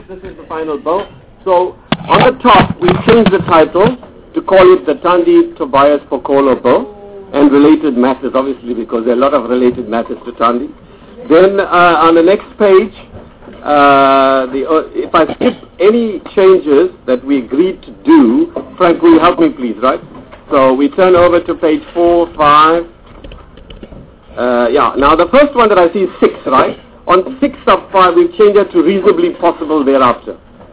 this is the final bill. So on the top, we changed the title to call it the Tandi Tobias Pokolo Bill and related matters, obviously, because there are a lot of related matters to Tandi. Then on the next page, if I skip any changes that we agreed to do, Frank, will you help me please, right? So we turn over to page 4, 5. Now the first one that I see is 6, right? On 6 of 5, we've changed it to reasonably possible thereafter.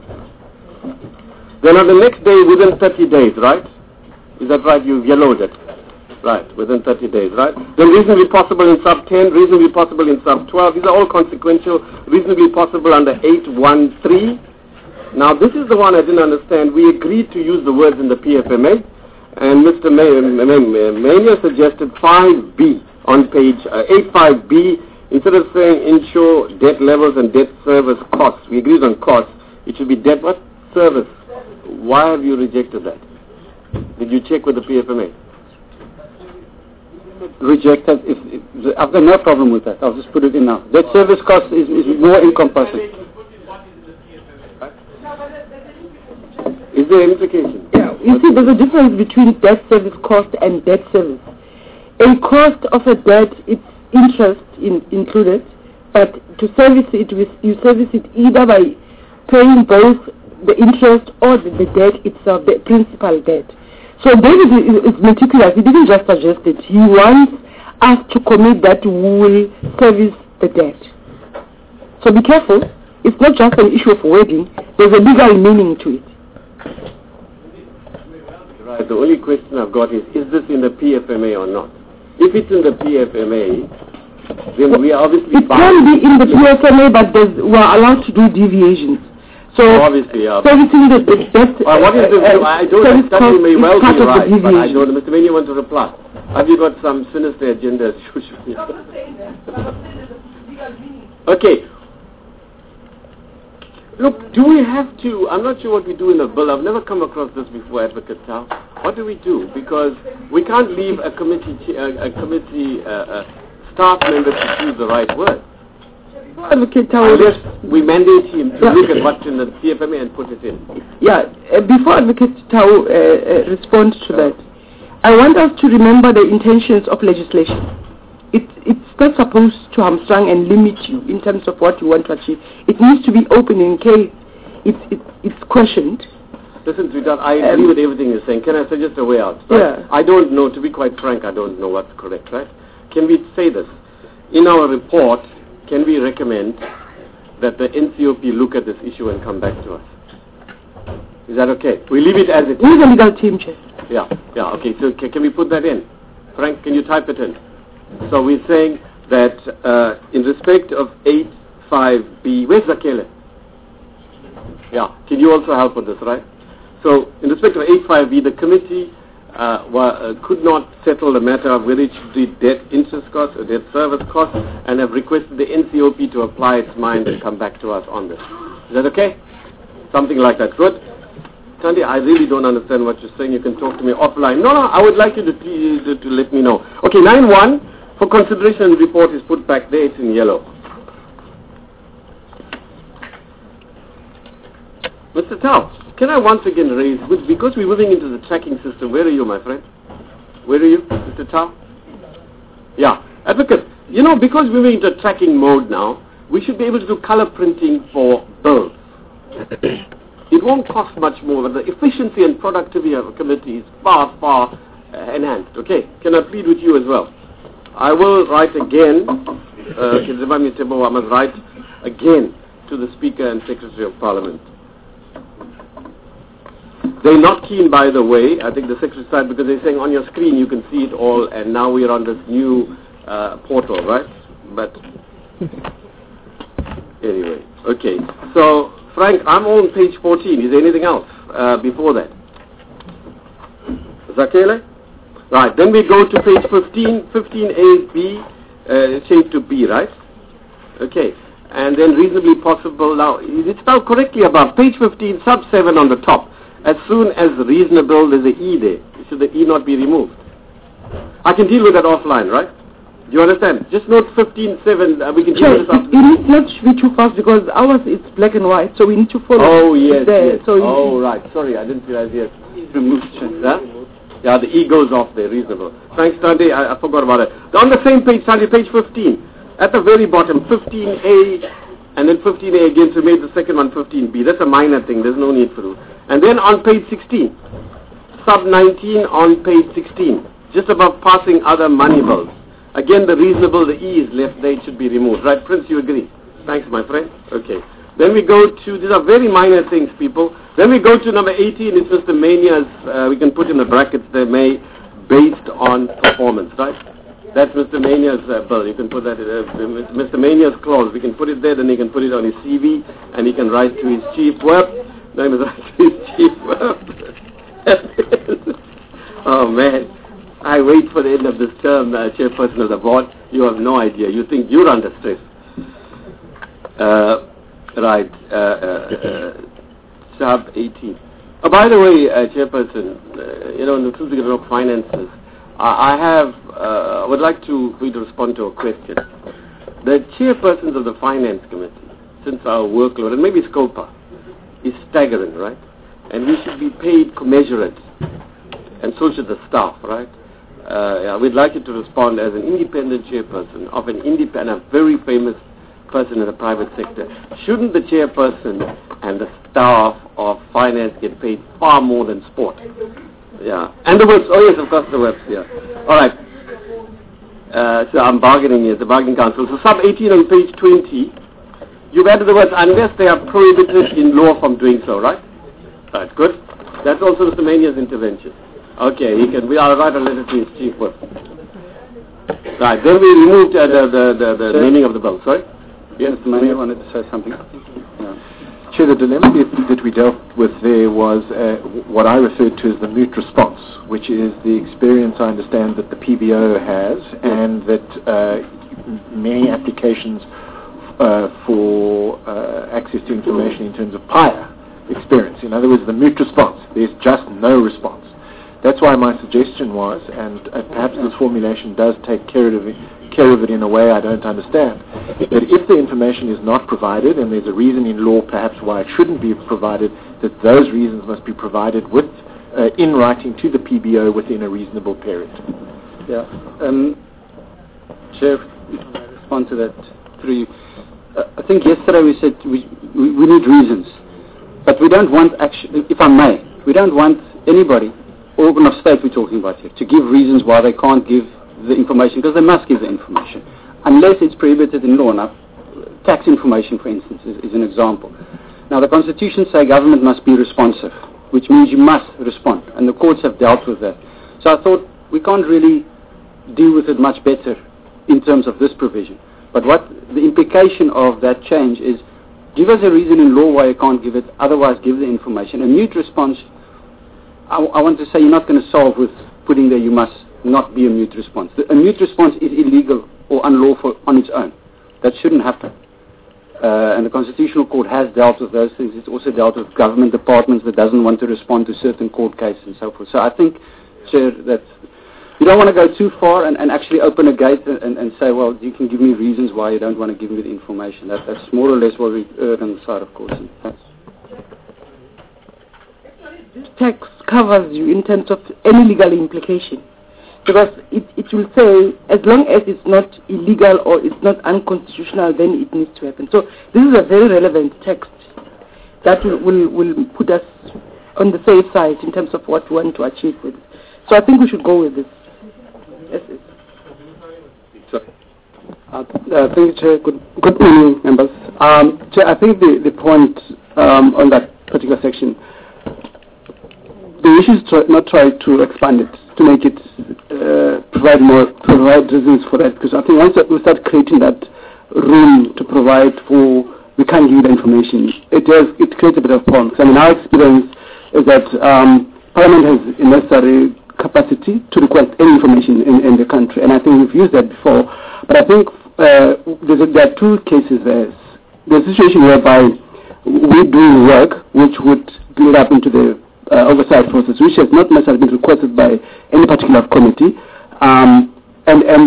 Then on the next day, within 30 days, right? Is that right? You've yellowed it. Right, within 30 days, right? Then reasonably possible in sub 10, reasonably possible in sub 12. These are all consequential. Reasonably possible under 813. Now this is the one I didn't understand. We agreed to use the words in the PFMA, and Mr. Mania suggested 5B on page 85B. Instead of saying ensure debt levels and debt service costs, we agreed on costs. It should be debt what? Service. Why have you rejected that? Did you check with the PFMA? Rejected. I've got no problem with that. I'll just put it in now. Debt service cost is more encompassing. Is there implication? Yeah. You see, there's a difference between debt service cost and debt service. A cost of a debt, it's interest included, but to service it, you service it either by paying both the interest or the debt itself, the principal debt. So David is meticulous. He didn't just suggest it. He wants us to commit that we will service the debt. So be careful. It's not just an issue of wording. There's a legal meaning to it. Right. The only question I've got is this in the PFMA or not? If it's in the PFMA, then we are obviously it can be in the PFMA, but we are allowed to do deviations. So obviously, servicing the debt. What is the I don't. That you may well be right, but I don't. Mr. Mania wants to reply. Have you got some sinister agendas? Okay. Look, do we have to? I'm not sure what we do in a bill. I've never come across this before, Advocate Tao. What do we do? Because we can't leave a committee staff member to choose the right word. Advocate Tao, unless we mandate him to look at what's in the CFMA and put it in. Yeah, before Advocate Tao responds to that, I want us to remember the intentions of legislation. It's not supposed to hamstrung and limit you in terms of what you want to achieve. It needs to be open in case it's questioned. Listen, sweetheart, I agree with everything you're saying. Can I suggest a way out? Right? Yeah. I don't know, to be quite frank, I don't know what's correct, right? Can we say this? In our report, can we recommend that the NCOP look at this issue and come back to us? Is that okay? We leave it as it is. Who's the legal team, Chair? Yeah, okay. So can we put that in? Frank, can you type it in? So we're saying that in respect of 85B, where's Zakele? Yeah, can you also help with this, right? So in respect of 85B, the committee could not settle the matter of whether it should be debt interest costs or debt service costs, and have requested the NCOP to apply its mind and come back to us on this. Is that okay? Something like that. Good. Tandi, I really don't understand what you're saying. You can talk to me offline. No, I would like you to let me know. Okay, 9.1, for consideration, the report is put back there. It's in yellow. Mr. Tao, can I once again raise, because we're moving into the tracking system, where are you, my friend? Where are you, Mr. Tao? Yeah, Advocate, because we're moving into tracking mode now, we should be able to do color printing for bills. It won't cost much more, but the efficiency and productivity of a committee is far, far enhanced. Okay, can I plead with you as well? I will write again, I must write again to the Speaker and Secretary of Parliament. They're not keen, by the way, I think the Secretary side, because they're saying on your screen you can see it all, and now we're on this new portal, right? But anyway, okay. So, Frank, I'm on page 14. Is there anything else before that? Zakele? Right, then we go to page 15. 15A, B, changed to B, right? Okay. And then reasonably possible. Now, it's spelled correctly above. Page 15, sub 7 on the top. As soon as reasonable, there's an E there. Should the E not be removed? I can deal with that offline, right? Do you understand? Just note 15.7. We can Chair, give this up. it needs not to be too fast because ours is black and white, so we need to follow. Oh, yes, there. yes. So right. Sorry, I didn't realize. Yes. Removed. Huh? Yeah, the E goes off there. Reasonable. Thanks, Tande. I forgot about it. On the same page, Tande, page 15. At the very bottom, 15A, and then 15A again, so we made the second one 15B. That's a minor thing. There's no need for it. And then on page 16, sub 19 on page 16, just above passing other money bills. Again, the reasonable, the E is left there, it should be removed. Right, Prince, you agree? Thanks, my friend. Okay. Then we go to, these are very minor things, people. Then we go to number 18, it's Mr. Mania's, we can put in the brackets there, May, based on performance, right? That's Mr. Mania's bill. You can put that, Mr. Mania's clause. We can put it there, then he can put it on his CV, and he can write to his chief whip. Then he write to his chief whip. Oh, man. I wait for the end of this term, chairperson of the board. You have no idea. You think you're under stress. Right. Sub 18. Oh, by the way, chairperson, in the Suzuki Rock Finances, I would like for you to respond to a question. The chairpersons of the Finance Committee, since our workload, and maybe SCOPA, is staggering, right? And we should be paid commensurate. And so should the staff, right? We'd like you to respond as an independent chairperson of a very famous person in the private sector. Shouldn't the chairperson and the staff of finance get paid far more than sport? Yeah. And the WIPs. Oh, yes, of course, the WIPs, yeah. All right. So I'm bargaining here, the bargaining council. So sub 18 on page 20, you've added the words, unless they are prohibited in law from doing so, right? Right, good. That's also Mr. Mania's intervention. Okay, we are write a letter to his chief whip. Right, then we removed the naming of the bill. Sorry? Yes, Mr. Mania wanted to say something. Yeah. Chair, the dilemma that we dealt with there was what I referred to as the moot response, which is the experience I understand that the PBO has, and that many applications for access to information in terms of prior experience. In other words, the moot response. There's just no response. That's why my suggestion was, and perhaps this formulation does take care of it in a way I don't understand, that if the information is not provided, and there's a reason in law perhaps why it shouldn't be provided, that those reasons must be provided with in writing to the PBO within a reasonable period. Yeah. Chair, if I respond to that through you. I think yesterday we said we need reasons, but we don't want if I may, we don't want anybody, organ of state we're talking about here, to give reasons why they can't give the information, because they must give the information, unless it's prohibited in law. Now, tax information, for instance, is an example. Now, the Constitution says government must be responsive, which means you must respond, and the courts have dealt with that. So I thought we can't really deal with it much better in terms of this provision. But what the implication of that change is, give us a reason in law why you can't give it, otherwise give the information. A mute response, I want to say you're not going to solve with putting there you must not be a mute response. A mute response is illegal or unlawful on its own. That shouldn't happen. And the Constitutional Court has dealt with those things. It's also dealt with government departments that doesn't want to respond to certain court cases and so forth. So I think, Chair, that you don't want to go too far and actually open a gate and say, well, you can give me reasons why you don't want to give me the information. That's more or less what we erred on the side of caution. Thanks. This text covers you in terms of any legal implication, because it will say as long as it's not illegal or it's not unconstitutional, then it needs to happen. So this is a very relevant text that will put us on the safe side in terms of what we want to achieve with it. So I think we should go with this. Yes, yes. Thank you, Chair. Good morning, members. Chair, I think the point on that particular section, the issue is not try to expand it, to make it provide reasons for that, because I think once we start creating that room to provide for, we can't give the information, it creates a bit of problems. I mean, our experience is that Parliament has a necessary capacity to request any information in the country, and I think we've used that before. But I think there are two cases there. There's a situation whereby we're doing work which would build up into the oversight process, which has not necessarily been requested by any particular committee, and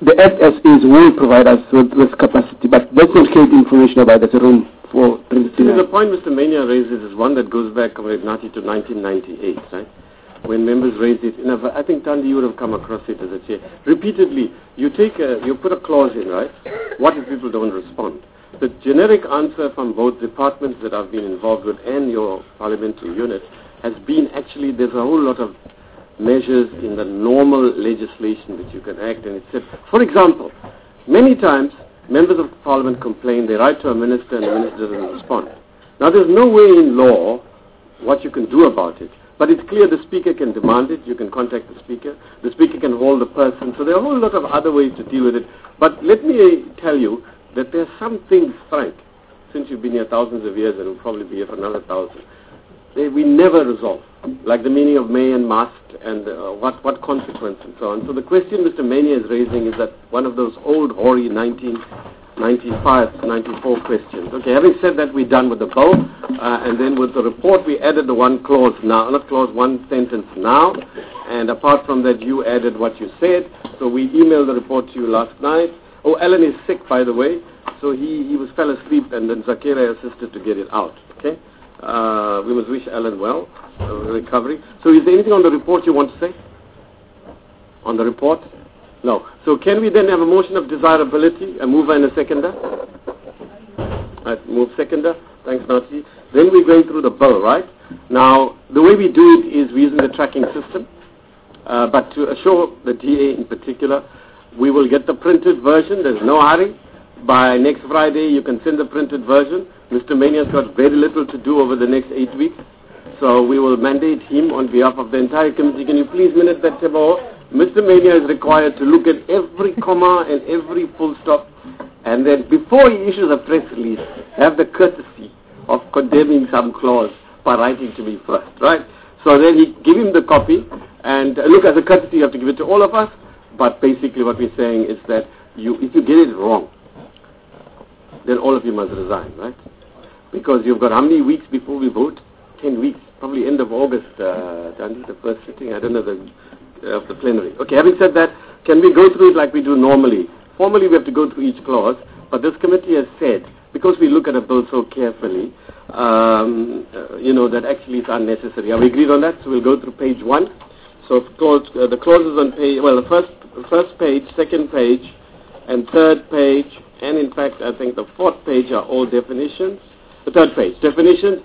the Act as is will provide us with capacity, but let's not create information about there's a room for the point Mr. Mania raises is one that goes back, Comrade Nati, to 1998, right? When members raised it, I think Tandi, you would have come across it as a chair. Repeatedly, you put a clause in, right? What if people don't respond? The generic answer from both departments that I've been involved with and your parliamentary unit has been actually there's a whole lot of measures in the normal legislation that you can act, and it said, for example, many times members of parliament complain, they write to a minister and the minister doesn't respond. Now there's no way in law what you can do about it, but it's clear the speaker can demand it, you can contact the speaker can hold the person, so there are a whole lot of other ways to deal with it. But let me tell you that there are some things, Frank, since you've been here thousands of years and will probably be here for another 1,000, we never resolve, like the meaning of may and must and what consequence and so on. So the question Mr. Mania is raising is that one of those old hoary 1995 to 94 questions. Okay, having said that, we're done with the bill, and then with the report we added the one clause now, one sentence now, and apart from that you added what you said, so we emailed the report to you last night. Oh, Alan is sick, by the way, so he fell asleep and then Zakira assisted to get it out, okay? We must wish Alan well, recovery. So is there anything on the report you want to say? On the report? No. So can we then have a motion of desirability, a mover and a seconder? Right, move seconder. Thanks, Nati. Then we're going through the bill, right? Now, the way we do it is we're using the tracking system. But to assure the DA in particular, we will get the printed version. There's no hurry. By next Friday, you can send the printed version. Mr. Mania's got very little to do over the next 8 weeks. So we will mandate him on behalf of the entire committee. Can you please minute that, Tebo? Mr. Mania is required to look at every comma and every full stop. And then before he issues a press release, have the courtesy of condemning some clause by writing to me first, right? So then he give him the copy. And look, as a courtesy, you have to give it to all of us. But basically what we're saying is that if you get it wrong, then all of you must resign, right? Because you've got how many weeks before we vote? 10 weeks, probably end of August, the first sitting, I don't know, of the plenary. Okay, having said that, can we go through it like we do normally? Formally, we have to go through each clause, but this committee has said, because we look at a bill so carefully, that actually it's unnecessary. Are we agreed on that? So we'll go through page 1. So the clauses on page, the first page, second page, and third page, and in fact, I think the fourth page are all definitions. The third page, definitions.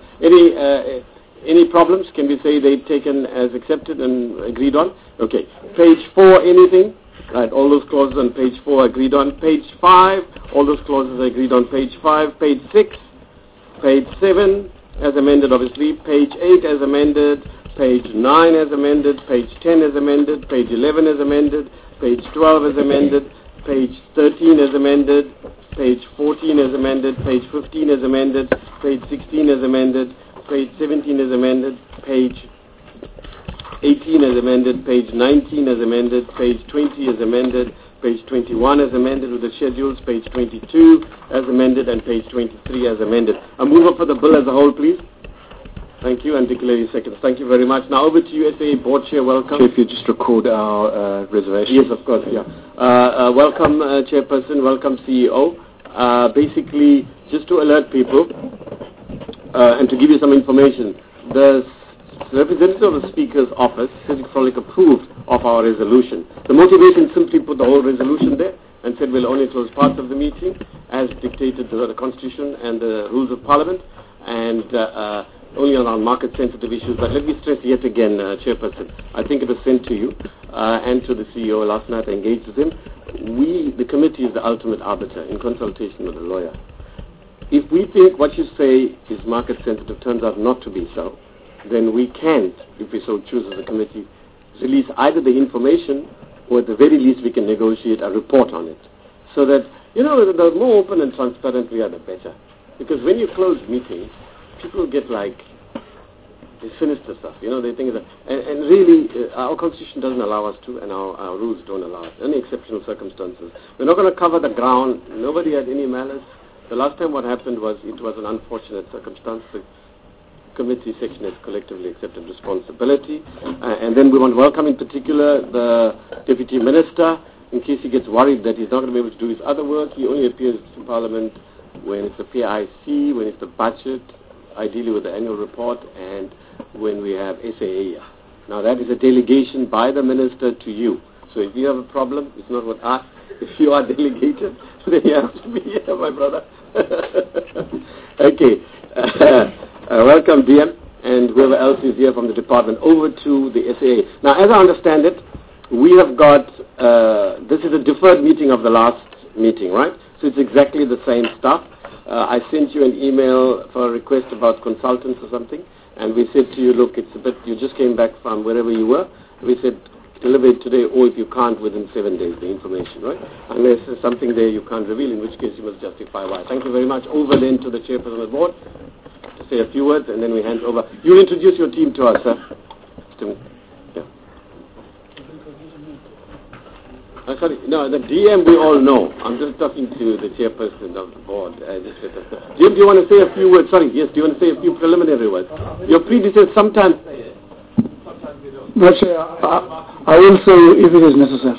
Any problems? Can we say they've taken as accepted and agreed on? Okay. Page 4, anything? Right, all those clauses on page 4 agreed on. Page 5, all those clauses are agreed on. Page 5, page 6, page 7, as amended, obviously. Page 8 as amended. Page 9 as amended. Page 10 as amended. Page 11 as amended. Page 12 as amended. Page 13 as amended, page 14 as amended, page 15 as amended, page 16 as amended, page 17 as amended, page 18 as amended, page 19 as amended, page 20 as amended, page 21 as amended with the schedules, page 22 as amended, and page 23 as amended. A mover for the bill as a whole, please. Thank you, and declare your seconds. Thank you very much. Now over to you, SA Board Chair. Welcome. Chair, if you just record our reservation. Yes, of course, yeah. Welcome, Chairperson. Welcome, CEO. Basically, just to alert people and to give you some information, the representative of the Speaker's office, Cedric Frolick, approved of our resolution. The motivation simply put the whole resolution there and said we'll only close parts of the meeting as dictated by the Constitution and the rules of Parliament, and only on our market-sensitive issues. But let me stress yet again, Chairperson, I think it was sent to you and to the CEO last night. I engaged with him. The committee is the ultimate arbiter in consultation with the lawyer. If we think what you say is market-sensitive turns out not to be so, then we can, if we so choose as a committee, release either the information or at the very least we can negotiate a report on it. So that, the more open and transparent we are, the better. Because when you close meetings, people get like this sinister stuff, they think that, and really our Constitution doesn't allow us to, and our rules don't allow us, any exceptional circumstances. We're not going to cover the ground. Nobody had any malice. The last time what happened was, it was an unfortunate circumstance. The committee section has collectively accepted responsibility, and then we want to welcome in particular the Deputy Minister in case he gets worried that he's not going to be able to do his other work. He only appears in Parliament when it's the PIC, when it's the budget, ideally with the annual report, and when we have SAA. Now that is a delegation by the minister to you. So if you have a problem, it's not with us. If you are delegated, then you have to be here, my brother. Okay. Welcome, DM, and whoever else is here from the department, over to the SAA. Now, as I understand it, we have got, this is a deferred meeting of the last meeting, right? So it's exactly the same stuff. I sent you an email for a request about consultants or something, and we said to you, look, it's a bit, you just came back from wherever you were. We said, deliver it today, or if you can't, within 7 days, the information, right? Unless there's something there you can't reveal, in which case you must justify why. Thank you very much. Over then to the chairperson of the board to say a few words, and then we hand over. You introduce your team to us, sir. Yeah. Sorry, no, the DM we all know. I'm just talking to the chairperson of the board. Jim, do you want to say a few words? Sorry, yes, do you want to say a few preliminary words? Your predecessor sometimes... No, sir, I will say if it is necessary.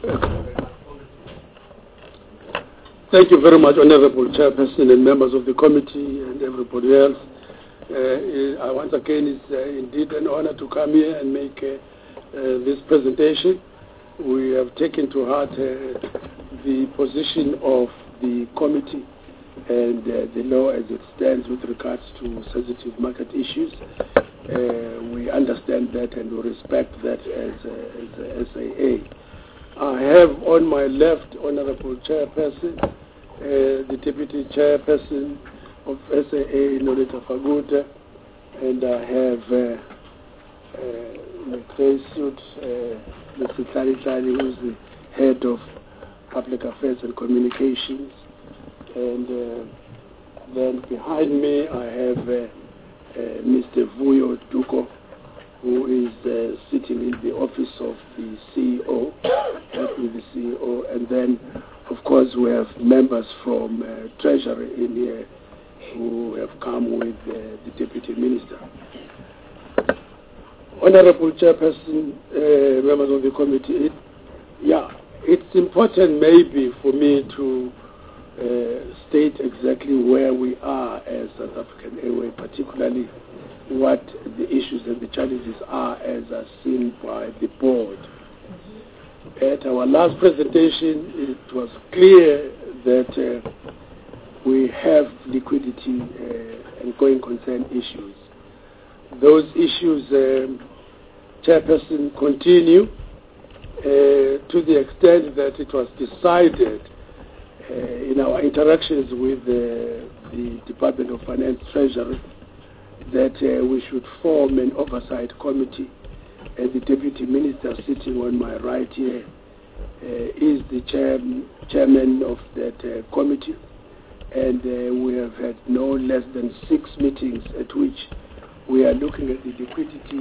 Thank you very much, Honorable Chairperson and members of the committee and everybody else. Once again, it's indeed an honor to come here and make this presentation. We have taken to heart the position of the committee and the law as it stands with regards to sensitive market issues. We understand that and we respect that as SAA. I have on my left, Honorable Chairperson, the Deputy Chairperson of SAA, Nolita Faguta, and I have the grey suit, Mr. Tlali, who is the Head of Public Affairs and Communications. And then behind me I have Mr. Vuyo Duko, who is sitting in the office of the CEO, helping the CEO. And then, of course, we have members from Treasury in here who have come with the Deputy Minister. Honorable Chairperson, members of the committee, it's important maybe for me to state exactly where we are as South African Airways, particularly what the issues and the challenges are as are seen by the board. At our last presentation, it was clear that we have liquidity and going concern issues. Those issues, Chairperson, continue to the extent that it was decided in our interactions with the Department of Finance Treasury that we should form an oversight committee, and the Deputy Minister sitting on my right here is the chairman of that committee, and we have had no less than 6 meetings at which we are looking at the liquidity,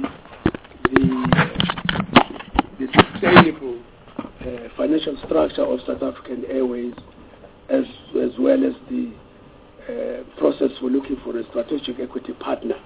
the sustainable financial structure of South African Airways, as well as the process for looking for a strategic equity partner.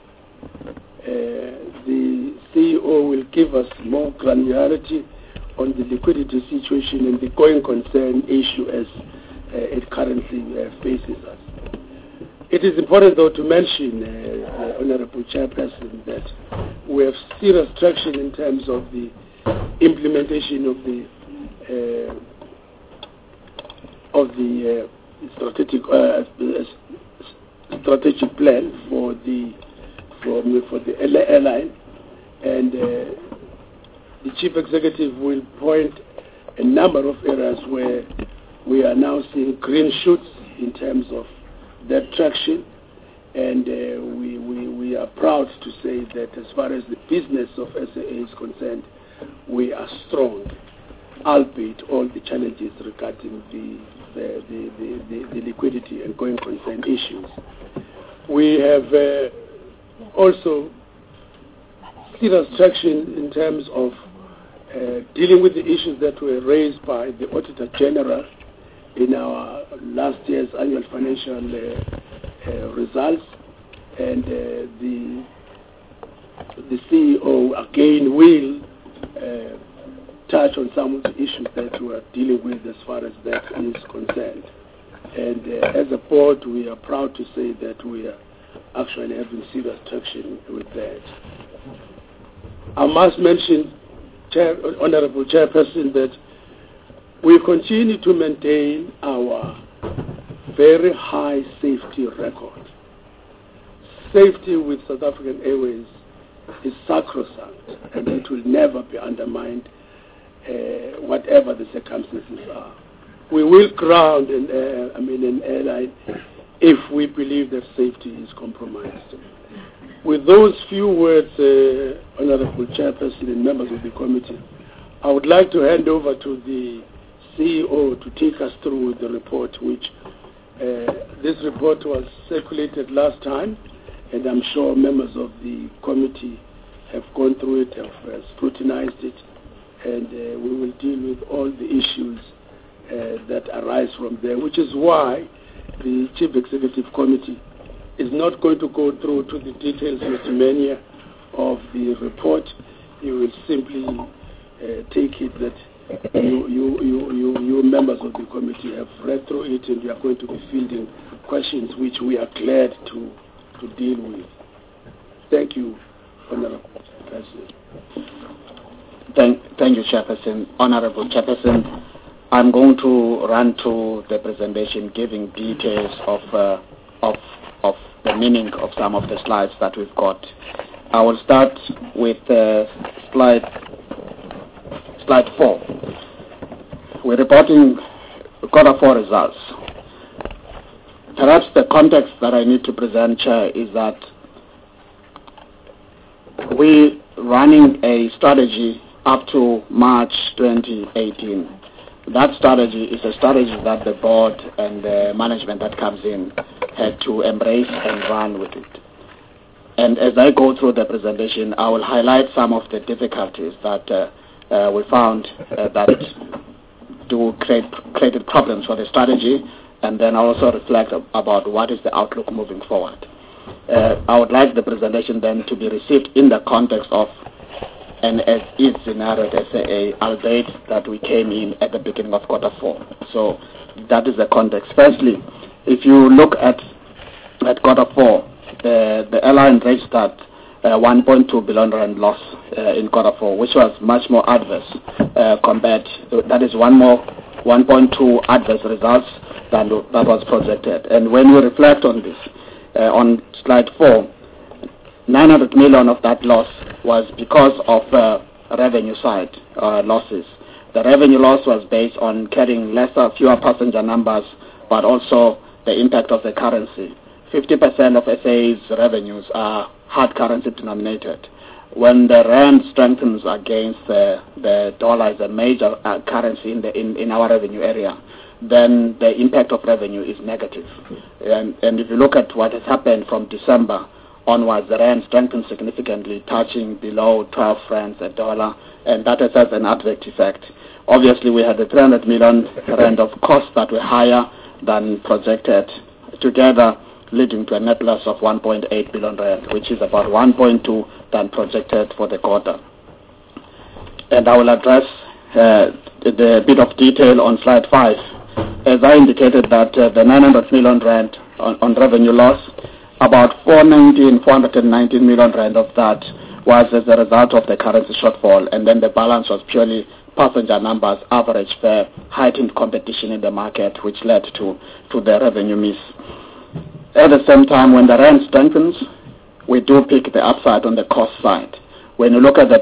The CEO will give us more granularity on the liquidity situation and the going concern issue as it currently faces us. It is important, though, to mention, Honorable Chairperson, that we have serious traction in terms of the implementation of the strategic plan for the airline, and the Chief Executive will point a number of areas where we are now seeing green shoots in terms of that traction, and we are proud to say that as far as the business of SAA is concerned, we are strong, albeit all the challenges regarding the liquidity and going concern issues. We have also serious traction in terms of dealing with the issues that were raised by the Auditor General in our last year's annual financial results, and the CEO again will touch on some of the issues that we are dealing with as far as that is concerned. And as a board, we are proud to say that we are actually having serious traction with that. I must mention, Honorable Chairperson, that we continue to maintain our very high safety record. Safety with South African Airways is sacrosanct, and it will never be undermined, whatever the circumstances are. We will ground an airline if we believe that safety is compromised. With those few words, Honorable Chairperson and members of the committee, I would like to hand over to the CEO to take us through the report, which this report was circulated last time, and I'm sure members of the committee have gone through it, have scrutinized it, and we will deal with all the issues that arise from there, which is why the Chief Executive Committee is not going to go through to the details, Mr. Mania, of the report. You will simply take it that you members of the committee have read through it, and you are going to be fielding questions which we are glad to deal with. Thank you, Honorable President. Thank you, Chairperson. Honorable Chairperson, I'm going to run through the presentation giving details of the meaning of some of the slides that we've got. I will start with slide 4. We're reporting Q4 results. Perhaps the context that I need to present, Chair, is that we're running a strategy up to March 2018. That strategy is a strategy that the board and the management that comes in had to embrace and run with it. And as I go through the presentation, I will highlight some of the difficulties that we found that created problems for the strategy, and then also reflect about what is the outlook moving forward. I would like the presentation then to be received in the context of an as-is scenario at SAA, albeit that we came in at the beginning of Q4. So that is the context. Firstly, if you look at Q4, the airline registered 1.2 billion rand loss in Q4, which was much more adverse compared to, that is 1.2 adverse results than that was projected. And when we reflect on this, on slide 4, 900 million of that loss was because of revenue side losses. The revenue loss was based on carrying fewer passenger numbers, but also the impact of the currency. 50% of SAA's revenues are hard currency denominated. When the rand strengthens against the dollar as a major currency in our revenue area, then the impact of revenue is negative. And if you look at what has happened from December onwards, the rand strengthened significantly, touching below 12 rands a dollar, and that has had an adverse effect. Obviously, we had the 300 million rand of costs that were higher than projected, together leading to a net loss of 1.8 billion rand, which is about 1.2 than projected for the quarter. And I will address the bit of detail on slide 5. As I indicated that the 900 million rand on revenue loss, about 419 million rand of that was as a result of the currency shortfall, and then the balance was purely passenger numbers, average fare, heightened competition in the market, which led to the revenue miss. At the same time, when the rand strengthens, we do pick the upside on the cost side. When you look at the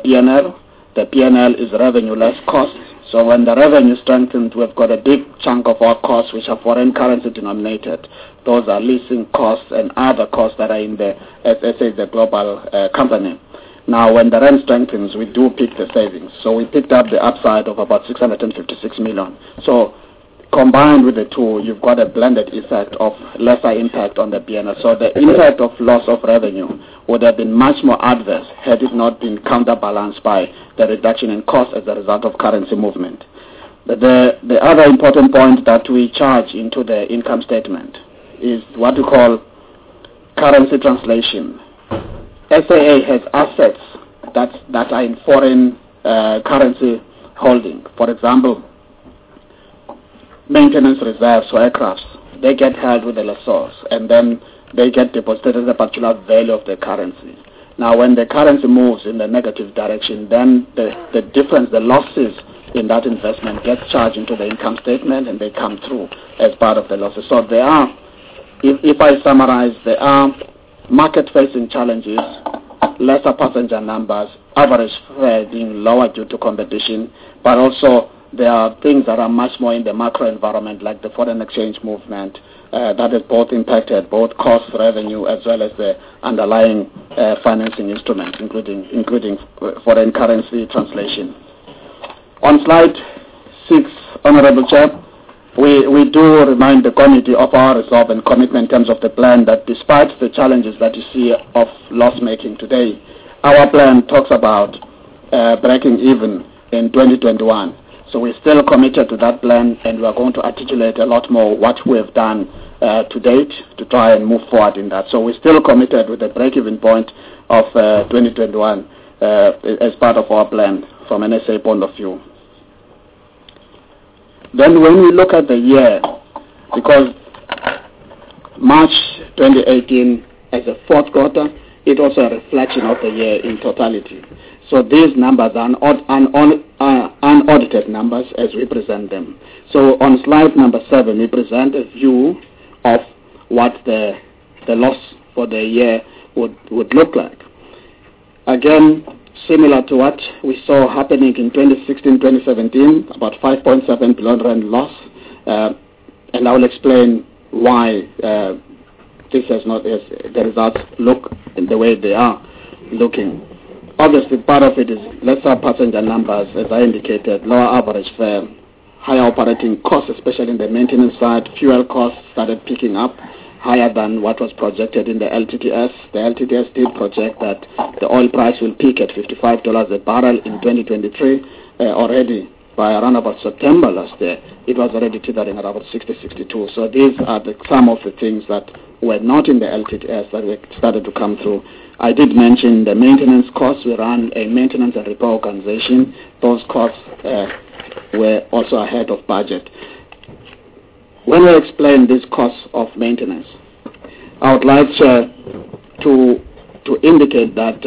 P&L is revenue less cost. So when the revenue strengthens, we've got a big chunk of our costs which are foreign currency denominated. Those are leasing costs and other costs that are in the SSA, the global company. Now, when the rand strengthens, we do pick the savings. So we picked up the upside of about 656 million. So combined with the two, you've got a blended effect of lesser impact on the P&L. So the impact of loss of revenue would have been much more adverse had it not been counterbalanced by the reduction in cost as a result of currency movement. The other important point that we charge into the income statement is what we call currency translation. SAA has assets that are in foreign currency holding. For example, maintenance reserves for aircrafts, they get held with the lessors, and then they get deposited at a particular value of the currency. Now, when the currency moves in the negative direction, then the difference, the losses in that investment gets charged into the income statement, and they come through as part of the losses. So there are, if I summarize, there are market-facing challenges, lesser passenger numbers, average fare being lower due to competition, but also there are things that are much more in the macro environment, like the foreign exchange movement, that has both impacted both cost, revenue, as well as the underlying financing instruments, including foreign currency translation. On slide 6, Honorable Chair, we do remind the committee of our resolve and commitment in terms of the plan that despite the challenges that you see of loss-making today, our plan talks about breaking even in 2021. So we're still committed to that plan, and we are going to articulate a lot more what we have done to date to try and move forward in that. So we're still committed with the break-even point of 2021 as part of our plan from an SA point of view. Then when we look at the year, because March 2018 as a fourth quarter, it also a reflection of the year in totality. So these numbers are unaudited numbers as we present them. So on slide number 7, we present a view of what the loss for the year would look like. Again, similar to what we saw happening in 2016-2017, about 5.7 billion rand loss, and I will explain why this has not, as the results look in the way they are looking. Obviously, part of it is lesser passenger numbers, as I indicated, lower average fare, higher operating costs, especially in the maintenance side. Fuel costs started picking up, higher than what was projected in the LTTS. The LTTS did project that the oil price will peak at $55 a barrel in 2023 already. By around about September last year, it was already teetering at about 60, 62. So these are some of the things that were not in the LTTS that started to come through. I did mention the maintenance costs. We ran a maintenance and repair organization. Those costs were also ahead of budget. When we explain these costs of maintenance, I would like to indicate that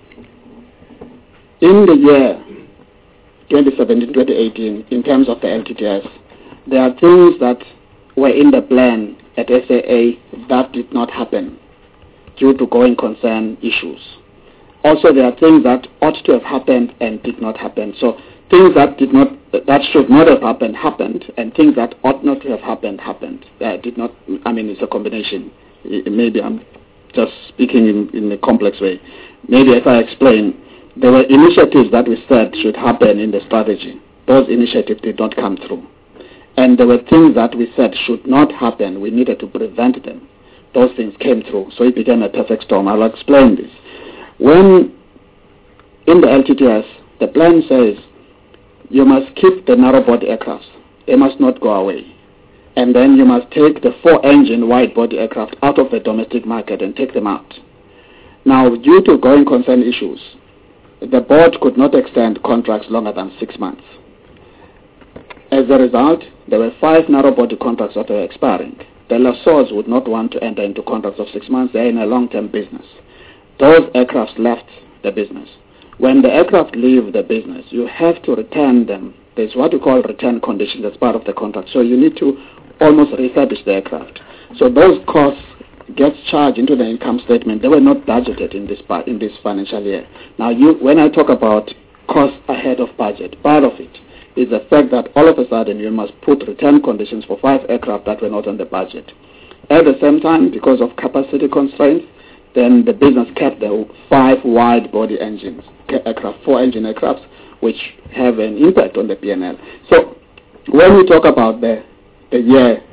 in the year 2017-2018, in terms of the LTTS, there are things that were in the plan at SAA that did not happen due to going concern issues. Also, there are things that ought to have happened and did not happen. So things that should not have happened, and things that ought not to have happened, did not. I mean, it's a combination. Maybe I'm just speaking in a complex way. Maybe if I explain, there were initiatives that we said should happen in the strategy. Those initiatives did not come through. And there were things that we said should not happen. We needed to prevent them. Those things came through. So it became a perfect storm. I'll explain this. When in the LTTS, the plan says you must keep the narrow-body aircraft. They must not go away. And then you must take the 4-engine wide-body aircraft out of the domestic market and take them out. Now, due to going concern issues, the board could not extend contracts longer than 6 months. As a result, there were 5 narrow-body contracts that were expiring. The lessors would not want to enter into contracts of 6 months. They're in a long-term business. Those aircraft left the business. When the aircraft leave the business, you have to return them. There's what we call return conditions as part of the contract. So you need to almost refurbish the aircraft. So those costs get charged into the income statement. They were not budgeted in this financial year. Now, when I talk about costs ahead of budget, part of it is the fact that all of a sudden you must put return conditions for 5 aircraft that were not on the budget. At the same time, because of capacity constraints, then the business kept the 5 wide-body engines, 4-engine aircraft, which have an impact on the P&L. So when we talk about the year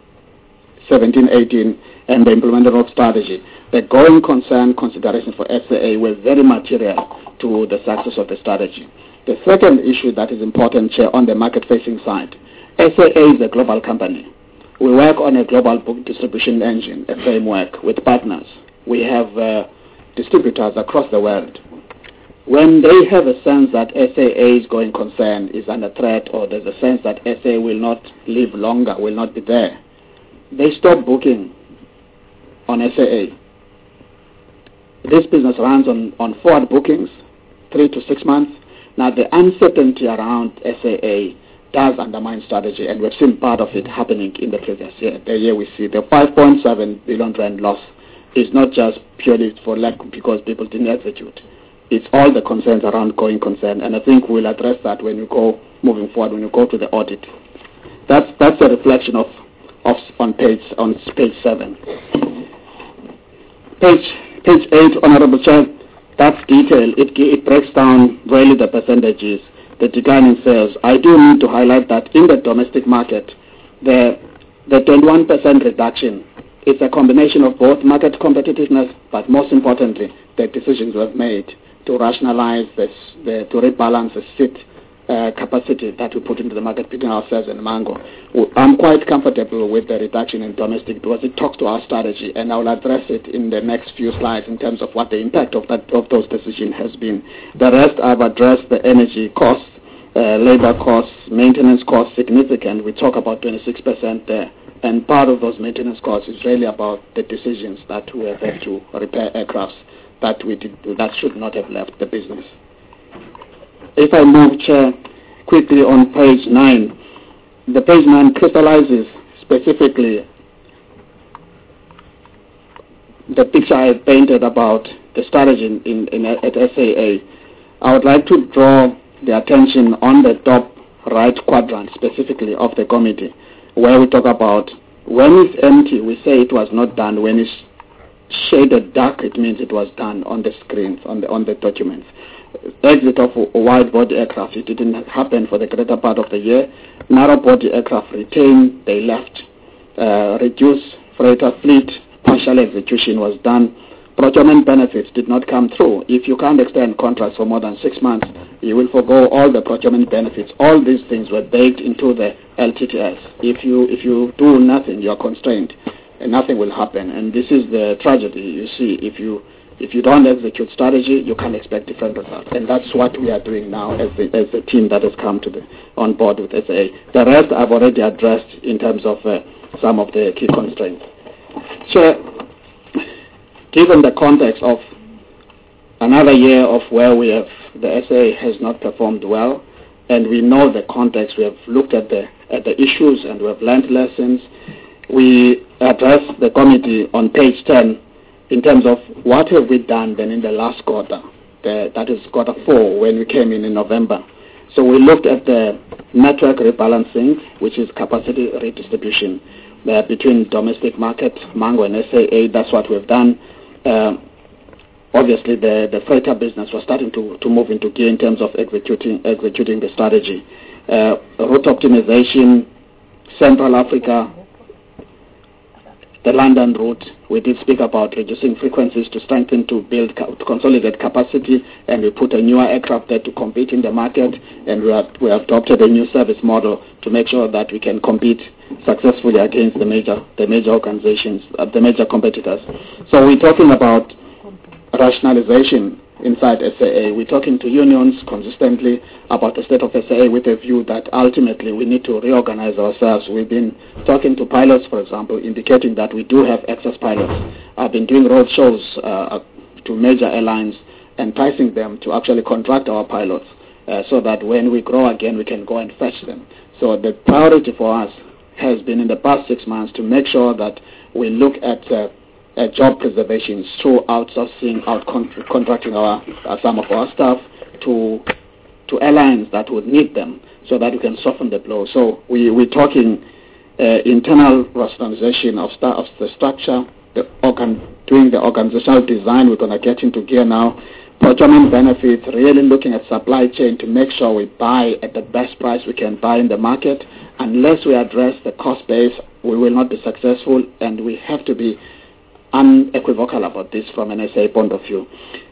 17-18 and the implementation of strategy, the going concern considerations for SAA were very material to the success of the strategy. The second issue that is important, Chair, on the market-facing side, SAA is a global company. We work on a global book distribution engine, a framework with partners. We have distributors across the world. when they have a sense that SAA's going concern is under threat, or there's a sense that SA will not live longer, will not be there, they stop booking on SAA. This business runs on forward bookings, 3 to 6 months. Now, the uncertainty around SAA does undermine strategy, and we've seen part of it happening in the previous year. The year we see the 5.7 billion rand loss is not just purely for lack because people didn't execute. It's all the concerns around going concern, and I think we'll address that when we go moving forward, when we go to the audit. That's a reflection of on page 7. Page 8, Honorable Chair, that's detail. It breaks down really the percentages, the decline in sales. I do need to highlight that in the domestic market, the 21% reduction is a combination of both market competitiveness, but most importantly, the decisions we have made to rationalize this, to rebalance the seat capacity that we put into the market between ourselves and Mango. I'm quite comfortable with the reduction in domestic because it talks to our strategy, and I will address it in the next few slides in terms of what the impact of those decisions has been. The rest I've addressed: the energy costs, labor costs, maintenance costs, significant. We talk about 26% there, and part of those maintenance costs is really about the decisions that we have had to repair aircrafts that should not have left the business. If I move, Chair, quickly on page 9, the page 9 crystallizes specifically the picture I painted about the strategy at SAA. I would like to draw the attention on the top right quadrant specifically of the committee, where we talk about when it's empty, we say it was not done. When it's shaded dark, it means it was done on the screens, on the documents. Exit of wide-body aircraft, it didn't happen for the greater part of the year. Narrow-body aircraft retained, they left. Reduced freighter fleet, partial execution was done. Procurement benefits did not come through. If you can't extend contracts for more than 6 months, you will forgo all the procurement benefits. All these things were baked into the LTTS. If you do nothing, you are constrained, and nothing will happen. And this is the tragedy you see. If you don't execute strategy, you can expect different results. And that's what we are doing now as the team that has come on board with SAA. The rest I've already addressed in terms of some of the key constraints. So, given the context of another year of where the SAA has not performed well, and we know the context, we have looked at the issues and we have learned lessons, we address the committee on page 10 in terms of what have we done then in the last quarter, that is quarter 4, when we came in November. So we looked at the network rebalancing, which is capacity redistribution between domestic market, Mango and SAA. That's what we've done. Obviously, the freighter business was starting to move into gear in terms of executing the strategy. Route optimization, Central Africa, the London route, we did speak about reducing frequencies to strengthen, to consolidate capacity, and we put a newer aircraft there to compete in the market, and we have adopted a new service model to make sure that we can compete successfully against the major organizations, the major competitors. So we're talking about rationalization inside SAA. We're talking to unions consistently about the state of SAA with a view that ultimately we need to reorganize ourselves. We've been talking to pilots, for example, indicating that we do have excess pilots. I've been doing road shows to major airlines, enticing them to actually contract our pilots so that when we grow again, we can go and fetch them. So the priority for us has been in the past 6 months to make sure that we look at job preservation through outsourcing, contracting some of our staff to airlines that would need them, so that we can soften the blow. So we're talking internal rationalization of the structure, doing the organizational design. We're going to get into gear now. Procurement benefits, really looking at supply chain to make sure we buy at the best price we can buy in the market. Unless we address the cost base, we will not be successful, and we have to be unequivocal about this from an SA point of view.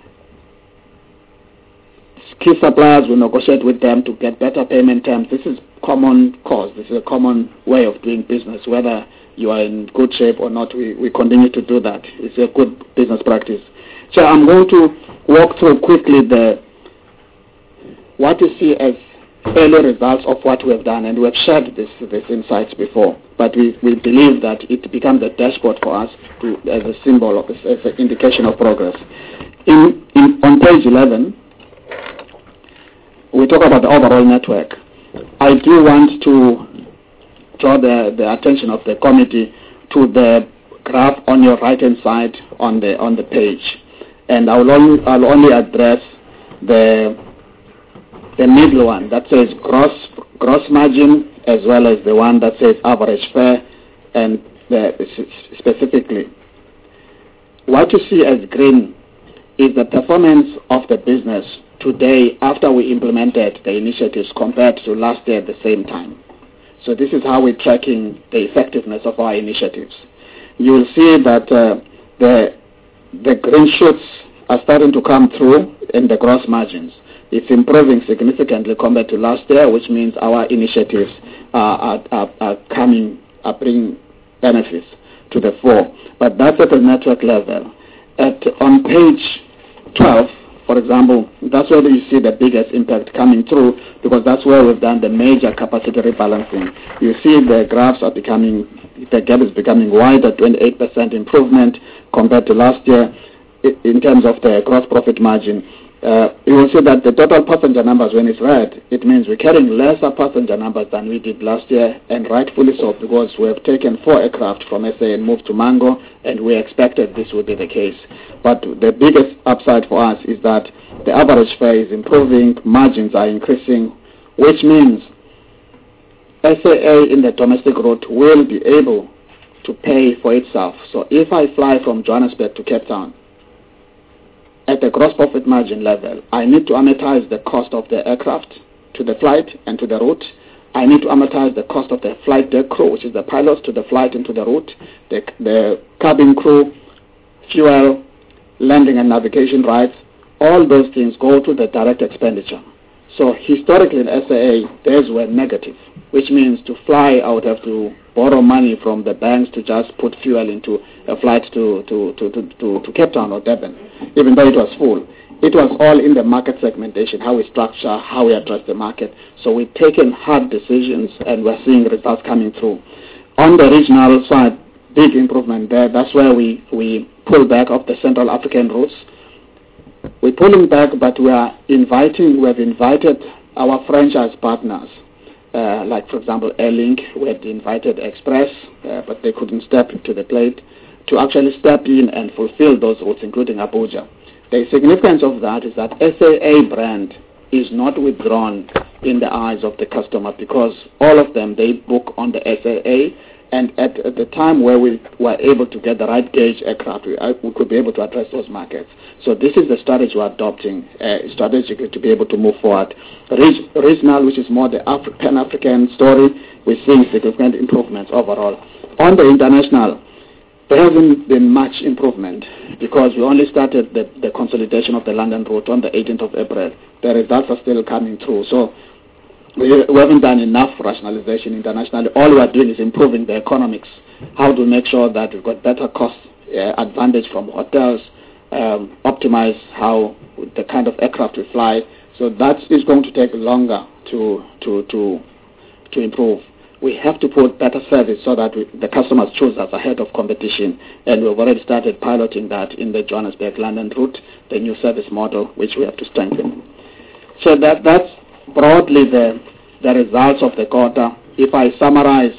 Key suppliers, we negotiate with them to get better payment terms. This is common cause. This is a common way of doing business. Whether you are in good shape or not, we continue to do that. It's a good business practice. So I'm going to walk through quickly the what you see as early results of what we have done, and we have shared these insights before, but we believe that it becomes a dashboard for us as a symbol, as an indication of progress. On page 11, we talk about the overall network. I do want to draw the attention of the committee to the graph on your right-hand side on the page, and I'll only address the middle one that says gross margin, as well as the one that says average fare, and specifically what you see as green is the performance of the business today after we implemented the initiatives compared to last year at the same time. So this is how we're tracking the effectiveness of our initiatives. You will see that the green shoots are starting to come through in the gross margins. It's improving significantly compared to last year, which means our initiatives are bringing benefits to the fore. But that's at the network level. On page 12, for example, that's where you see the biggest impact coming through, because that's where we've done the major capacity rebalancing. You see the graphs are the gap is becoming wider, 28% improvement compared to last year in terms of the gross profit margin. You will see that the total passenger numbers, when it's red, it means we're carrying lesser passenger numbers than we did last year, and rightfully so, because we have taken 4 aircraft from SA and moved to Mango, and we expected this would be the case. But the biggest upside for us is that the average fare is improving, margins are increasing, which means SAA in the domestic route will be able to pay for itself. So if I fly from Johannesburg to Cape Town, at the gross profit margin level, I need to amortize the cost of the aircraft to the flight and to the route. I need to amortize the cost of the flight deck crew, which is the pilots, to the flight and to the route, the cabin crew, fuel, landing and navigation rights. All those things go to the direct expenditure. So historically in SAA, theirs were negative, which means to fly, I would have to borrow money from the banks to just put fuel into a flight to Cape Town or Durban, even though it was full. It was all in the market segmentation, how we structure, how we address the market. So we've taken hard decisions, and we're seeing results coming through. On the regional side, big improvement there. That's where we pull back off the Central African routes. We're pulling back, but we have invited our franchise partners, like, for example, Airlink. We had invited Express, but they couldn't step to the plate, to actually step in and fulfill those routes, including Abuja. The significance of that is that SAA brand is not withdrawn in the eyes of the customer, because all of them, they book on the SAA, and at the time where we were able to get the right gauge aircraft, we could be able to address those markets. So this is the strategy we're adopting strategically to be able to move forward. Regional, which is more the Pan-African story, we're seeing significant improvements overall. On the international, there hasn't been much improvement, because we only started the consolidation of the London route on the 18th of April. The results are still coming through. So we haven't done enough rationalization internationally. All we are doing is improving the economics. How to make sure that we've got better cost advantage from hotels, optimize how the kind of aircraft we fly. So that is going to take longer to improve. We have to put better service so that the customers choose us ahead of competition, and we've already started piloting that in the Johannesburg-London route, the new service model, which we have to strengthen. So that's broadly the results of the quarter. If I summarize,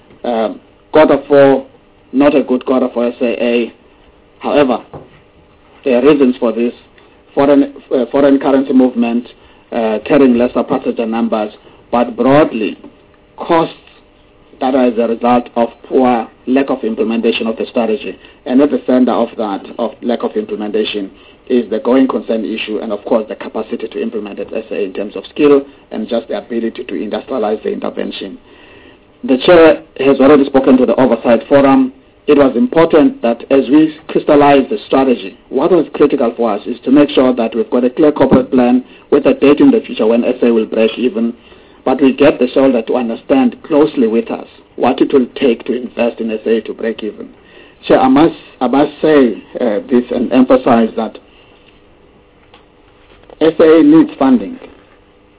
quarter 4, not a good quarter for SAA. However, there are reasons for this. Foreign currency movement, carrying lesser passenger numbers, but broadly, costs that are as a result of poor lack of implementation of the strategy. And at the center of that, of lack of implementation, is the going concern issue, and of course the capacity to implement it, SA, in terms of skill and just the ability to industrialize the intervention. The chair has already spoken to the oversight forum. It was important that as we crystallize the strategy, what was critical for us is to make sure that we've got a clear corporate plan with a date in the future when SA will break even, but we get the shareholder to understand closely with us what it will take to invest in SA to break even. So I must say this and emphasize that SA needs funding.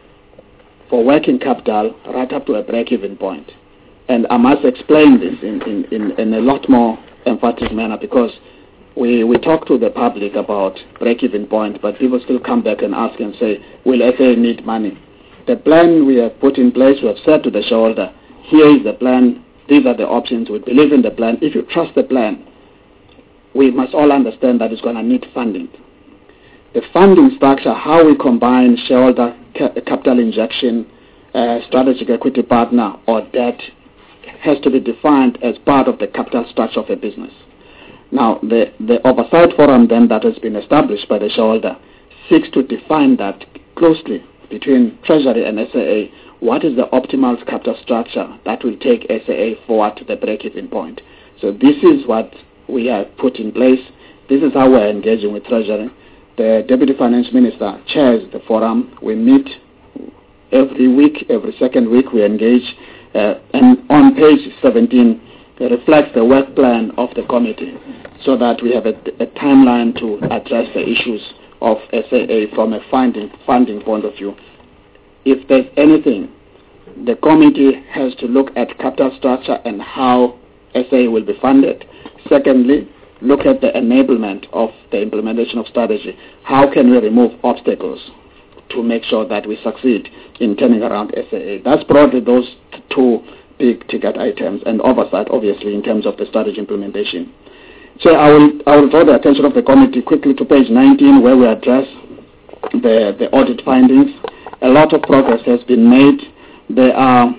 for working capital right up to a break-even point. And I must explain this in a lot more emphatic manner, because we talk to the public about break-even point, but people still come back and ask and say, will SA need money? The plan we have put in place, we have said to the shareholder, here is the plan, these are the options, we believe in the plan. If you trust the plan, we must all understand that it's going to need funding. The funding structure, how we combine shareholder capital injection, strategic equity partner, or debt, has to be defined as part of the capital structure of a business. Now, the oversight forum then that has been established by the shareholder seeks to define that closely between Treasury and SAA. What is the optimal capital structure that will take SAA forward to the break-even point? So this is what we have put in place. This is how we're engaging with Treasury. The Deputy Finance Minister chairs the forum. We meet every week, every second week we engage. And on page 17, it reflects the work plan of the committee so that we have a timeline to address the issues of SAA from a funding point of view. If there's anything, the committee has to look at capital structure and how SAA will be funded. Secondly, look at the enablement of the implementation of strategy. How can we remove obstacles to make sure that we succeed in turning around SAA? That's broadly those two big ticket items, and oversight, obviously, in terms of the strategy implementation. So I will draw the attention of the committee quickly to page 19, where we address the audit findings. A lot of progress has been made. There are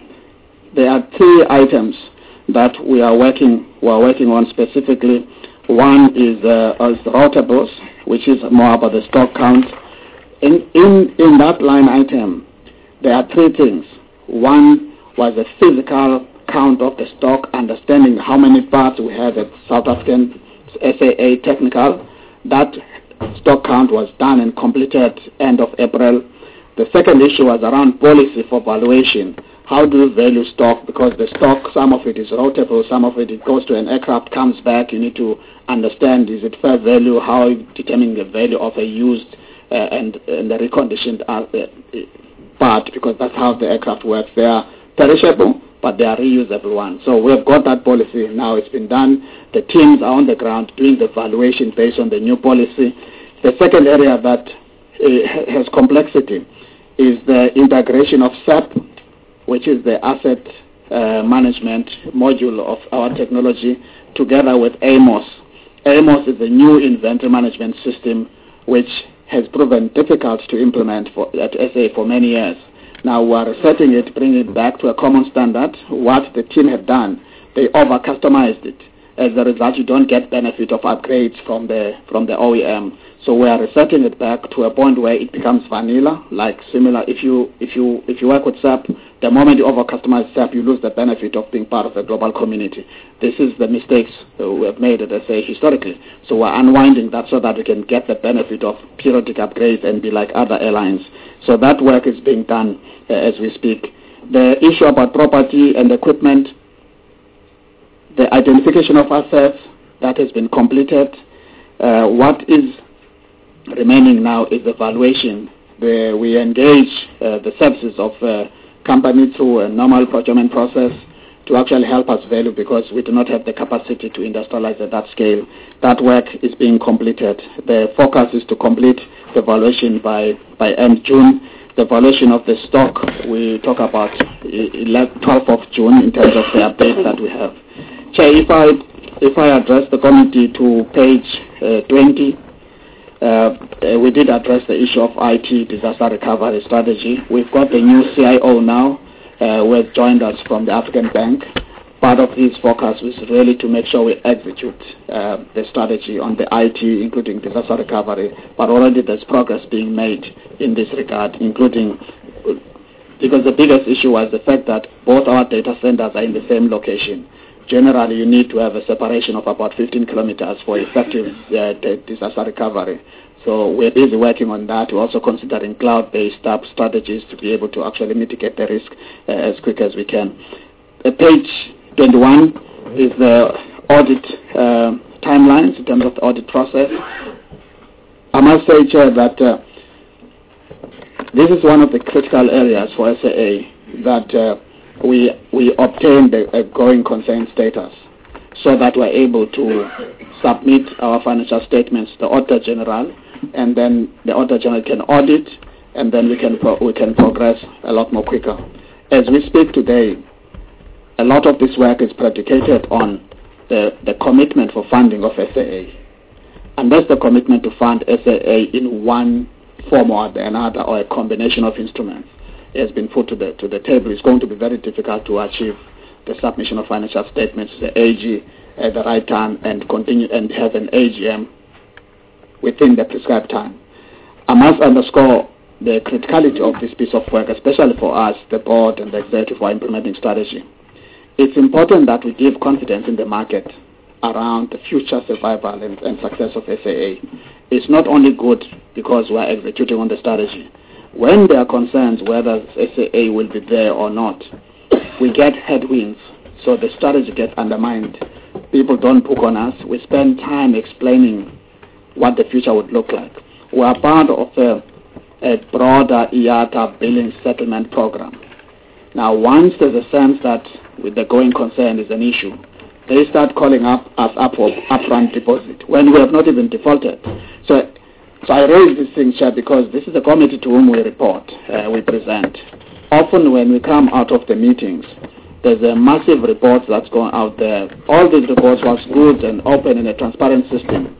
3 items that we are working on specifically. One is routables, which is more about the stock count. In that line item, there are 3 things. One was a physical count of the stock, understanding how many parts we have at South African SAA Technical. That stock count was done and completed end of April. The second issue was around policy for valuation. How do you value stock? Because the stock, some of it is routable, some of it goes to an aircraft, comes back. You need to understand, is it fair value? How are you determining the value of a used and the reconditioned part? Because that's how the aircraft works. They are perishable, but they are reusable ones. So we have got that policy now. It's been done. The teams are on the ground doing the valuation based on the new policy. The second area that has complexity is the integration of SAP, which is the asset management module of our technology, together with AMOS. AMOS is a new inventory management system which has proven difficult to implement at SA for many years. Now we are resetting it, bringing it back to a common standard. What the team have done, they over-customized it. As a result, you don't get benefit of upgrades from the OEM. So we are resetting it back to a point where it becomes vanilla, like similar. If you work with SAP, the moment you over-customize SAP, you lose the benefit of being part of the global community. This is the mistakes we have made at SA historically. So we're unwinding that so that we can get the benefit of periodic upgrades and be like other airlines. So that work is being done as we speak. The issue about property and equipment, the identification of assets, that has been completed. What is remaining now is the valuation. We engage the services of company through a normal procurement process to actually help us value, because we do not have the capacity to industrialize at that scale. That work is being completed. The focus is to complete the valuation by end June. The valuation of the stock, we talk about 12th of June in terms of the update that we have. Chair, if I address the committee to page 20, we did address the issue of IT disaster recovery strategy. We've got the new CIO now, who has joined us from the African Bank. Part of his focus was really to make sure we execute the strategy on the IT, including disaster recovery. But already there's progress being made in this regard, including, because the biggest issue was the fact that both our data centers are in the same location. Generally, you need to have a separation of about 15 kilometers for effective disaster recovery. So we're busy working on that. We're also considering cloud-based strategies to be able to actually mitigate the risk as quick as we can. Page 21 is the audit timelines in terms of the audit process. I must say, Chair, that This is one of the critical areas for SAA that we obtained a going concern status so that we're able to submit our financial statements to the Auditor General, and then the Auditor General can audit, and then we can progress a lot more quicker. As we speak today, a lot of this work is predicated on the commitment for funding of SAA. Unless the commitment to fund SAA in one form or another, or a combination of instruments, has been put to the table, it's going to be very difficult to achieve the submission of financial statements to the AG at the right time and continue and have an AGM within the prescribed time. I must underscore the criticality of this piece of work, especially for us, the board and the executive, for implementing strategy. It's important that we give confidence in the market around the future survival and success of SAA. It's not only good because we're executing on the strategy. When there are concerns whether SAA will be there or not, we get headwinds, so the strategy gets undermined. People don't book on us. We spend time explaining what the future would look like. We are part of a broader IATA billing settlement program. Now, once there's a sense that with the going concern is an issue, they start calling us up for upfront deposit when we have not even defaulted. So I raise this thing, Chair, because this is a committee to whom we report, we present. Often when we come out of the meetings, there's a massive report that's going out there. All these reports was good and open in a transparent system.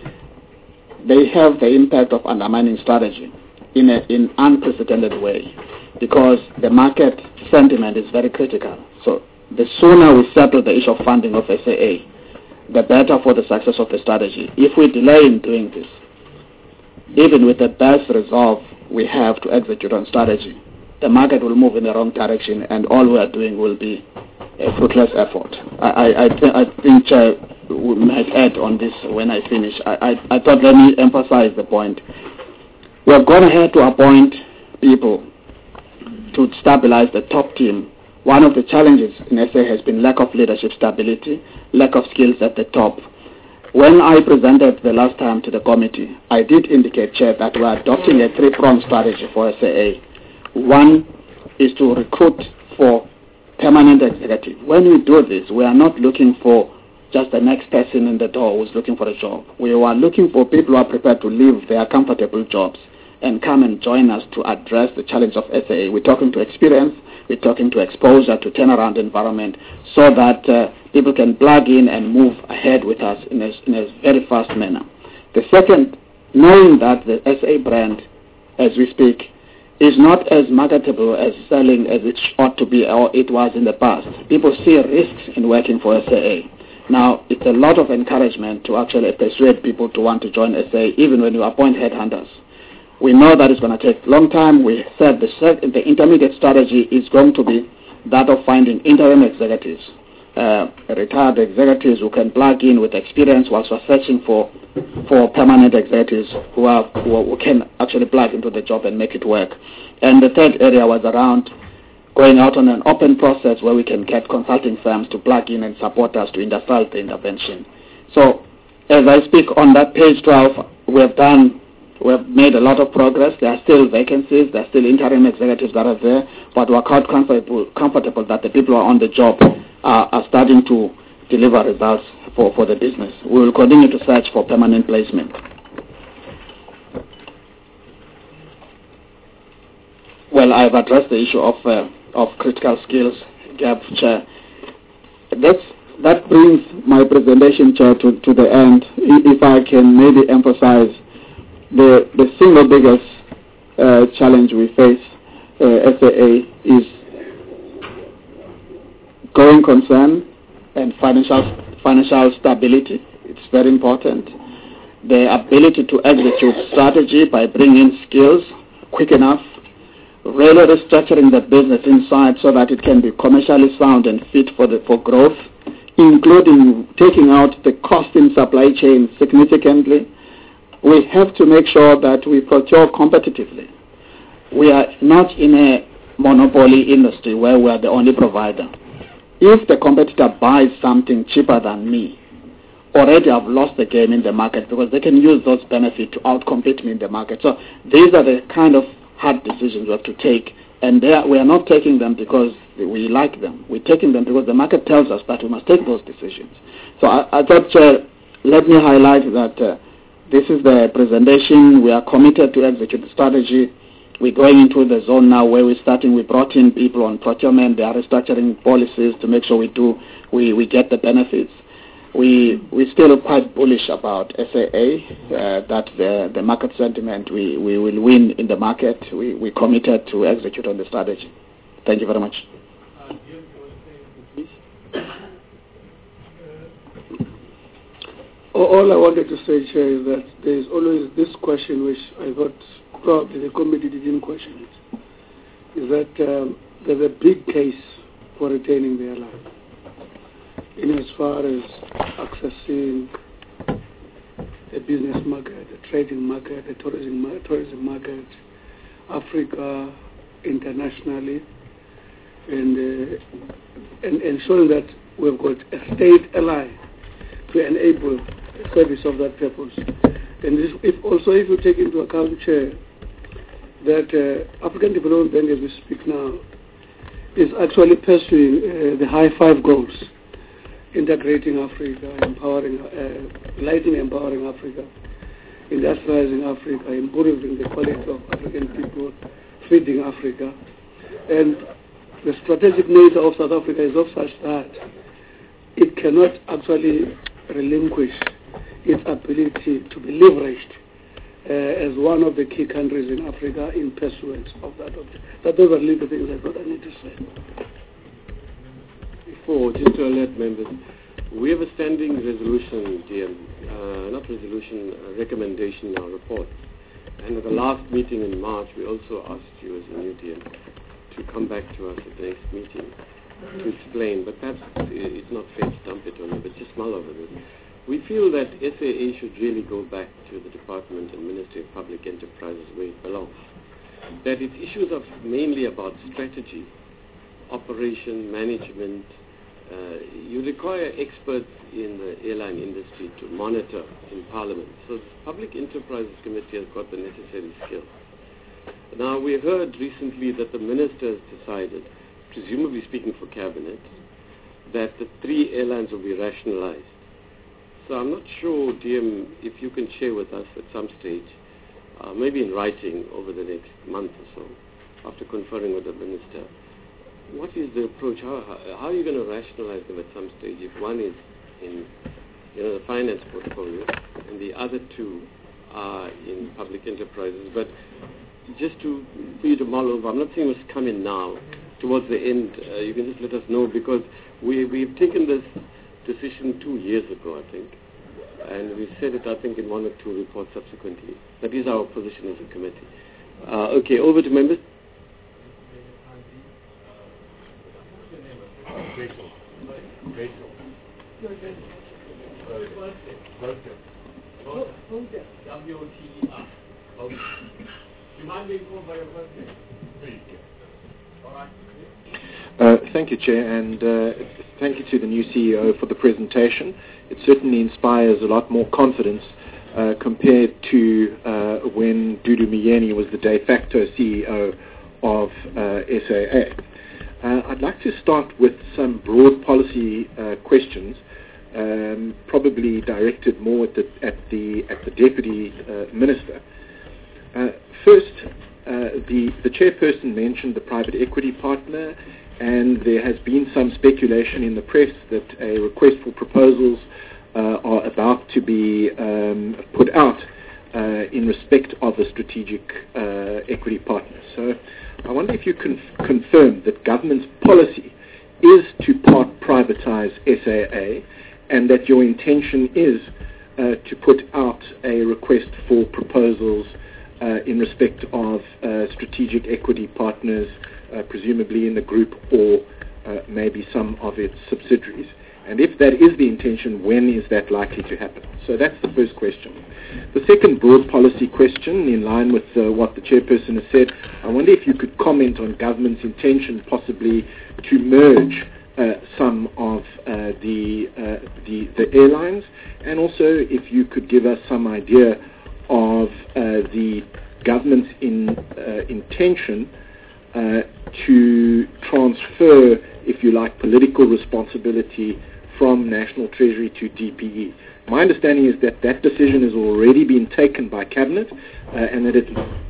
They have the impact of undermining strategy in an unprecedented way, because the market sentiment is very critical. So the sooner we settle the issue of funding of SAA, the better for the success of the strategy. If we delay in doing this, even with the best resolve we have to execute on strategy, the market will move in the wrong direction, and all we are doing will be a fruitless effort. I think we might add on this when I finish. I thought let me emphasize the point. We're going to have to appoint people to stabilize the top team. One of the challenges in SA has been lack of leadership stability, lack of skills at the top. When I presented the last time to the committee, I did indicate, Chair, that we are adopting a three-pronged strategy for SAA. One is to recruit for permanent executive. When we do this, we are not looking for just the next person in the door who's looking for a job. We are looking for people who are prepared to leave their comfortable jobs and come and join us to address the challenge of SAA. We're talking to experience, we're talking to exposure to turnaround environment, so that people can plug in and move ahead with us in a very fast manner. The second, knowing that the SA brand, as we speak, is not as marketable as selling as it ought to be or it was in the past. People see risks in working for SAA. Now, it's a lot of encouragement to actually persuade people to want to join SA, even when you appoint headhunters. We know that it's going to take a long time. We said the intermediate strategy is going to be that of finding interim executives, retired executives who can plug in with experience whilst we're searching for permanent executives who can actually plug into the job and make it work. And the third area was around going out on an open process where we can get consulting firms to plug in and support us to industrialize the intervention. So as I speak on that page 12, we have made a lot of progress. There are still vacancies, there are still interim executives that are there, but we're quite comfortable that the people who are on the job are starting to deliver results for the business. We will continue to search for permanent placement. Well, I've addressed the issue of critical skills gap, Chair. That brings my presentation, Chair, to the end. If I can maybe emphasize the single biggest challenge we face, SAA, is going concern and financial stability. It's very important. The ability to execute strategy by bringing skills quick enough, really restructuring the business inside so that it can be commercially sound and fit for growth, including taking out the cost in supply chain significantly. We have to make sure that we procure competitively. We are not in a monopoly industry where we are the only provider. If the competitor buys something cheaper than me, already I've lost the game in the market, because they can use those benefits to outcompete me in the market. So these are the kind of hard decisions we have to take. And we are not taking them because we like them. We're taking them because the market tells us that we must take those decisions. So I thought, let me highlight that this is the presentation. We are committed to execute the strategy. We're going into the zone now where we're starting. We brought in people on procurement. They are restructuring policies to make sure we get the benefits. We're still quite bullish about SAA, that the market sentiment, we will win in the market. We're committed to execute on the strategy. Thank you very much. All I wanted to say, Chair, is that there is always this question which I thought probably the committee didn't question it, is that there's a big case for retaining the airline in as far as accessing the business market, the trading market, the tourism market, Africa, internationally, and ensuring that we've got a state airline to enable service of that purpose. And if you take into account, Chair, that African Development Bank, as we speak now, is actually pursuing the high five goals: integrating Africa, empowering Africa, industrializing Africa, improving the quality of African people, feeding Africa. And the strategic nature of South Africa is of such that it cannot actually relinquish its ability to be leveraged as one of the key countries in Africa in pursuance of that object. That those are little things I thought I need to say. Before, just to alert members, we have a standing resolution, recommendation in our report. And at the last meeting in March, we also asked you as a new DM to come back to us at the next meeting to explain, but perhaps it's not fair to dump it on you, but just mull over this. We feel that SAA should really go back to the Department and Ministry of Public Enterprises where it belongs. That its issues are mainly about strategy, operation, management. You require experts in the airline industry to monitor in Parliament. So the Public Enterprises Committee has got the necessary skills. Now, we heard recently that the minister has decided, presumably speaking for Cabinet, that the 3 airlines will be rationalized. So I'm not sure, DM, if you can share with us at some stage, maybe in writing over the next month or so, after conferring with the minister, what is the approach? How are you going to rationalize them at some stage if one is in the finance portfolio and the other 2 are in public enterprises? But just for you to mull over, I'm not saying it must come in now. Towards the end, you can just let us know, because we've taken this decision 2 years ago, I think, and we said it, I think, in 1 or 2 reports subsequently. That is our position as a committee. Okay, over to members. Thank you, Chair, and thank you to the new CEO for the presentation. It certainly inspires a lot more confidence compared to when Dudu Myeni was the de facto CEO of SAA. I'd like to start with some broad policy questions, probably directed more at the Deputy Minister. First, the chairperson mentioned the private equity partner, and there has been some speculation in the press that a request for proposals are about to be put out in respect of a strategic equity partner. So I wonder if you can confirm that government's policy is to part privatize SAA, and that your intention is to put out a request for proposals in respect of strategic equity partners, presumably in the group or maybe some of its subsidiaries. And if that is the intention, when is that likely to happen? So that's the first question. The second broad policy question, in line with what the chairperson has said, I wonder if you could comment on government's intention possibly to merge some of the airlines, and also if you could give us some idea of the government's intention to transfer, if you like, political responsibility from National Treasury to DPE. My understanding is that that decision has already been taken by Cabinet, and that it...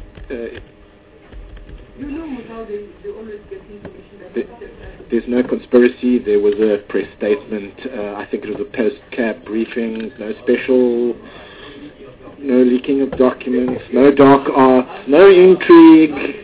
you know how they always get information. There's no conspiracy. There was a press statement. I think it was a post-cab briefing. No special... No leaking of documents. No dark arts. No intrigue.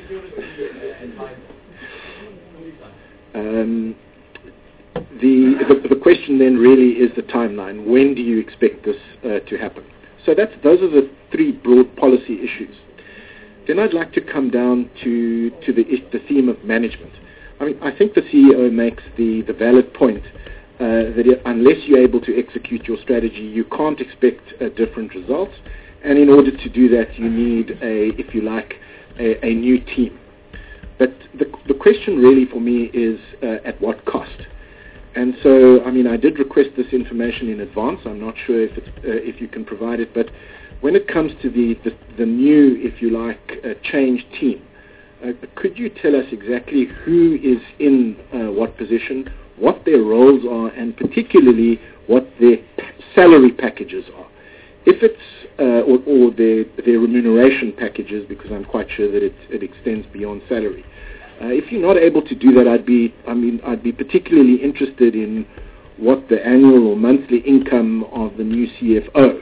The question then really is the timeline. When do you expect this to happen? So those are the three broad policy issues. Then I'd like to come down to the theme of management. I mean, I think the CEO makes the valid point that unless you're able to execute your strategy, you can't expect different results. And in order to do that, you need if you like, a new team. But the question really for me is at what cost? And so, I mean, I did request this information in advance. I'm not sure if you can provide it, but when it comes to the new, if you like, change team, could you tell us exactly who is in what position, what their roles are, and particularly what their salary packages are? If it's or their remuneration packages, because I'm quite sure that it extends beyond salary. If you're not able to do that, I'd be particularly interested in what the annual or monthly income of the new CFO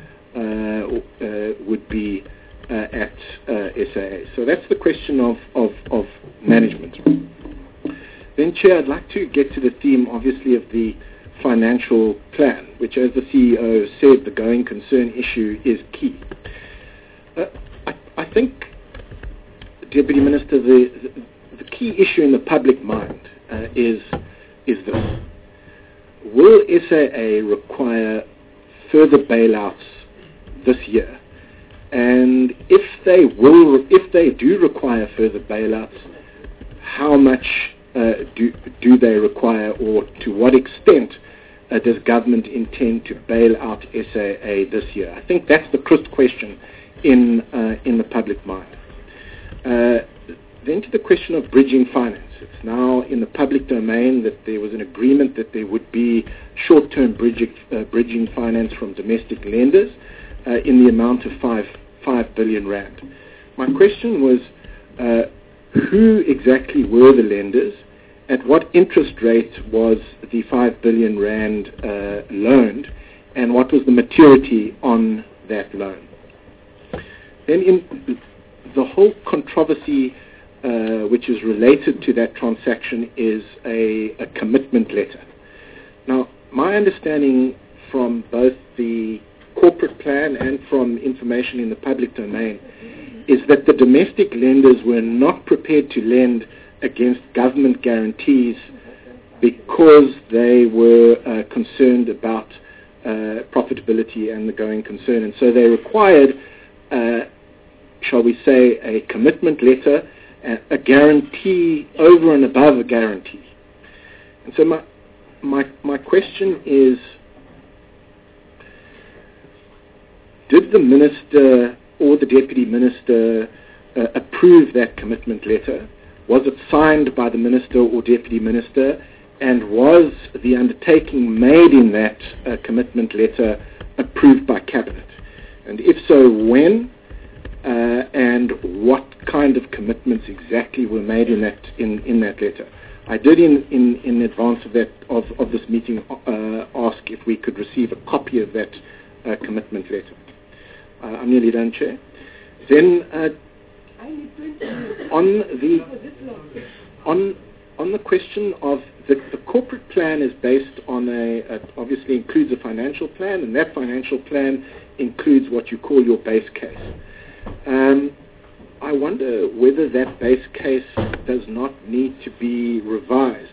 would be at SAA. So that's the question of management. Then, Chair, I'd like to get to the theme, obviously, of the financial plan, which, as the CEO said, the going concern issue is key. I think, Deputy Minister, the key issue in the public mind is this. Will SAA require further bailouts this year? And if they do require further bailouts, how much do they require, or to what extent does government intend to bail out SAA this year? I think that's the crust question in the public mind. Then to the question of bridging finance. It's now in the public domain that there was an agreement that there would be short-term bridging finance from domestic lenders in the amount of 5 billion rand. My question was, who exactly were the lenders? At what interest rate was the 5 billion rand loaned? And what was the maturity on that loan? Then in the whole controversy which is related to that transaction is a commitment letter. Now, my understanding from both the corporate plan and from information in the public domain is that the domestic lenders were not prepared to lend against government guarantees because they were concerned about profitability and the going concern. And so they required, shall we say, a commitment letter, a guarantee over and above a guarantee. And so my question is, did the minister or the deputy minister approve that commitment letter? Was it signed by the minister or deputy minister? And was the undertaking made in that commitment letter approved by cabinet? And if so, when? And what kind of commitments exactly were made in that letter? I did in advance of this meeting ask if we could receive a copy of that commitment letter. I'm nearly done, Chair. Then on the question of the corporate plan is based on obviously includes a financial plan, and that financial plan includes what you call your base case. I wonder whether that base case does not need to be revised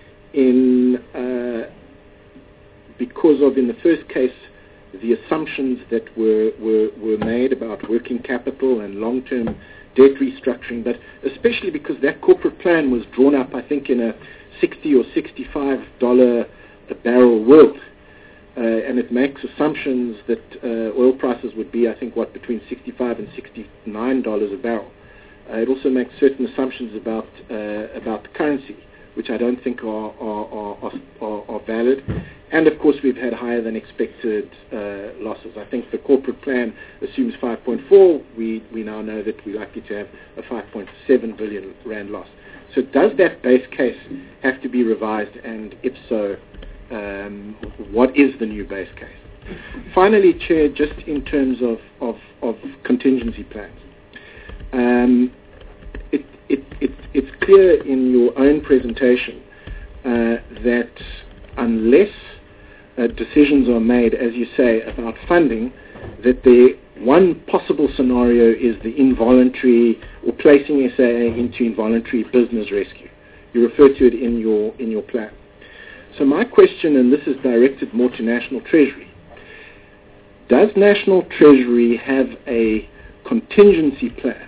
because of, in the first case, the assumptions that were made about working capital and long-term debt restructuring, but especially because that corporate plan was drawn up, I think, in a $60 or $65 a barrel world. and it makes assumptions that oil prices would be, I think, between $65 and $69 a barrel. It also makes certain assumptions about the currency, which I don't think are valid. And of course, we've had higher than expected losses. I think the corporate plan assumes 5.4. We now know that we're likely to have a 5.7 billion rand loss. So does that base case have to be revised? And if so, what is the new base case? Finally, Chair, just in terms of contingency plans, it's clear in your own presentation that unless decisions are made, as you say, about funding, that the one possible scenario is the involuntary or placing SAA into involuntary business rescue. You refer to it in your plan. So my question, and this is directed more to National Treasury, does National Treasury have a contingency plan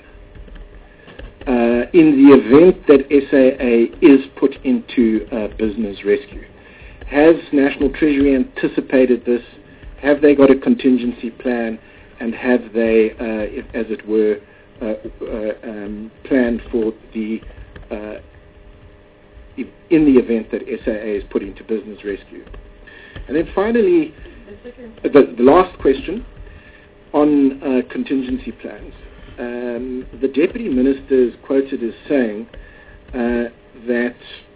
in the event that SAA is put into business rescue? Has National Treasury anticipated this? Have they got a contingency plan? And have they, as it were, planned for in the event that SAA is put into business rescue? And then finally, the last question on contingency plans. The Deputy Minister is quoted as saying that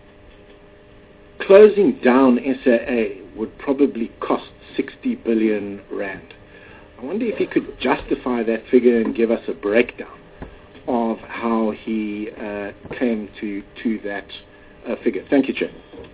closing down SAA would probably cost 60 billion rand. I wonder if he could justify that figure and give us a breakdown of how he came to that figure. Thank you, Chair.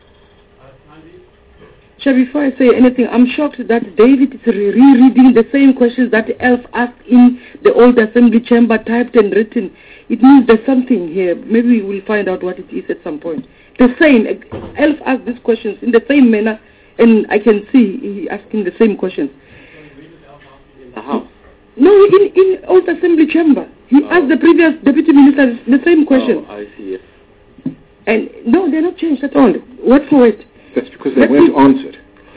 Chair, before I say anything, I'm shocked that David is rereading the same questions that Elf asked in the old assembly chamber, typed and written. It means there's something here. Maybe we'll find out what it is at some point. The same, Elf asked these questions in the same manner, and I can see he asking the same questions. How? No, in old assembly chamber. He asked the previous deputy minister the same question. Oh, I see it. And no, they're not changed at all. Word for word. That's because they weren't answered.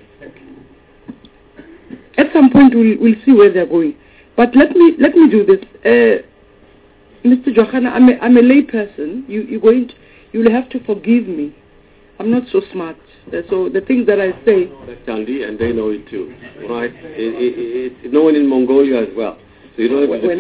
At some point, we'll see where they're going. But let me do this. Mr. Johana, I'm a lay person. You'll have to forgive me. I'm not so smart. So the things that I say... That's Gandhi, and they know it too. Right? It's known in Mongolia as well. So you don't have to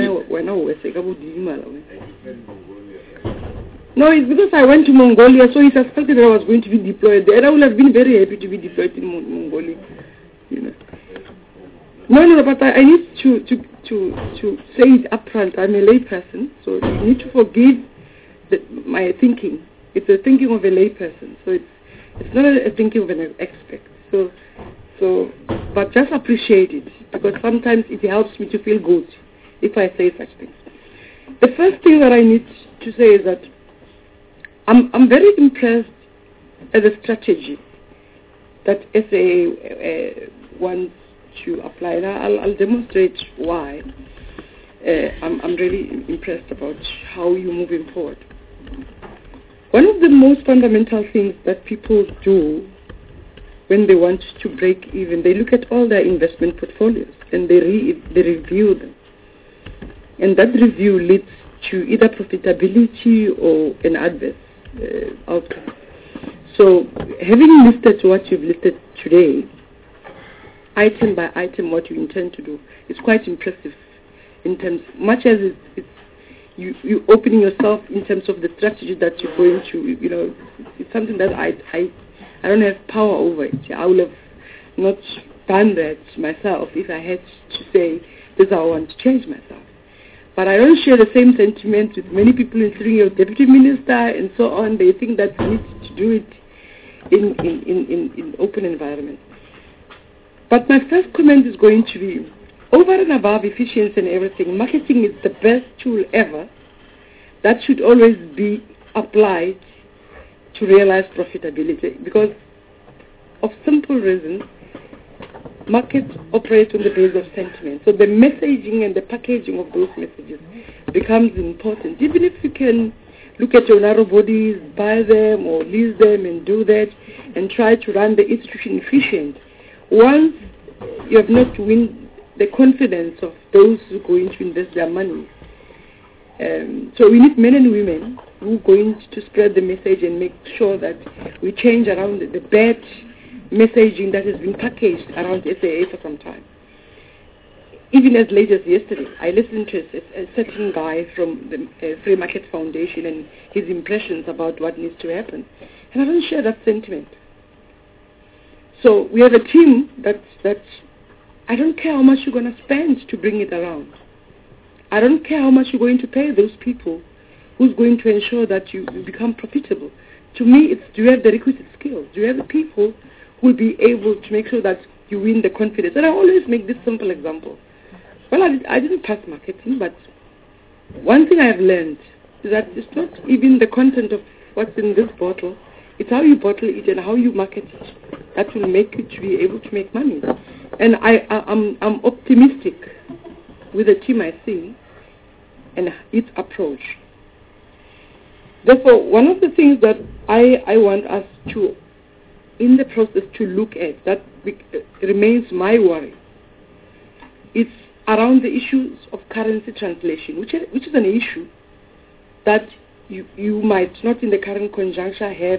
No, it's because I went to Mongolia, so he suspected that I was going to be deployed there. And I would have been very happy to be deployed in Mongolia. You know. No, but I need to say it up front. I'm a lay person, so you need to forgive my thinking. It's a thinking of a lay person, so it's not a thinking of an expert. So, but just appreciate it, because sometimes it helps me to feel good if I say such things. The first thing that I need to say is that I'm very impressed at the strategy that SAA wants to apply. And I'll demonstrate why. I'm really impressed about how you're moving forward. One of the most fundamental things that people do when they want to break even, they look at all their investment portfolios and they review them. And that review leads to either profitability or an adverse outcome. So having listed what you've listed today, item by item, what you intend to do, is quite impressive in terms, much as it's you opening yourself in terms of the strategy that you're going to, it's something that I don't have power over it. I would have not done that myself if I had to say, this is how I want to change myself. But I don't share the same sentiment with many people, including your deputy minister and so on. They think that we need to do it in open environment. But my first comment is going to be, over and above efficiency and everything, marketing is the best tool ever that should always be applied to realize profitability, because of simple reasons. Markets operate on the basis of sentiment. So the messaging and the packaging of those messages becomes important. Even if you can look at your narrow bodies, buy them or lease them and do that and try to run the institution efficient, once you have not win the confidence of those who are going to invest their money, so we need men and women who are going to spread the message and make sure that we change around the bad messaging that has been packaged around SAA for some time. Even as late as yesterday, I listened to a certain guy from the Free Market Foundation and his impressions about what needs to happen. And I don't share that sentiment. So we have a team that I don't care how much you're going to spend to bring it around. I don't care how much you're going to pay those people who's going to ensure that you become profitable. To me, it's do you have the requisite skills? Do you have the people who will be able to make sure that you win the confidence? And I always make this simple example. Well, I didn't pass marketing, but one thing I have learned is that it's not even the content of what's in this bottle. It's how you bottle it and how you market it that will make you to be able to make money. And I'm optimistic with the team I see and its approach. Therefore, one of the things that I want us to, in the process, to look at, that remains my worry, it's around the issues of currency translation, which is an issue that you might not in the current conjuncture have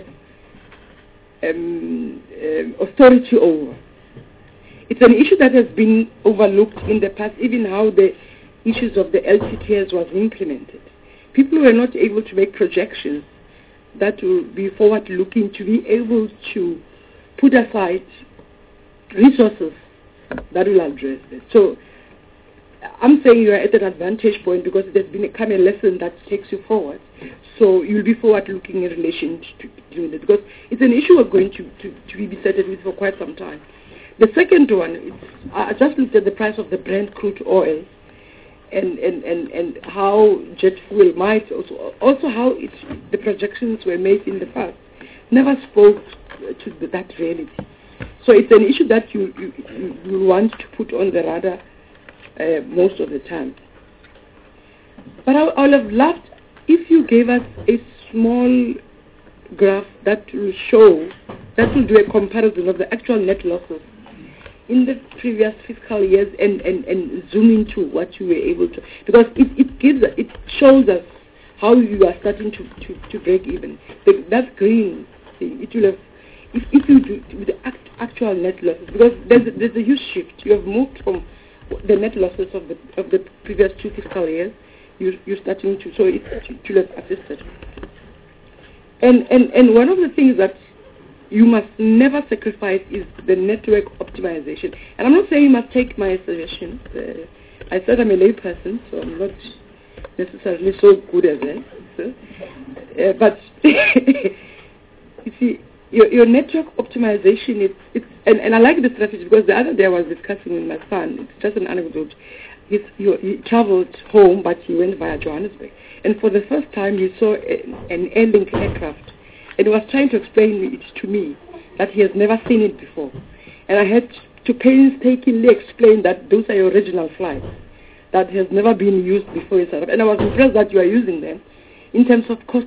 authority over. It's an issue that has been overlooked in the past, even how the issues of the LTTS was implemented. People were not able to make projections that will be forward-looking to be able to put aside resources that will address it. So I'm saying you are at an advantage point because it has become a lesson that takes you forward. So you'll be forward-looking in relation to doing it because it's an issue we're going to be besetted with for quite some time. The second one, I just looked at the price of the Brent crude oil and how jet fuel might also how the projections were made in the past never spoke to that reality. So it's an issue that you want to put on the radar most of the time. But I would have loved if you gave us a small graph that will do a comparison of the actual net losses in the previous fiscal years and zoom into what you were able to, because it shows us how you are starting to break even. That green thing, it will have, if you do with the actual net losses, because there's a huge shift. You have moved from the net losses of the previous 2 fiscal years. You're starting to, so it will have assisted. And one of the things that you must never sacrifice is the network optimization. And I'm not saying you must take my suggestions. I said I'm a lay person, so I'm not necessarily so good at that. So, but you see, your network optimization, and I like the strategy because the other day I was discussing with my son. It's just an anecdote. He traveled home, but he went via Johannesburg. And for the first time, he saw an Airlink aircraft. And he was trying to explain it to me that he has never seen it before. And I had to painstakingly explain that those are your original flights that has never been used before in South Africa. And I was impressed that you are using them in terms of cost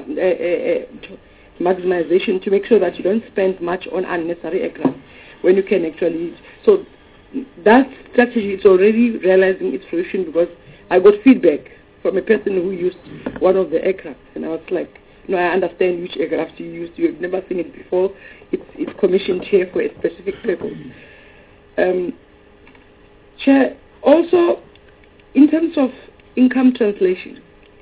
maximization to make sure that you don't spend much on unnecessary aircraft when you can actually. So that strategy is already realizing its fruition because I got feedback from a person who used one of the aircraft. And I was like, I understand which aircraft you used. You've never seen it before. It's commissioned here for a specific purpose. Chair, also, in terms of income translation,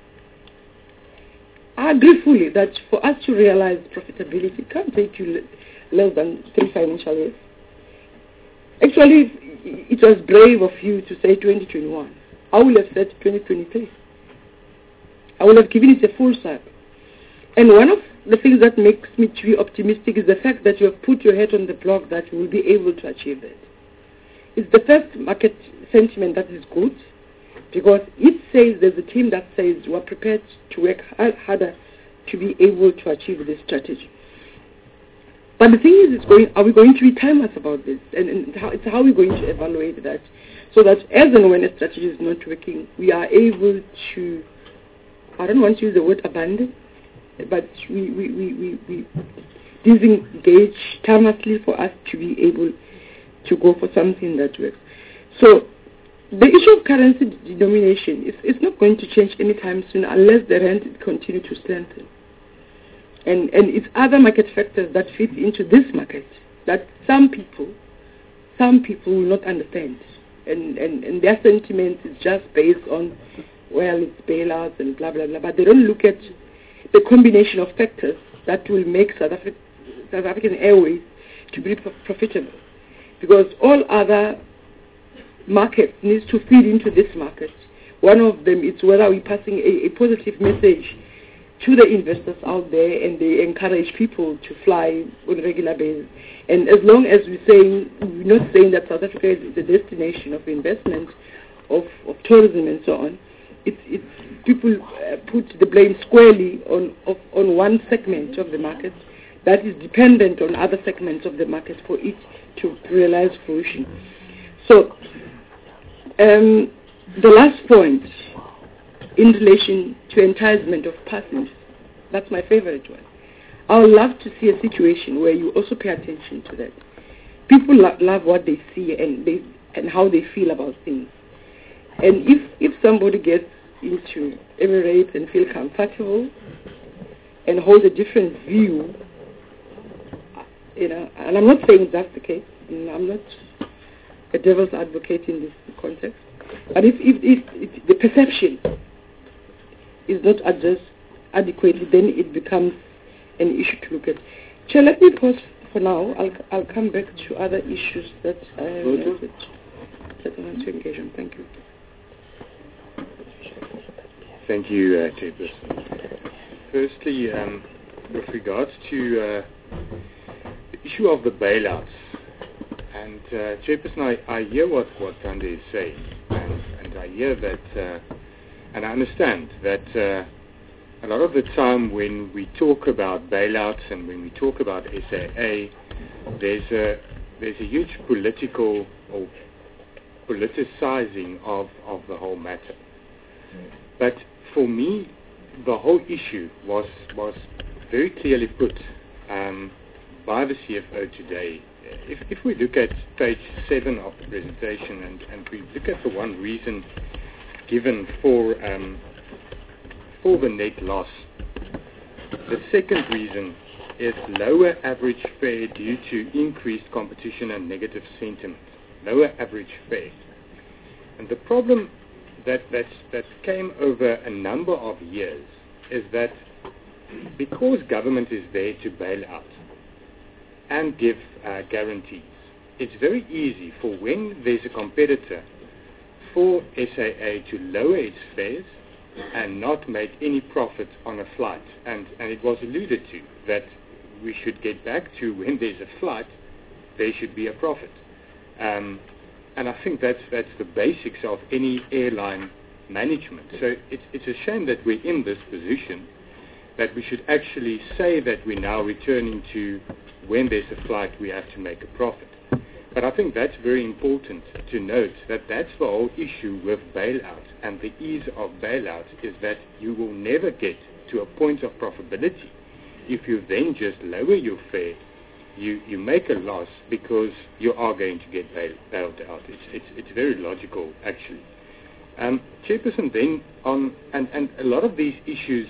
I agree fully that for us to realize profitability, it can't take you less than 3 financial years. Actually, it was brave of you to say 2021. I would have said 2023. I would have given it a full cycle. And one of the things that makes me to be optimistic is the fact that you have put your head on the block that you will be able to achieve it. It's the first market sentiment that is good because it says there's a team that says we're prepared to work harder to be able to achieve this strategy. But the thing is, are we going to be timeless about this? And how we're going to evaluate that so that as and when a strategy is not working, we are able to, I don't want to use the word abandon, but we disengage timelessly for us to be able to go for something that works. So the issue of currency denomination is not going to change anytime soon unless the rand continue to strengthen. And it's other market factors that fit into this market that some people will not understand. And their sentiment is just based on, well, it's bailouts and blah, blah, blah. But they don't look at the combination of factors that will make South African Airways to be profitable. Because all other markets needs to feed into this market. One of them is whether we're passing a positive message to the investors out there and they encourage people to fly on a regular basis. And as long as we're not saying that South Africa is a destination of investment, of tourism and so on, it's people put the blame squarely on one segment of the market that is dependent on other segments of the market for it to realize fruition. So the last point in relation to enticement of passengers, that's my favorite one. I would love to see a situation where you also pay attention to that. People love what they see and how they feel about things. And if somebody gets into Emirates and feel comfortable and hold a different view, and I'm not saying that's the case. I'm not a devil's advocate in this context. But if the perception is not addressed adequately, then it becomes an issue to look at. Chair, let me pause for now. I'll come back to other issues that I want to engage on. Thank you. Thank you, Chairperson. Firstly, with regards to the issue of the bailouts, and Chairperson, I hear what Thande is saying, and I hear that, and I understand that a lot of the time when we talk about bailouts and when we talk about SAA, there's a huge political or politicizing of the whole matter. But for me, the whole issue was very clearly put by the CFO today. If we look at page 7 of the presentation and we look at the one reason given for the net loss, the second reason is lower average fare due to increased competition and negative sentiment. Lower average fare. And the problem that came over a number of years is that because government is there to bail out and give guarantees, it's very easy for when there's a competitor for SAA to lower its fares and not make any profit on a flight. And it was alluded to that we should get back to when there's a flight, there should be a profit. And I think that's the basics of any airline management. So it's a shame that we're in this position, that we should actually say that we're now returning to when there's a flight we have to make a profit. But I think that's very important to note, that that's the whole issue with bailout and the ease of bailout, is that you will never get to a point of profitability if you then just lower your fare. You make a loss because you are going to get bailed out. It's very logical, actually. Chairperson, then on and a lot of these issues,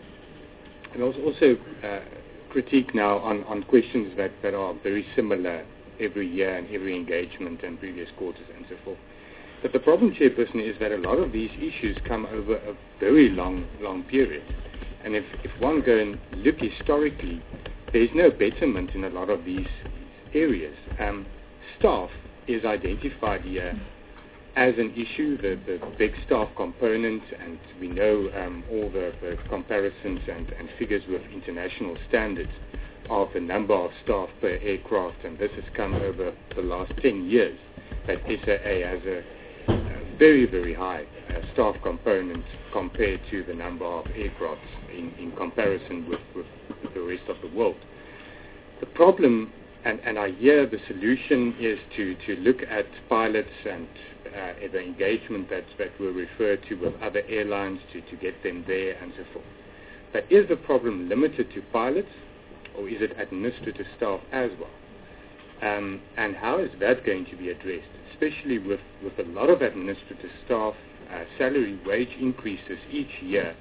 and also critique now on questions that are very similar every year and every engagement and previous quarters and so forth. But the problem, Chairperson, is that a lot of these issues come over a very long period. And if one go and look historically, there's no betterment in a lot of these areas. Staff is identified here as an issue, the big staff component, and we know all the comparisons and figures with international standards of the number of staff per aircraft, and this has come over the last 10 years, that SAA has a very, very high staff component compared to the number of aircrafts in comparison with the rest of the world. The problem, and I hear the solution is to look at pilots and the engagement that were referred to with other airlines to get them there and so forth. But is the problem limited to pilots, or is it administrative staff as well? And how is that going to be addressed, especially with a lot of administrative staff, salary wage increases each year?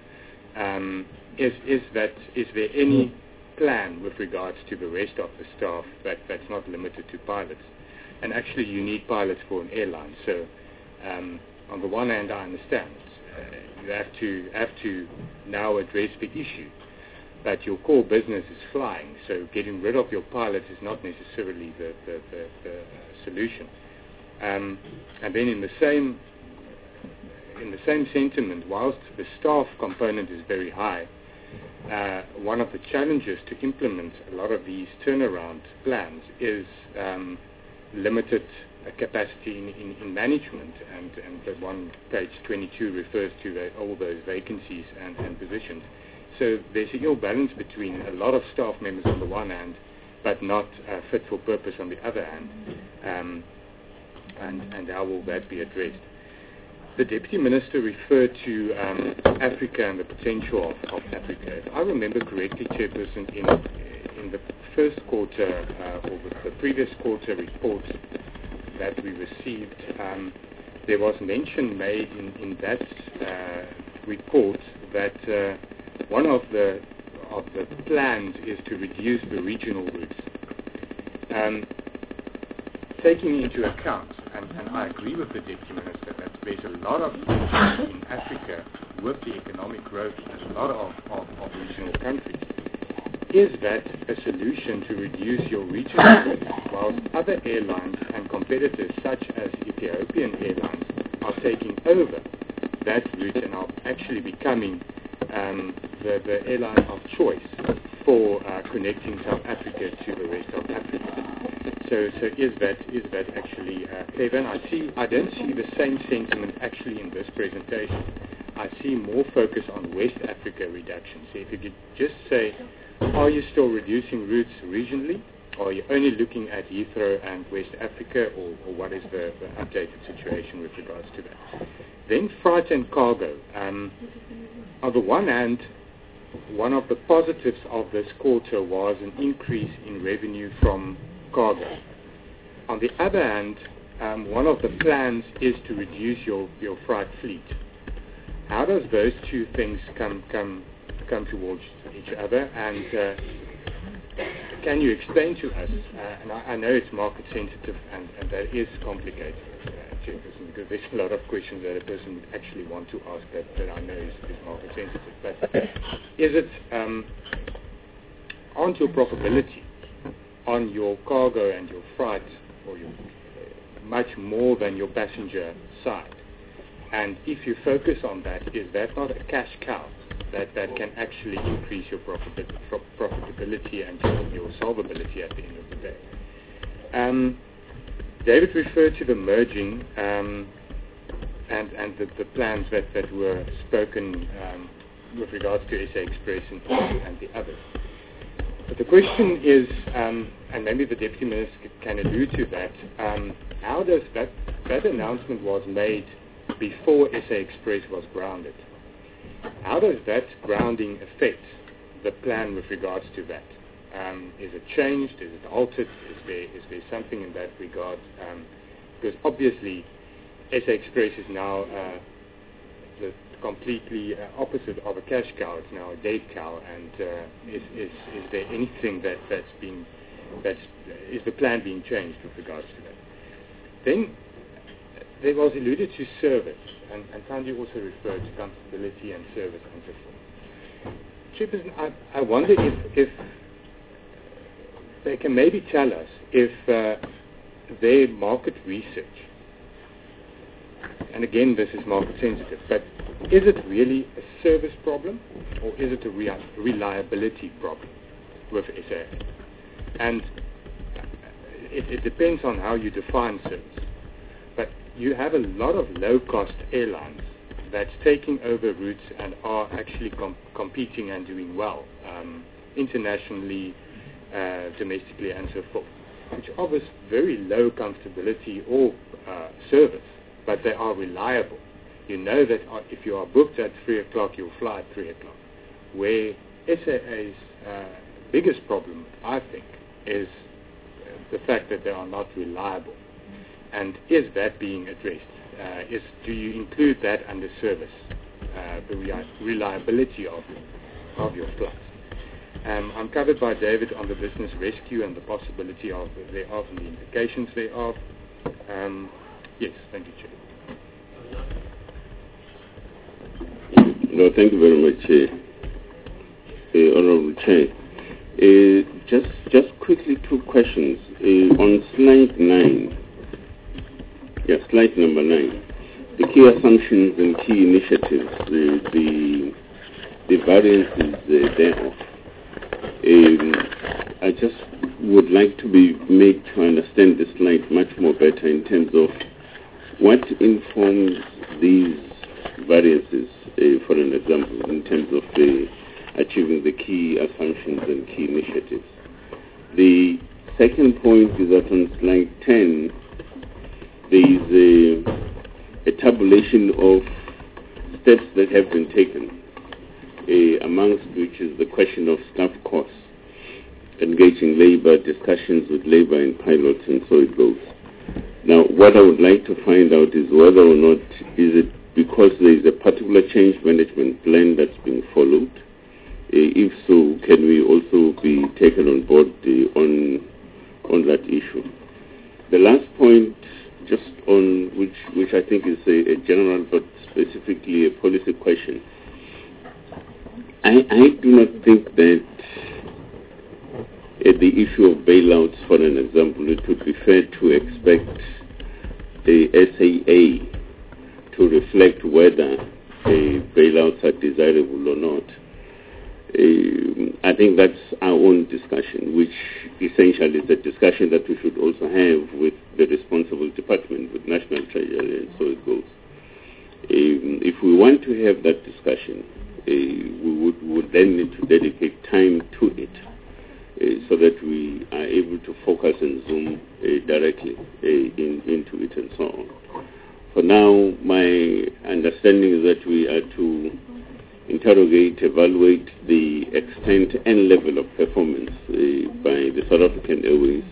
Is there any plan with regards to the rest of the staff that's not limited to pilots? And actually, you need pilots for an airline. So, on the one hand, I understand you have to now address the issue, but your core business is flying. So, getting rid of your pilots is not necessarily the solution. And then in the same sentiment, whilst the staff component is very high, one of the challenges to implement a lot of these turnaround plans is limited capacity in management, and the one page 22 refers to all those vacancies and positions. So there's a ill balance between a lot of staff members on the one hand, but not fit for purpose on the other hand. And how will that be addressed? The Deputy Minister referred to Africa and the potential of Africa. If I remember correctly, Chairperson, in the first quarter or the previous quarter report that we received, there was mention made in that report that one of the plans is to reduce the regional routes. Taking into account, and I agree with the Deputy Minister, that there's a lot of issues in Africa with the economic growth in a lot of regional countries. Is that a solution to reduce your regional routes, whilst other airlines and competitors such as Ethiopian Airlines are taking over that route and are actually becoming the airline of choice for connecting South Africa to the rest of Africa? So is that actually Kevin? I don't see the same sentiment actually in this presentation. I see more focus on West Africa reduction. So if you could just say, are you still reducing routes regionally, or are you only looking at Heathrow and West Africa, or what is the updated situation with regards to that? Then freight and cargo. On the one hand, one of the positives of this quarter was an increase in revenue from cargo. On the other hand, one of the plans is to reduce your freight fleet. How does those two things come towards each other? And can you explain to us? And I know it's market sensitive, and that is complicated, Chairperson, because there's a lot of questions that a person would actually want to ask that I know is market sensitive. But is it on your profitability on your cargo and your freight, or your much more than your passenger side? And if you focus on that, is that not a cash cow that can actually increase your profitability and your solvability at the end of the day? David referred to the merging and the plans that were spoken with regards to SA Express and the others. But the question is, and maybe the Deputy Minister can allude to that, how does that announcement was made before SA Express was grounded? How does that grounding affect the plan with regards to that? Is it changed? Is it altered? Is there something in that regard? Because obviously SA Express is now the completely opposite of a cash cow. It's now a dead cow. And is there anything is the plan being changed with regards to that? Then there was alluded to service, and Sanjay also referred to comfortability and service and so forth. Chairperson, I wonder if they can maybe tell us if their market research, and again this is market sensitive, but is it really a service problem or is it a reliability problem with SA? And it depends on how you define service. But you have a lot of low-cost airlines that's taking over routes and are actually competing and doing well internationally, domestically, and so forth, which offers very low comfortability or service, but they are reliable. You know that if you are booked at 3 o'clock, you'll fly at 3 o'clock. Where SAA's biggest problem, I think, is the fact that they are not reliable. And is that being addressed? Do you include that under service, the reliability of your flights? I'm covered by David on the business rescue and the possibility thereof and the implications thereof. Yes, thank you, Chair. No, thank you very much, Honourable Chair. Just quickly, two questions. On slide 9, slide number 9, the key assumptions and key initiatives, the variances thereof. I just would like to be made to understand the slide much more better in terms of what informs these variances, for an example, in terms of achieving the key assumptions and key initiatives. The second point is that on slide 10, there is a tabulation of steps that have been taken, amongst which is the question of staff costs, engaging labor, discussions with labor and pilots, and so it goes. Now, what I would like to find out is whether or not is it because there is a particular change management plan that's being followed. If so, can we also be taken on board on that issue? The last point, just on which I think is a general but specifically a policy question. I do not think that the issue of bailouts, for an example, it would be fair to expect the SAA to reflect whether bailouts are desirable or not. I think that's our own discussion, which essentially is a discussion that we should also have with the responsible department, with National Treasury, and so it goes. If we want to have that discussion, we would then need to dedicate time to it so that we are able to focus and zoom directly into it and so on. For now, my understanding is that we are to interrogate, evaluate the extent and level of performance by the South African Airways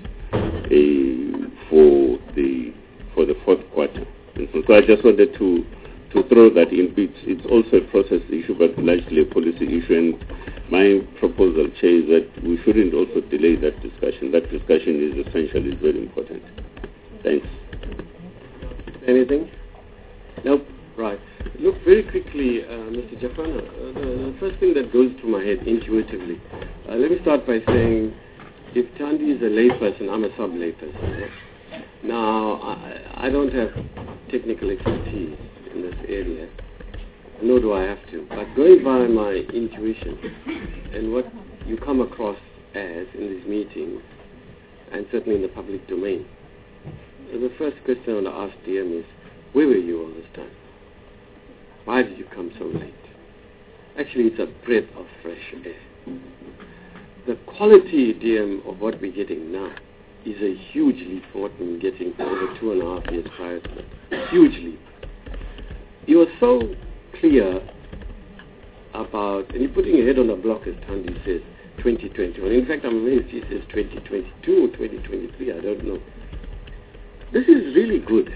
for the fourth quarter. And so I just wanted to throw that in. It's also a process issue, but largely a policy issue. And my proposal, Chair, is that we shouldn't also delay that discussion. That discussion is essentially very important. Thanks. Anything? Nope. Right. Look, very quickly, Mr. Jafana, the first thing that goes through my head intuitively, let me start by saying, if Thandi is a layperson, I'm a sub-layperson. Right? Now, I don't have technical expertise in this area, nor do I have to. But going by my intuition and what you come across as in these meetings, and certainly in the public domain, the first question I want to ask DM is, where were you all this time? Why did you come so late? Actually, it's a breath of fresh air. The quality, DM, of what we're getting now is a huge leap from what we were getting over 2.5 years prior to that. Huge leap. You are so clear about, and you're putting your head on the block, as Thandi says, 2021. In fact, I'm amazed he says 2022 or 2023, I don't know. This is really good.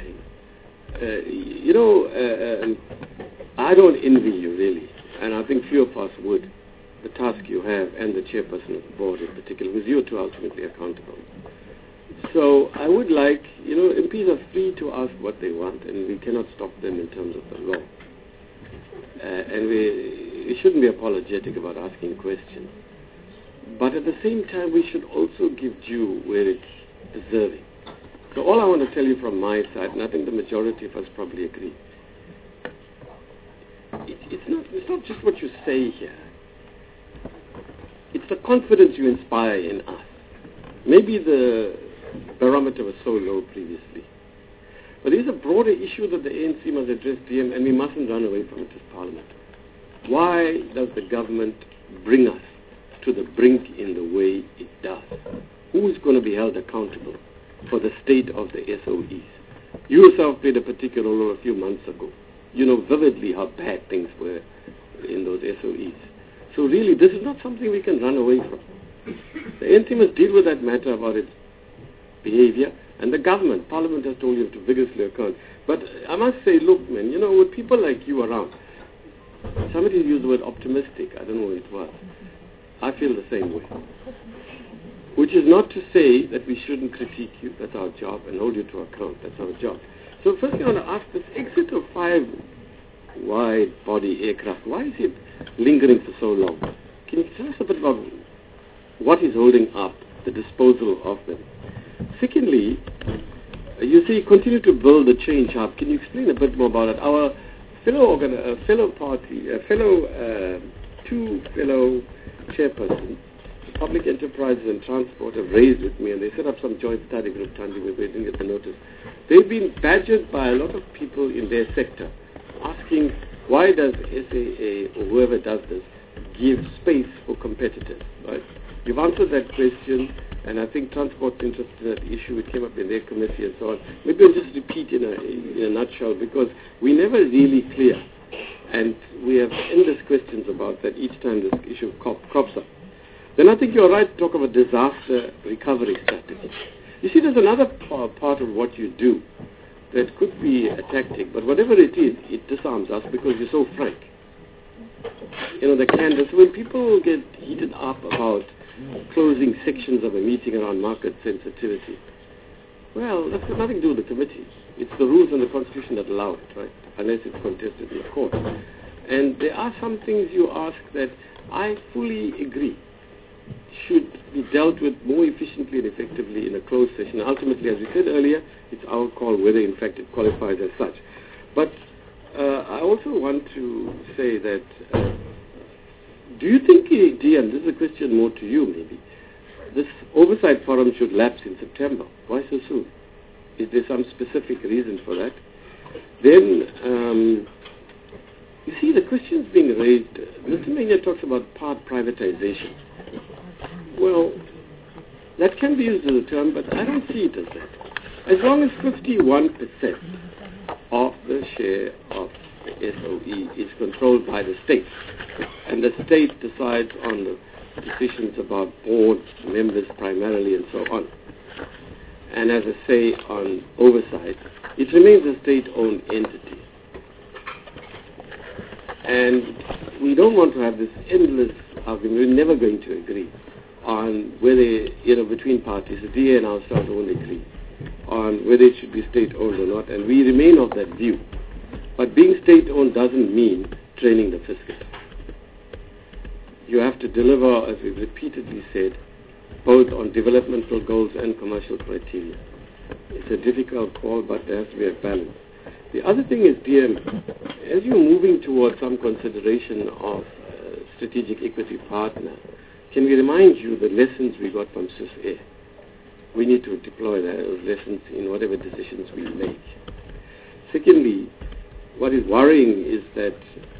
I don't envy you, really, and I think few of us would, the task you have, and the chairperson of the board in particular, because you're too ultimately accountable. So I would like, MPs are free to ask what they want, and we cannot stop them in terms of the law. And we shouldn't be apologetic about asking questions. But at the same time, we should also give due where it's deserving. So all I want to tell you from my side, and I think the majority of us probably agree, it's not just what you say here. It's the confidence you inspire in us. Maybe the barometer was so low previously. But there's a broader issue that the ANC must address, DM, and we mustn't run away from it as Parliament. Why does the government bring us to the brink in the way it does? Who is going to be held accountable for the state of the SOEs? You yourself played a particular role a few months ago. You know vividly how bad things were in those SOEs. So really, this is not something we can run away from. The ANC must deal with that matter about its behavior, and the government. Parliament has told you to vigorously account. But I must say, look, man, with people like you around, somebody used the word optimistic. I don't know what it was. I feel the same way. Which is not to say that we shouldn't critique you. That's our job, and hold you to account. That's our job. So first I want to ask, this exit of 5 wide-body aircraft, why is it lingering for so long? Can you tell us a bit about what is holding up the disposal of them? Secondly, you say you continue to build the change hub. Can you explain a bit more about it? Our two fellow chairpersons, Public Enterprises and Transport, have raised with me, and they set up some joint study group, Tandy, we didn't get the notice. They've been badgered by a lot of people in their sector, asking why does SAA or whoever does this give space for competitors, right? You've answered that question, and I think Transport's interested in that issue. It came up in their committee and so on. Maybe I'll just repeat in a nutshell, because we never really clear, and we have endless questions about that each time this issue crops up. Then I think you're right to talk about disaster recovery strategy. You see, there's another part of what you do that could be a tactic, but whatever it is, it disarms us because you're so frank. The canvas, when people get heated up about closing sections of a meeting around market sensitivity, well, that's got nothing to do with the committee. It's the rules and the Constitution that allow it, right? Unless it's contested in the court. And there are some things you ask that I fully agree should be dealt with more efficiently and effectively in a closed session. Ultimately, as we said earlier, it's our call whether in fact it qualifies as such. But I also want to say that, do you think, Dian, this is a question more to you maybe, this oversight forum should lapse in September? Why so soon? Is there some specific reason for that? Then, you see the questions being raised, Mr. Mania talks about part privatization. Well, that can be used as a term, but I don't see it as that. As long as 51% of the share of the SOE is controlled by the state, and the state decides on the decisions about boards, members primarily, and so on, and has a say on oversight, it remains a state-owned entity. And we don't want to have this endless argument. We're never going to agree on whether, between parties, the DA and ourselves won't agree on whether it should be state-owned or not, and we remain of that view. But being state-owned doesn't mean training the fiscus. You have to deliver, as we've repeatedly said, both on developmental goals and commercial criteria. It's a difficult call, but there has to be a balance. The other thing is, DM, as you're moving towards some consideration of strategic equity partner, can we remind you the lessons we got from Swiss Air? We need to deploy those lessons in whatever decisions we make. Secondly, what is worrying is that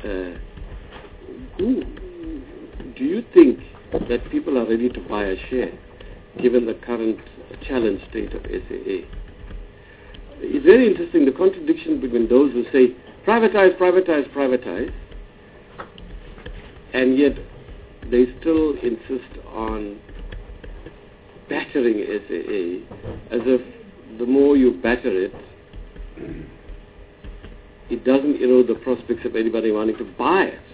do you think that people are ready to buy a share given the current challenged state of SAA? It's very interesting, the contradiction between those who say privatize, privatize, privatize, and yet they still insist on battering SAA as if the more you batter it, it doesn't erode the prospects of anybody wanting to buy it.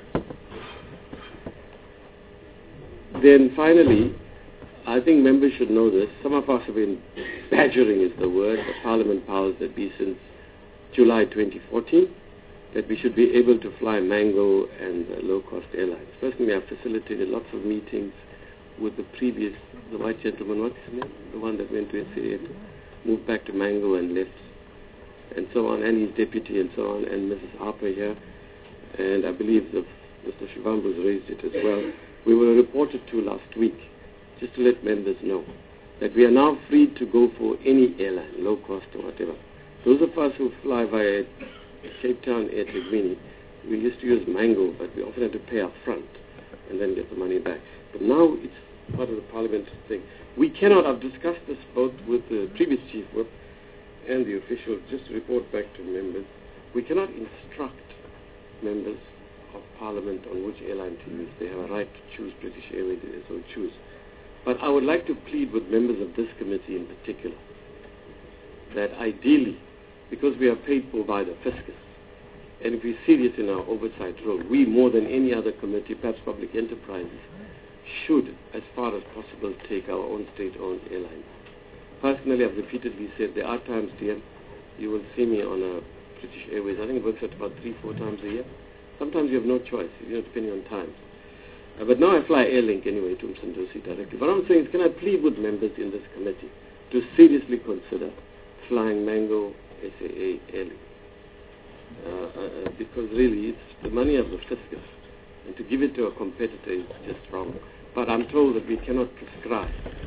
Then finally, I think members should know this. Some of us have been badgering is the word, the Parliament powers that be since July 2014, that we should be able to fly Mango and low-cost airlines. Personally, I've facilitated lots of meetings with the white gentleman, what's his name? The one that went to SAA, moved back to Mango and left, and so on, and his deputy and so on, and Mrs. Harper here, and I believe Mr. Shivambu's raised it as well. We were reported to last week, just to let members know, that we are now free to go for any airline, low cost or whatever. Those of us who fly via Cape Town Air Trigwini, we used to use Mango, but we often had to pay up front and then get the money back. But now it's part of the Parliament thing. We cannot, I've discussed this both with the previous Chief Whip and the officials, just to report back to members, we cannot instruct members of Parliament on which airline to use. They have a right to choose British Airways, they so choose. But I would like to plead with members of this committee in particular that ideally, because we are paid for by the fiscus, and if we're serious in our oversight role, we more than any other committee, perhaps public enterprises, should, as far as possible, take our own state-owned airlines. Personally, I've repeatedly said there are times, dear, you will see me on a British Airways. I think it works out about 3-4 times a year. Sometimes you have no choice, depending on times. But now I fly Airlink anyway to Msandosi directly. But what I'm saying is, can I plead with members in this committee to seriously consider flying Mango SAA Airlink? Because really, it's the money of the fiscus, and to give it to a competitor is just wrong. But I'm told that we cannot prescribe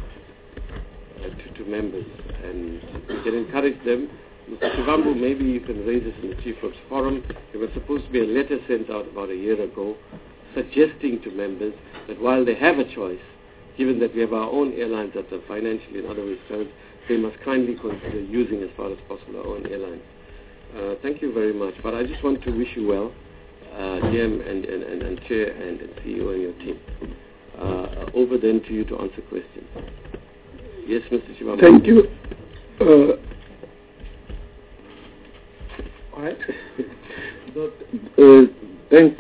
to members, and we can encourage them. Mr. Shivambu, maybe you can raise this in the Chief Whip's Forum. There was supposed to be a letter sent out about a year ago suggesting to members that while they have a choice, given that we have our own airlines that are financially and otherwise sound, they must kindly consider using as far as possible our own airlines. Thank you very much. But I just want to wish you well, DM and Chair and CEO and your team. Over then to you to answer questions. Yes, Mr. Shivambu. Thank you. All right. Thanks,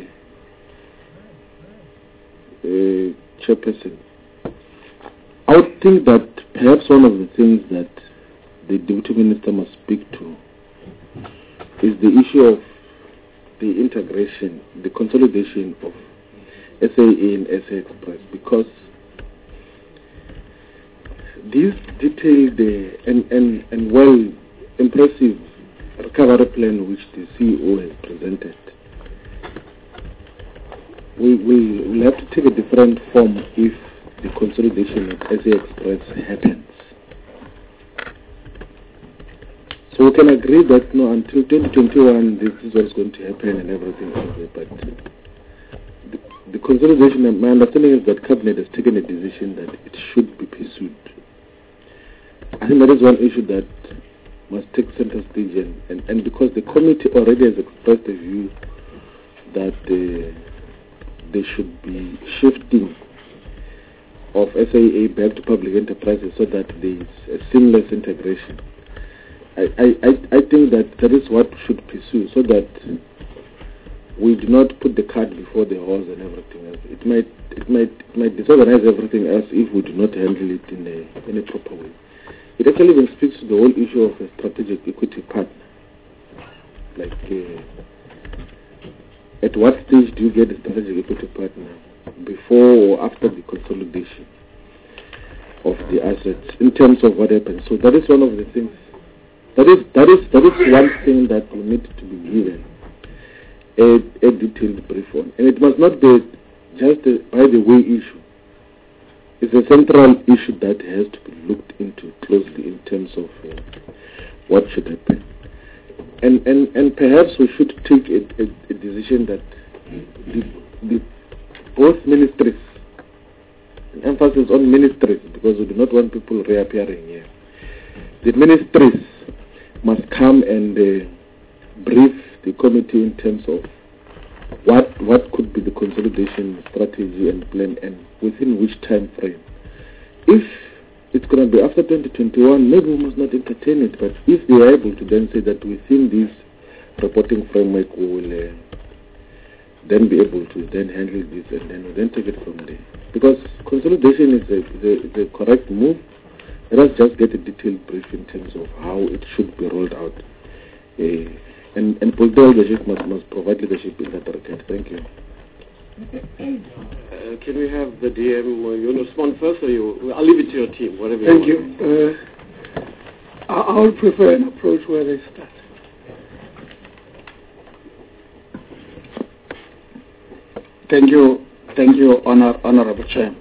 Chairperson. I would think that perhaps one of the things that the Deputy Minister must speak to is the issue of the integration, the consolidation of SAA and SA Express, because this detailed and well impressive recovery plan which the CEO has presented, we'll have to take a different form if the consolidation of SA Express happens. So we can agree that no, until 2021 this is what's going to happen and everything else, but the consolidation, my understanding is that Cabinet has taken a decision that it should be pursued. I think that is one issue that must take center stage, and because the committee already has expressed a view that they should be shifting of SAA back to public enterprises so that there is a seamless integration. I think that is what should pursue, so that we do not put the cart before the horse and everything else. It might disorganize everything else if we do not handle it in a proper way. It actually even speaks to the whole issue of a strategic equity partner. Like, at what stage do you get a strategic equity partner? Before or after the consolidation of the assets, in terms of what happens? So that is one of the things. That is one thing that we need to be given a detailed brief on, and it must not be just a by the way issue. It's a central issue that has to be looked into closely in terms of what should happen, and perhaps we should take a decision that the both ministries, emphasis on ministries, because we do not want people reappearing here. The ministries must come and brief the committee in terms of what could be the consolidation strategy and plan, and within which time frame. If it's going to be after 2021, maybe we must not entertain it, but if they are able to then say that within this reporting framework we will then be able to then handle this, and then we'll then take it from there. Because consolidation is a correct move. Let us just get a detailed brief in terms of how it should be rolled out. And political leadership must provide leadership in that regard. Thank you. Can we have the DM? You want to respond first, or you? I'll leave it to your team, whatever Thank you want. you. I would prefer an approach where they start. Thank you, Honorable Chair.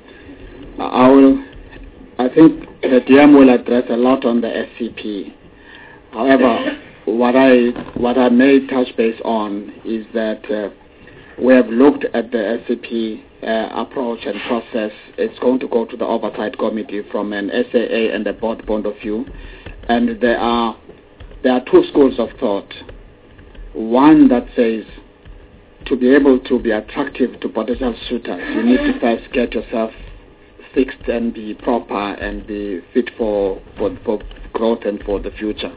I think the DM will address a lot on the SCP. However, what I may touch base on is that we have looked at the SCP approach and process. It's going to go to the Oversight Committee from an SAA and a board point of view, and there are two schools of thought. One that says, to be able to be attractive to potential suitors, you need to first get yourself fixed and be proper and be fit for growth and for the future.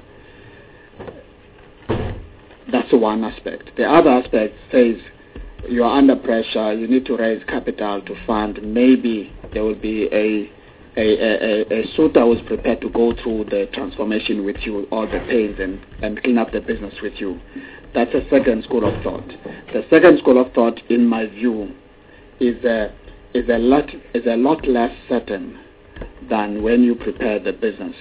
That's one aspect. The other aspect says you are under pressure, you need to raise capital to fund. Maybe there will be a suitor who is prepared to go through the transformation with you, all the pains and clean up the business with you. That's a second school of thought. The second school of thought, in my view, is a lot less certain than when you prepare the business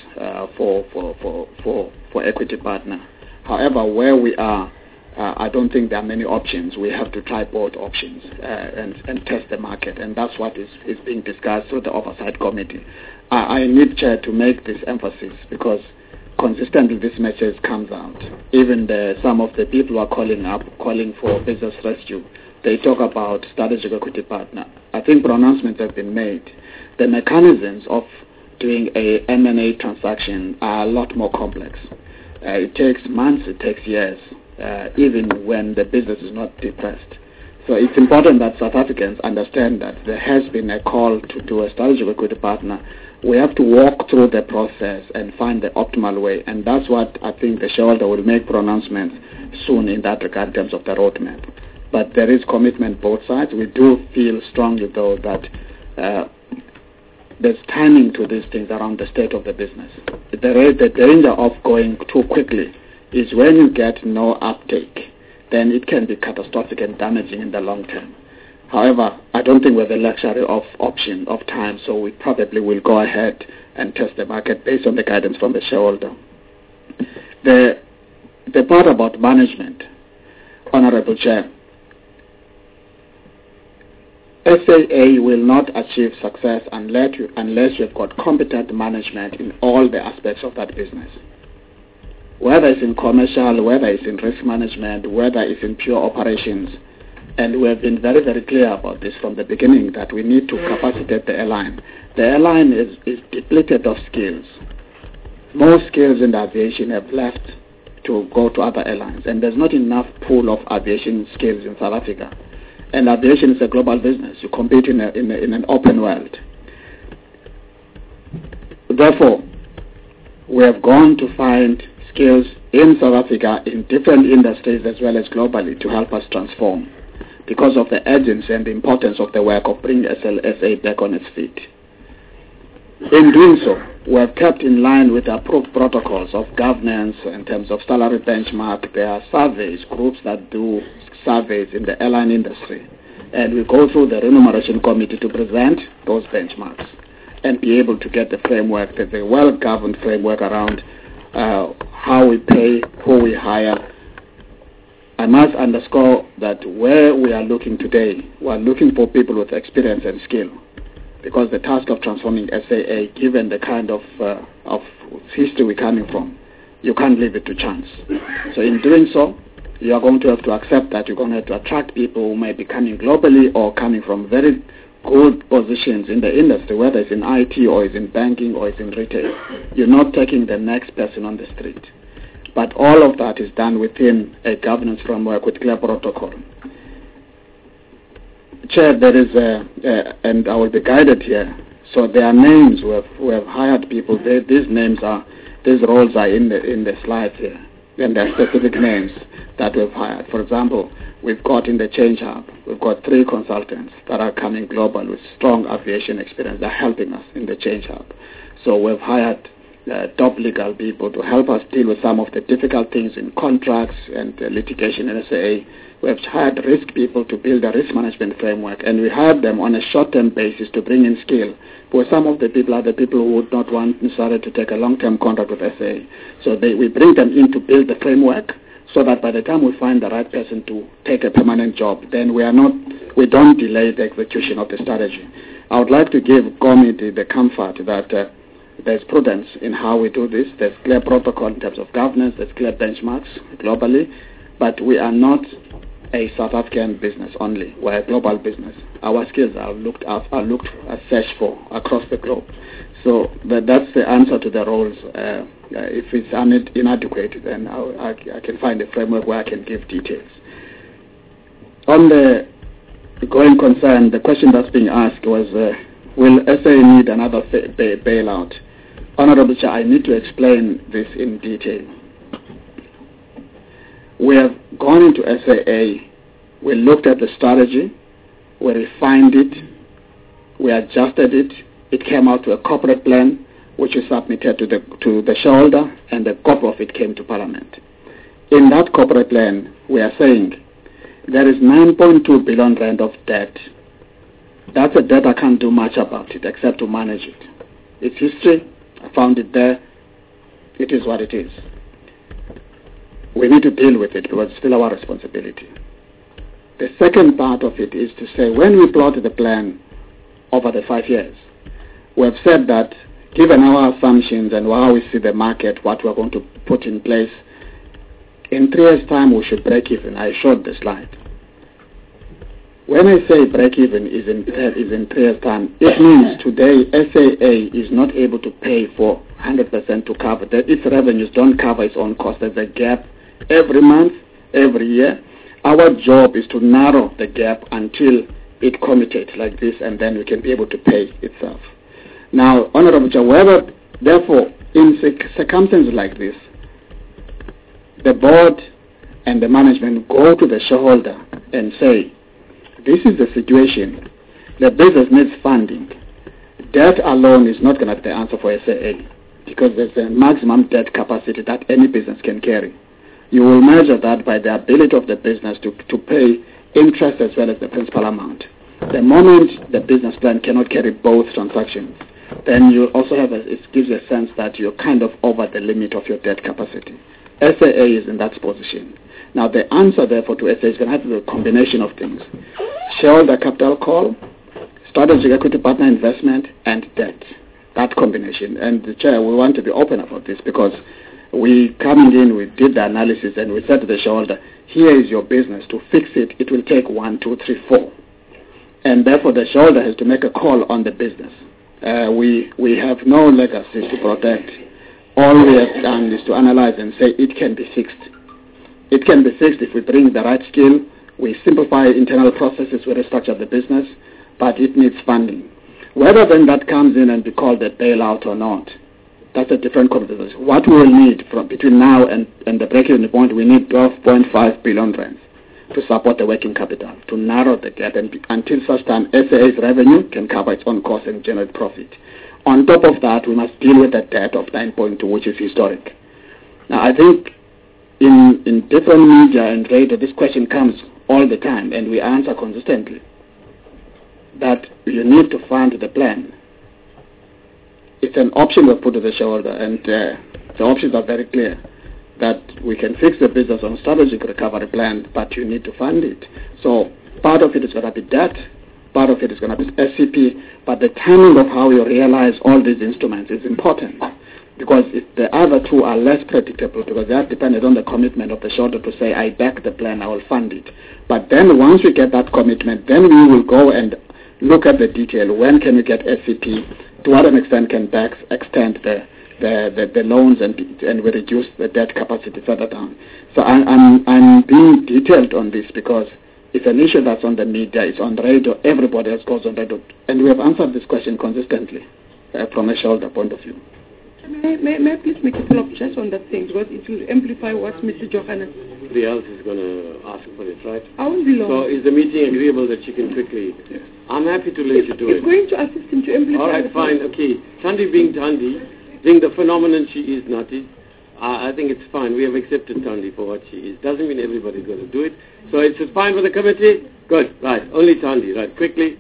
for equity partner. However, where we are, I don't think there are many options. We have to try both options and test the market, and that's what is being discussed through the Oversight Committee. I need, Chair, to make this emphasis because consistently this message comes out. Even some of the people who are calling for business rescue, they talk about strategic equity partner. I think pronouncements have been made. The mechanisms of doing a M&A transaction are a lot more complex. It takes months, it takes years, even when the business is not depressed. So it's important that South Africans understand that there has been a call to do a strategic equity partner. We have to walk through the process and find the optimal way, and that's what I think the shareholder will make pronouncements soon in that regard in terms of the roadmap. But there is commitment both sides. We do feel strongly, though, that there's timing to these things around the state of the business. The danger of going too quickly is when you get no uptake, then it can be catastrophic and damaging in the long term. However, I don't think we have the luxury of option of time, so we probably will go ahead and test the market based on the guidance from the shareholder. The part about management, Honorable Chair, SAA will not achieve success unless you've got competent management in all the aspects of that business. Whether it's in commercial, whether it's in risk management, whether it's in pure operations. And we have been very, very clear about this from the beginning that we need to capacitate the airline. The airline is depleted of skills. Most skills in the aviation have left to go to other airlines, and there's not enough pool of aviation skills in South Africa. And aviation is a global business. You compete in an open world. Therefore, we have gone to find skills in South Africa in different industries as well as globally to help us transform because of the urgency and the importance of the work of bringing SLSA back on its feet. In doing so, we have kept in line with approved protocols of governance in terms of salary benchmark. There are surveys, groups that do surveys in the airline industry, and we go through the remuneration committee to present those benchmarks and be able to get the framework, the well-governed framework around how we pay, who we hire. I must underscore that where we are looking today, we are looking for people with experience and skill, because the task of transforming SAA, given the kind of history we're coming from, you can't leave it to chance. So in doing so, you are going to have to accept that you're going to have to attract people who may be coming globally or coming from very good positions in the industry, whether it's in IT or it's in banking or it's in retail. You're not taking the next person on the street. But all of that is done within a governance framework with clear protocol. Chair, there is and I will be guided here. So there are names we have hired people. These roles are in the slides here. And there are specific names that we've hired. For example, we've got in the Change Hub, we've got 3 consultants that are coming global with strong aviation experience. They're helping us in the Change Hub. So we've hired top legal people to help us deal with some of the difficult things in contracts and litigation in SAA. We have hired risk people to build a risk management framework, and we hired them on a short-term basis to bring in skill. But some of the people are the people who would not want necessarily to take a long-term contract with SAA. So we bring them in to build the framework so that by the time we find the right person to take a permanent job, then we don't delay the execution of the strategy. I would like to give committee the comfort that there's prudence in how we do this. There's clear protocol in terms of governance. There's clear benchmarks globally. But we are not a South African business only. We're a global business. Our skills are searched for across the globe. So that's the answer to the roles. If it's inadequate, then I can find a framework where I can give details. On the going concern, the question that's being asked was will SA need another bailout? Honorable Chair, I need to explain this in detail. We have gone into SAA, we looked at the strategy, we refined it, we adjusted it, it came out to a corporate plan which we submitted to the shareholder, and the copy of it came to Parliament. In that corporate plan, we are saying there is 9.2 billion rand of debt. That's a debt I can't do much about it except to manage it. It's history. I found it there. It is what it is. We need to deal with it because it's still our responsibility. The second part of it is to say when we plotted the plan over the 5 years, we have said that given our assumptions and how we see the market, what we are going to put in place, in 3 years' time we should break even. I showed the slide. When I say break even is in 3 years' time, it means today SAA is not able to pay for 100% to cover that. Its revenues don't cover its own costs. There's a gap every month, every year. Our job is to narrow the gap until it committed like this, and then we can be able to pay itself. Now, Honorable Chair, therefore, in circumstances like this, the board and the management go to the shareholder and say, this is the situation. The business needs funding. Debt alone is not going to be the answer for SAA because there's a maximum debt capacity that any business can carry. You will measure that by the ability of the business to pay interest as well as the principal amount. The moment the business plan cannot carry both transactions, then you also have it gives you a sense that you're kind of over the limit of your debt capacity. SAA is in that position. Now the answer therefore to SAA is going to have to be a combination of things. Shareholder capital call, strategic equity partner investment, and debt. That combination. And the Chair, we want to be open about this because we coming in, we did the analysis and we said to the shareholder, here is your business. To fix it, it will take 1, 2, 3, 4. And therefore the shareholder has to make a call on the business. We have no legacy to protect. All we have done is to analyze and say it can be fixed. It can be fixed if we bring the right skill, we simplify internal processes, we restructure the business, but it needs funding. Whether then that comes in and be called a bailout or not, that's a different conversation. What we will need from between now and the break-even point, we need 12.5 billion rand to support the working capital, to narrow the gap until such time SAA's revenue can cover its own costs and generate profit. On top of that, we must deal with the debt of 9.2, which is historic. Now, I think in different media and radio, this question comes all the time, and we answer consistently that you need to fund the plan. It's an option we put to the shareholder, and the options are very clear. That we can fix the business on strategic recovery plan, but you need to fund it. So part of it is going to be debt, part of it is going to be SCP, but the timing of how you realize all these instruments is important because the other two are less predictable because they are dependent on the commitment of the shareholder to say, I back the plan, I will fund it. But then once we get that commitment, then we will go and look at the detail. When can we get SCP? To what extent can banks extend the loans and we reduce the debt capacity further down. So I'm being detailed on this because it's an issue that's on the media, it's on radio, everybody else goes on radio, and we have answered this question consistently from a shareholder point of view. May I please make a follow-up just on that thing because it will amplify what Mr. Johannes. Somebody else is going to ask for it, right? I won't be long. So is the meeting agreeable that you can quickly? Yes. I'm happy to let you do it. It's going to assist him to amplify. All right, fine, okay. Thandi being Thandi, being the phenomenon she is, Nati, I think it's fine. We have accepted Thandi for what she is. Doesn't mean everybody's going to do it. So it's fine for the committee? Good, right. Only Thandi, right. Quickly.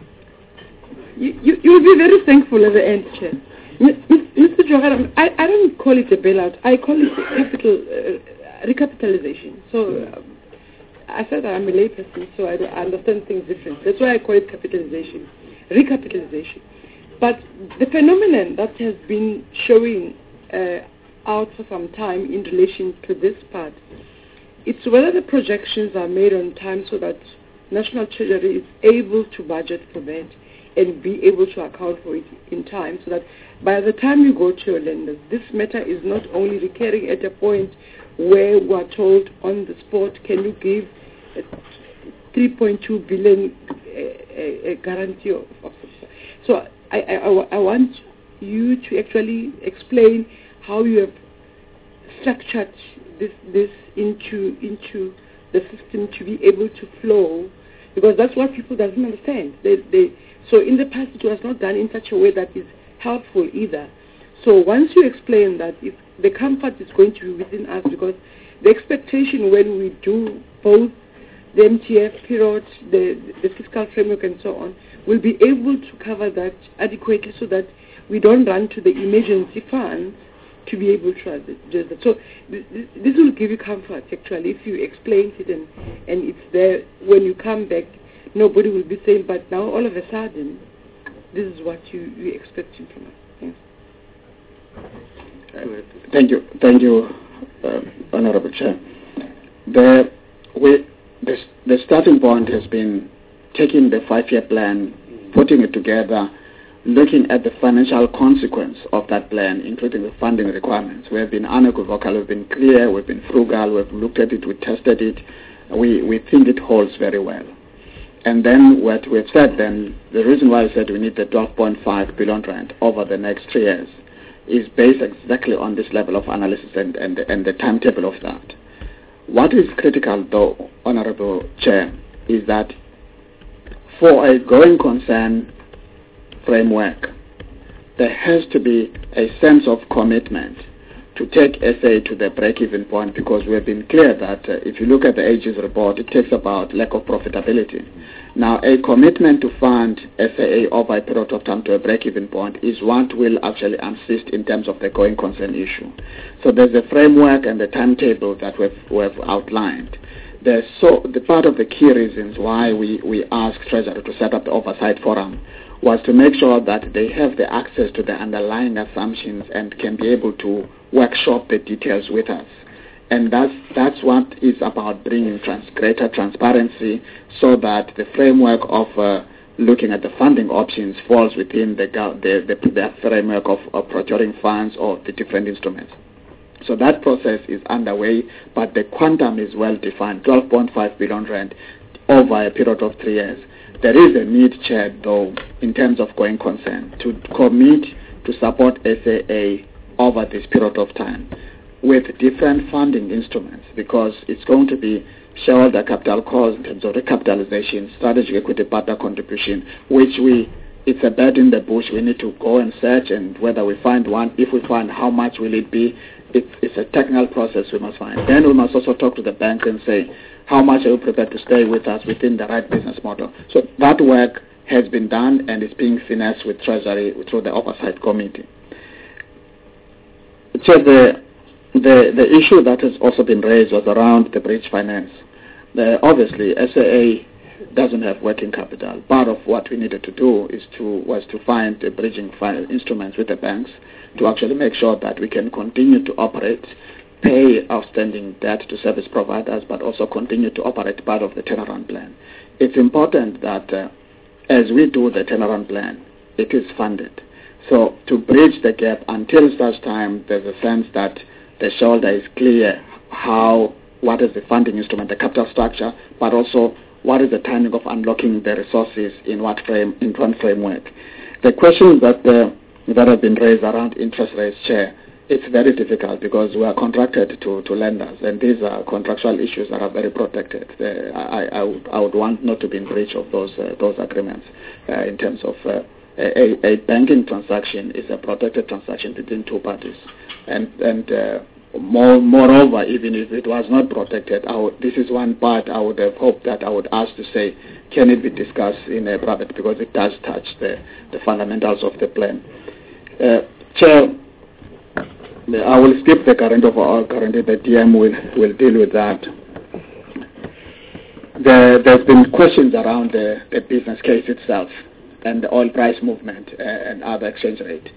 You'll be very thankful at the end, Chair. Mr. Johara, I don't call it a bailout. I call it recapitalization. So I said that I'm a layperson, so I understand things differently. That's why I call it capitalization, recapitalization. But the phenomenon that has been showing out for some time in relation to this part, it's whether the projections are made on time so that National Treasury is able to budget for that and be able to account for it in time so that by the time you go to your lenders, this matter is not only recurring at a point where we are told on the spot, can you give a 3.2 billion guarantee of support. So I want you to actually explain how you have structured this into the system to be able to flow, because that's what people doesn't understand. So in the past it was not done in such a way that is helpful either. So once you explain that, if the comfort is going to be within us, because the expectation when we do both the MTF period, the fiscal framework and so on, will be able to cover that adequately so that we don't run to the emergency funds to be able to address that. So this will give you comfort, actually, if you explain it and it's there. When you come back, nobody will be saying, but now all of a sudden, this is what you expecting from us. Thank you, Honorable Chair. The starting point has been taking the 5-year plan, putting it together, looking at the financial consequence of that plan, including the funding requirements. We have been unequivocal, we've been clear, we've been frugal, we've looked at it, we tested it. We think it holds very well. And then what we've said then, the reason why I said we need the 12.5 billion rand over the next 3 years is based exactly on this level of analysis and the timetable of that. What is critical, though, Honorable Chair, is that for a going concern framework, there has to be a sense of commitment to take SA to the break-even point, because we have been clear that if you look at the AG's report, it takes about lack of profitability. Now, a commitment to fund SAA over a period of time to a break-even point is what will actually assist in terms of the going concern issue. So there's a framework and the timetable that we've outlined. The part of the key reasons why we asked Treasury to set up the oversight forum was to make sure that they have the access to the underlying assumptions and can be able to workshop the details with us. And that's what is about bringing greater transparency, so that the framework of looking at the funding options falls within the framework of procuring funds or the different instruments. So that process is underway, but the quantum is well defined, 12.5 billion rand over a period of 3 years. There is a need, Chair, though, in terms of going concern, to commit to support SAA over this period of time with different funding instruments, because it's going to be shareholder capital calls in terms of recapitalization, strategic equity partner contribution, which it's a bird in the bush. We need to go and search, and whether we find one, if we find, how much will it be? It's a technical process we must find. Then we must also talk to the bank and say, how much are you prepared to stay with us within the right business model? So that work has been done and is being finessed with Treasury through the Oversight Committee. So the issue that has also been raised was around the bridge finance. Obviously, SAA doesn't have working capital. Part of what we needed to do was to find the bridging instruments with the banks to actually make sure that we can continue to operate, pay outstanding debt to service providers, but also continue to operate part of the turnaround plan. It's important that as we do the turnaround plan, it is funded. So to bridge the gap until such time there's a sense that the shareholder is clear what is the funding instrument, the capital structure, but also what is the timing of unlocking the resources in one framework. The questions that have been raised around interest rates, Chair, it's very difficult because we are contracted to lenders, and these are contractual issues that are very protected. I would want not to be in breach of those agreements in terms of a banking transaction is a protected transaction between two parties, and moreover, even if it was not protected, this is one part I would have hoped that I would ask to say, can it be discussed in a private, because it does touch the fundamentals of the plan. Chair, I will skip the current of our current. The DM will deal with that. There's been questions around the business case itself and the oil price movement and other exchange rate.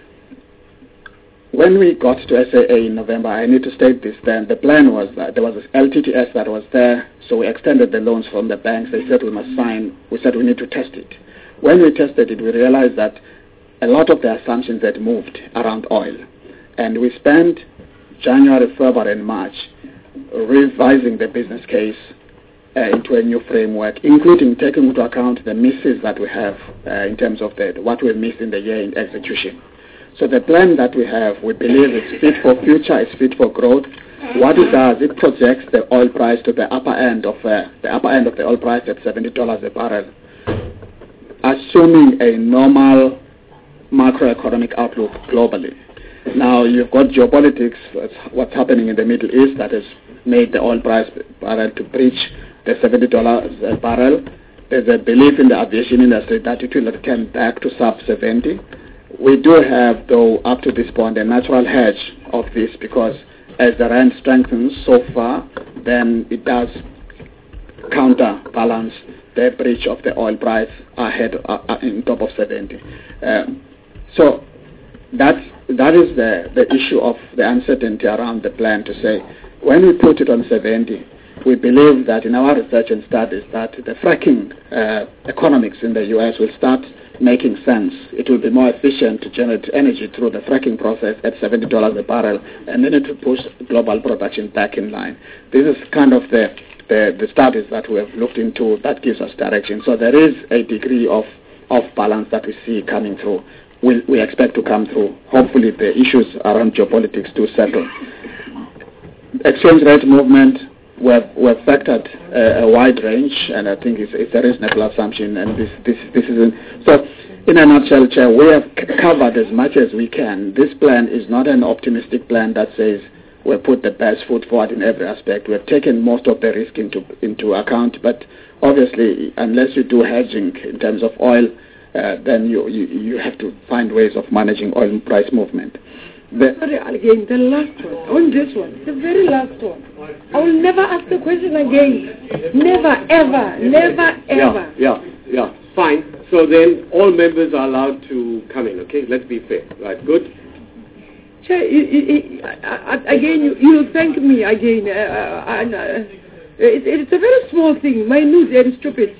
When we got to SAA in November, I need to state this then, the plan was that there was this LTTS that was there, so we extended the loans from the banks. They said we must sign. We said we need to test it. When we tested it, we realized that a lot of the assumptions had moved around oil. And we spent January, February, and March revising the business case, into a new framework, including taking into account the misses that we have in terms of what we missed in the year in execution. So the plan that we have, we believe is fit for future, is fit for growth. What it does, it projects the oil price to the upper end of the oil price at $70 a barrel, assuming a normal macroeconomic outlook globally. Now you've got geopolitics, what's happening in the Middle East that has made the oil price barrel to breach the $70 a barrel. There's a belief in the aviation industry that it will return back to sub 70. We do have, though, up to this point, a natural hedge of this, because as the rand strengthens so far, then it does counterbalance the breach of the oil price ahead in top of 70. So that is the issue of the uncertainty around the plan, to say when we put it on 70, we believe that in our research and studies that the fracking economics in the U.S. will start making sense. It will be more efficient to generate energy through the fracking process at $70 a barrel, and then it will push global production back in line. This is kind of the studies that we have looked into that gives us direction. So there is a degree of balance that we see coming through. We expect to come through. Hopefully the issues around geopolitics do settle. Exchange rate movement, we've factored a wide range, and I think it's a reasonable assumption, and this isn't. So in a nutshell, Chair, we have covered as much as we can. This plan is not an optimistic plan that says we'll put the best foot forward in every aspect. We've taken most of the risk into account, but obviously unless you do hedging in terms of oil, then you have to find ways of managing oil price movement. Sorry, again, the last one, on this one, the very last one. I will never ask the question again. Never, ever, never, ever. Yeah, fine. So then all members are allowed to come in, okay? Let's be fair. Right, good? Chair, again, you'll thank me again. It's a very small thing, minute and stupid.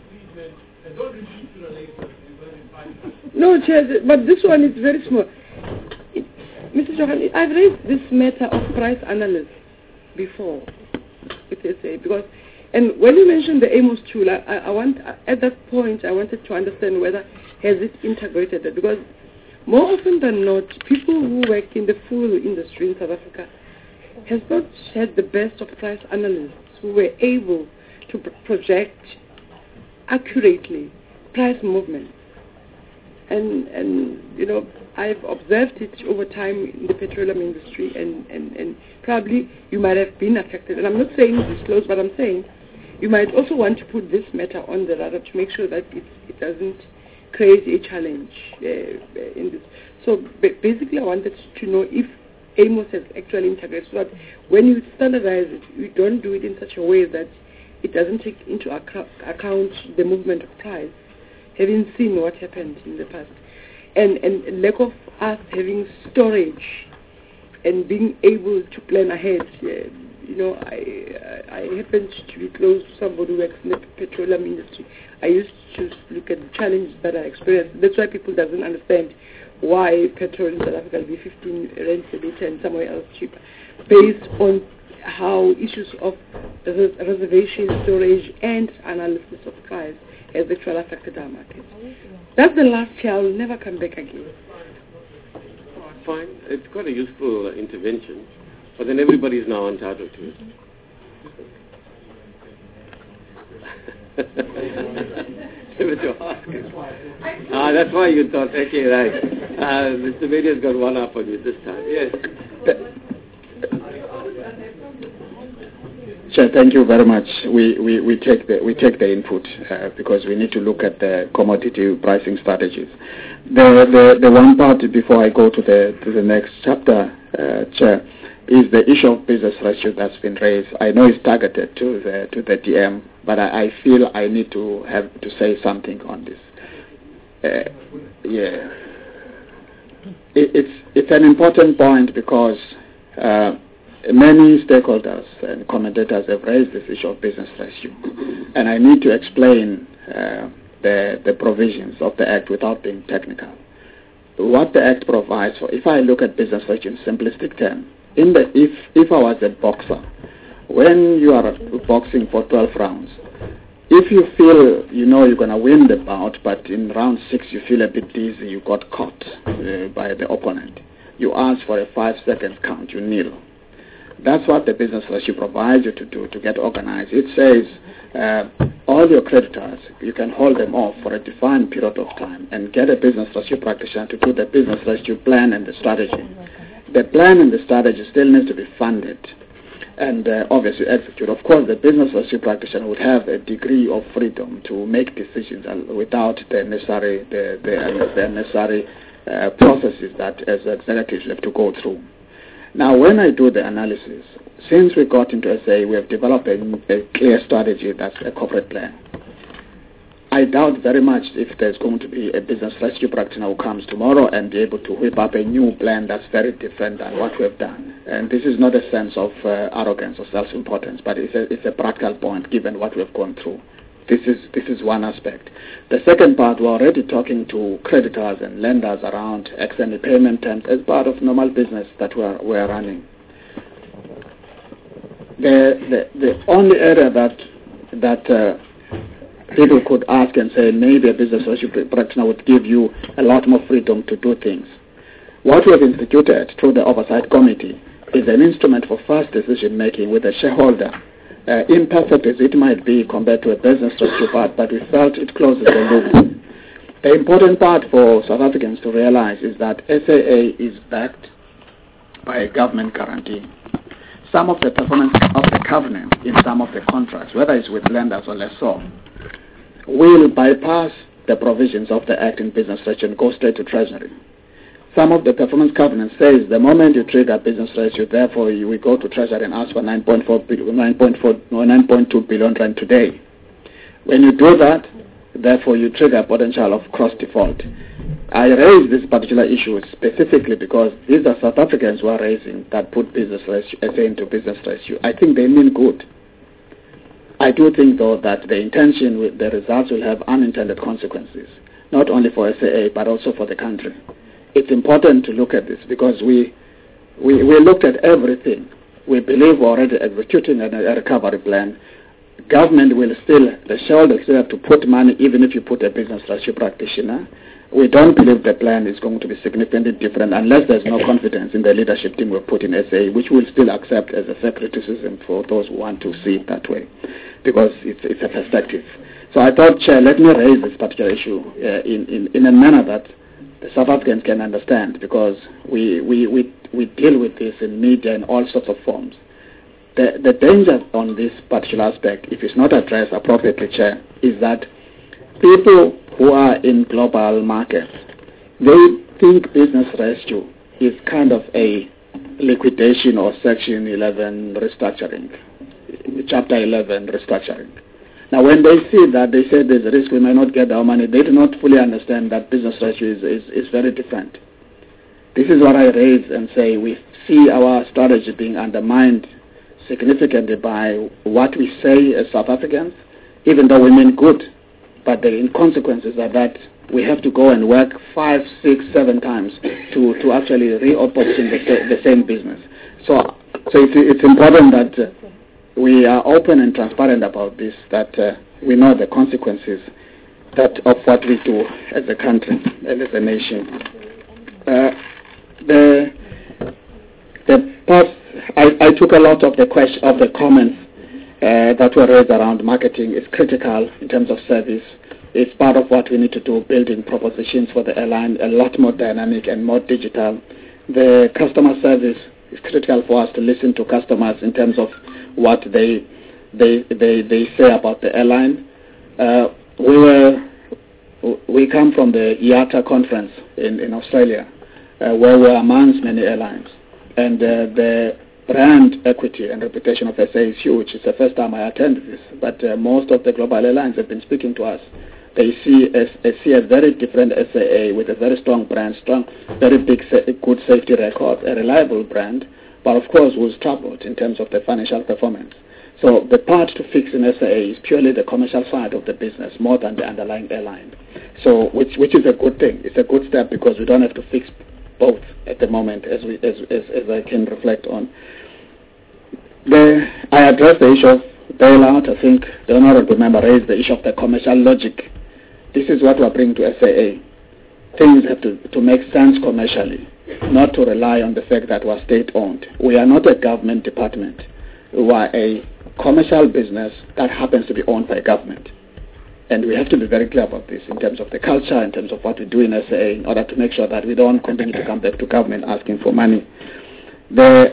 No, Chair, but this one is very small. Mr. Johan, I've raised this matter of price analysis before with SA, because, and when you mentioned the Amos tool, at that point I wanted to understand whether has it integrated it, because more often than not, people who work in the food industry in South Africa has not had the best of price analysts who were able to project accurately price movement. And you know, I've observed it over time in the petroleum industry, and probably you might have been affected. And I'm not saying disclose, but I'm saying you might also want to put this matter on the radar to make sure that it doesn't create a challenge in this. So basically I wanted to know if Amos has actually integrated, so that when you standardize it, you don't do it in such a way that it doesn't take into account the movement of price, having seen what happened in the past, and lack of us having storage and being able to plan ahead. You know, I happened to be close to somebody who works in the petroleum industry. I used to look at the challenges that I experienced. That's why people doesn't understand why petrol in South Africa will be 15 rand a litre and somewhere else cheaper, based on how issues of reservation, storage, and analysis of price has actually affected our market. That's the last year. I will never come back again. Fine. It's quite a useful intervention, but then everybody is now entitled to it. That's why you thought, okay, right. Mr. Media's got one up on you this time. Yes. Sure, thank you very much. We take the input because we need to look at the commodity pricing strategies. The one part before I go to the next chapter, Chair, is the issue of business ratio that's been raised. I know it's targeted to the DM, but I feel I need to have to say something on this. It's an important point because many stakeholders and commentators have raised this issue of business ratio, and I need to explain the provisions of the Act without being technical. What the Act provides for, if I look at business ratio in simplistic terms, if I was a boxer when you are boxing for 12 rounds, if you feel you're going to win the bout, but in round 6 you feel a bit dizzy, you got caught by the opponent, you ask for a 5 seconds count, you kneel. That's what the business rescue provides you to do to get organized. It says all your creditors, you can hold them off for a defined period of time and get a business rescue practitioner to do the business rescue plan and the strategy. The plan and the strategy still needs to be funded and obviously execute. Of course, the business rescue practitioner would have a degree of freedom to make decisions without the necessary processes that as executives have to go through. Now, when I do the analysis, since we got into SA, we have developed a clear strategy that's a corporate plan. I doubt very much if there's going to be a business rescue practitioner who comes tomorrow and be able to whip up a new plan that's very different than what we've done. And this is not a sense of arrogance or self-importance, but it's a practical point given what we've gone through. This is one aspect. The second part, we're already talking to creditors and lenders around extended payment terms as part of normal business that we're running. The only area that people could ask and say maybe a business rescue practitioner would give you a lot more freedom to do things. What we have instituted through the oversight committee is an instrument for fast decision making with a shareholder. Imperfect as it might be compared to a business rescue part, but we felt it closes the loop. The important part for South Africans to realize is that SAA is backed by a government guarantee. Some of the performance of the covenant in some of the contracts, whether it's with lenders or lessor, will bypass the provisions of the Act in business rescue and go straight to Treasury. Some of the performance covenant says the moment you trigger business rescue, therefore we go to Treasury and ask for 9.2 billion rand today. When you do that, therefore you trigger potential of cross default. I raise this particular issue specifically because these are South Africans who are raising that put business rescue into business rescue. I think they mean good. I do think, though, that the intention with the results will have unintended consequences, not only for SAA but also for the country. It's important to look at this because we looked at everything. We believe we're already executing a recovery plan. Government will still, the shareholders still have to put money even if you put a business rescue practitioner. We don't believe the plan is going to be significantly different unless there's no confidence in the leadership team we've put in SA, which we'll still accept as a fair criticism for those who want to see it that way, because it's a perspective. So I thought, Chair, let me raise this particular issue in a manner that the South Africans can understand, because we deal with this in media in all sorts of forms. The danger on this particular aspect, if it's not addressed appropriately, Chair, is that people who are in global markets, they think business rescue is kind of a liquidation or Section 11 restructuring, Chapter 11 restructuring. Now, when they see that, they say there's a risk we might not get our money. They do not fully understand that business rescue is very different. This is what I raise and say we see our strategy being undermined significantly by what we say as South Africans, even though we mean good. But the consequences are that we have to go and work 5, 6, 7 times to actually reopen the same business. So it's important that we are open and transparent about this, that we know the consequences of what we do as a country and as a nation. I took a lot of the comments that were raised around marketing is critical in terms of service. It's part of what we need to do, building propositions for the airline, a lot more dynamic and more digital. The customer service is critical for us to listen to customers in terms of what they say about the airline. We come from the IATA conference in Australia, where we're amongst many airlines. And the brand equity and reputation of SA is huge. It's the first time I attended this, but most of the global airlines have been speaking to us. They see a very different SAA with a very strong brand, very big, good safety record, a reliable brand, but of course was troubled in terms of the financial performance. So the part to fix in SAA is purely the commercial side of the business more than the underlying airline. So which is a good thing. It's a good step because we don't have to fix both at the moment, as I can reflect on. I addressed the issue of bailout. I think the honourable member raised the issue of the commercial logic. This is what we're bringing to SAA. Things have to make sense commercially, not to rely on the fact that we're state-owned. We are not a government department. We are a commercial business that happens to be owned by government. And we have to be very clear about this in terms of the culture, in terms of what we do in SAA, in order to make sure that we don't continue to come back to government asking for money. The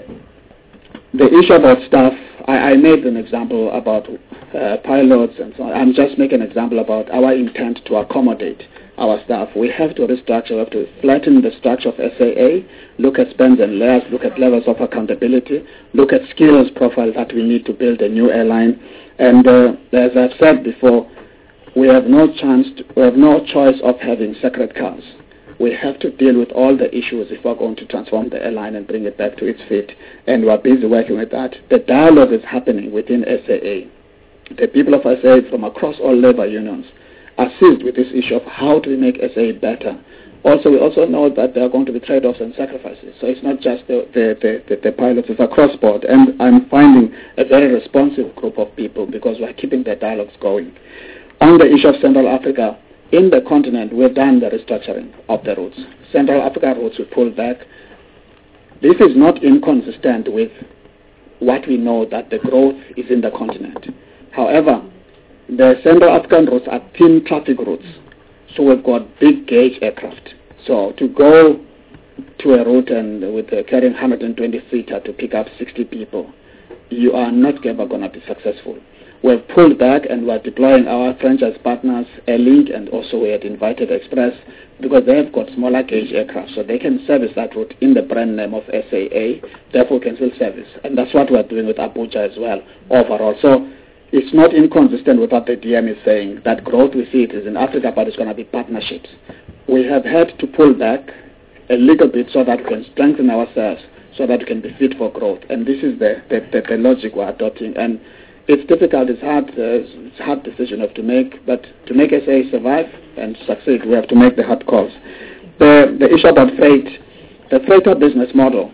issue about staff, I made an example about pilots and so on. I'm just making an example about our intent to accommodate our staff. We have to restructure, we have to flatten the structure of SAA, look at spends and layers, look at levels of accountability, look at skills profile that we need to build a new airline. And as I've said before, we have no choice of having sacred cows. We have to deal with all the issues if we're going to transform the airline and bring it back to its feet. And we're busy working with that. The dialogue is happening within SAA. The people of SAA from across all labor unions are seized with this issue of how do we make SAA better. Also, we also know that there are going to be trade-offs and sacrifices. So it's not just the pilots, it's across board. And I'm finding a very responsive group of people because we're keeping the dialogues going. On the issue of Central Africa, in the continent, we've done the restructuring of the routes. Central Africa routes we pulled back. This is not inconsistent with what we know that the growth is in the continent. However, the Central African routes are thin traffic routes. So we've got big gauge aircraft. So to go to a route and with carrying 120-seater to pick up 60 people, you are not ever going to be successful. We've pulled back and we're deploying our franchise partners, Airlink, and also we had invited Express because they have got smaller gauge aircraft, so they can service that route in the brand name of SAA, therefore can still service. And that's what we're doing with Abuja as well, overall. So it's not inconsistent with what the DM is saying, that growth we see it is in Africa, but it's going to be partnerships. We have had to pull back a little bit so that we can strengthen ourselves, so that we can be fit for growth. And this is the logic we're adopting. And it's difficult, it's a hard decision to make, but to make SAA survive and succeed, we have to make the hard calls. The issue about freight, the freighter business model,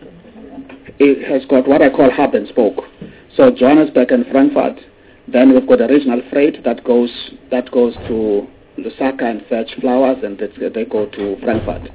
it has got what I call hub and spoke. So Johannesburg and Frankfurt, then we've got a regional freight that goes to Lusaka and fetch flowers, and they go to Frankfurt.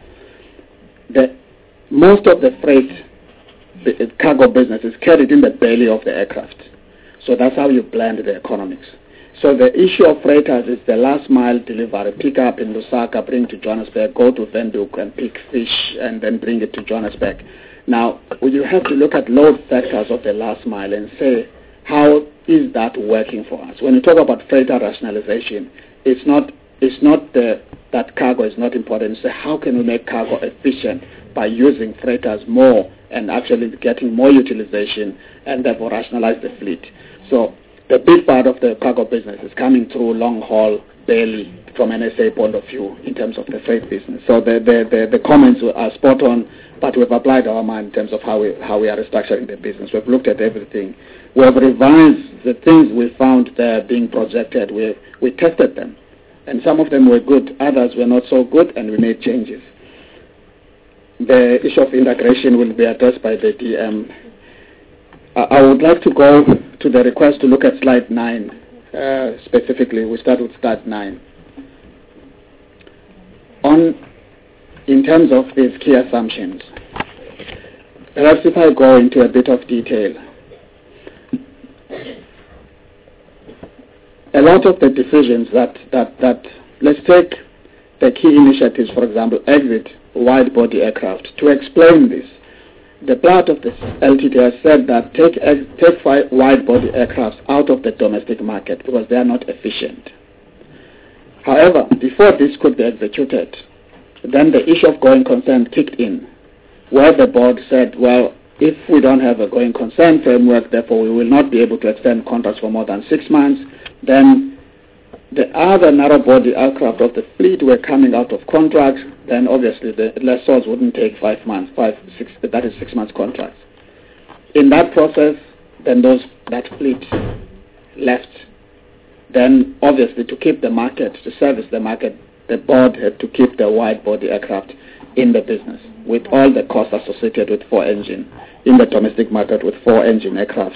Most of the freight, the cargo business is carried in the belly of the aircraft. So that's how you blend the economics. So the issue of freighters is the last mile delivery, pick up in Lusaka, bring to Johannesburg, go to Windhoek and pick fish and then bring it to Johannesburg. Now, you have to look at load factors of the last mile and say, how is that working for us? When you talk about freighter rationalization, it's not that cargo is not important. So how can we make cargo efficient by using freighters more and actually getting more utilization and therefore rationalize the fleet? So the big part of the cargo business is coming through long haul, barely from an SA point of view in terms of the freight business. So the comments are spot on, but we've applied our mind in terms of how we are restructuring the business. We've looked at everything. We have revised the things we found there being projected. We tested them, and some of them were good, others were not so good, and we made changes. The issue of integration will be addressed by the DM. I would like to go to the request to look at slide 9 specifically. We start with slide 9. In terms of these key assumptions, perhaps if I go into a bit of detail, a lot of the decisions that let's take the key initiatives, for example, exit wide-body aircraft. To explain this, the part of the LTT has said that take 5 wide-body aircraft out of the domestic market because they are not efficient. However, before this could be executed, then the issue of going concern kicked in, where the board said, well, if we don't have a going concern framework, therefore we will not be able to extend contracts for more than 6 months, then the other narrow-body aircraft of the fleet were coming out of contracts, then obviously the lessors wouldn't take 5 months, 6 months contracts. In that process, then that fleet left. Then obviously to keep the market, to service the market, the board had to keep the wide-body aircraft in the business with all the costs associated with 4-engine, in the domestic market with 4-engine aircraft.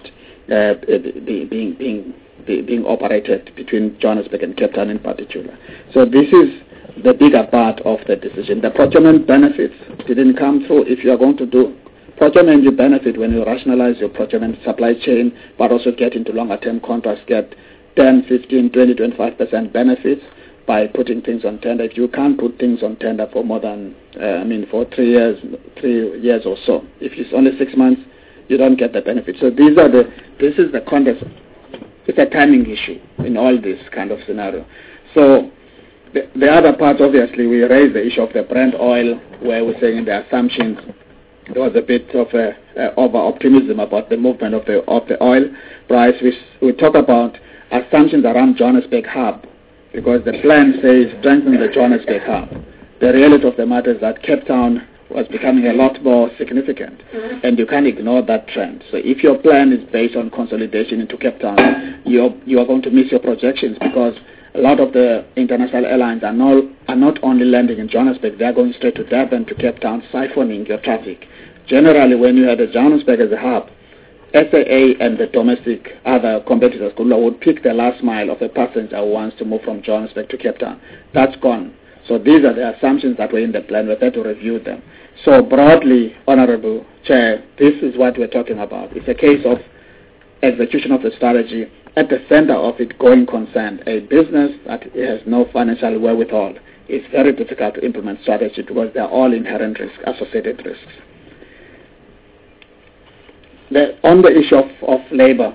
being operated between Johannesburg and Cape Town in particular. So this is the bigger part of the decision. The procurement benefits didn't come through. If you are going to do procurement, you benefit when you rationalize your procurement supply chain, but also get into longer term contracts, get 10, 15, 20, 25% benefits by putting things on tender. If you can't put things on tender for more than, for 3 years or so, if it's only 6 months, you don't get the benefit. So this is the context. It's a timing issue in all this kind of scenario. So the other part, obviously, we raised the issue of the Brent oil, where we're saying in the assumptions there was a bit of over-optimism about the movement of the oil price. We talk about assumptions around Johannesburg hub, because the plan says strengthen the Johannesburg hub. The reality of the matter is that Cape Town was becoming a lot more significant, and you can't ignore that trend. So if your plan is based on consolidation into Cape Town, you are going to miss your projections, because a lot of the international airlines are not only landing in Johannesburg, they are going straight to Durban, to Cape Town, siphoning your traffic. Generally, when you had a Johannesburg as a hub, SAA and the domestic other competitors would pick the last mile of a passenger who wants to move from Johannesburg to Cape Town. That's gone. So these are the assumptions that were in the plan. We've had to review them. So broadly, Honorable Chair, this is what we're talking about. It's a case of execution of the strategy. At the center of it, going concern, a business that has no financial wherewithal. It's very difficult to implement strategy because they're all inherent risks, associated risks. On the issue of labor,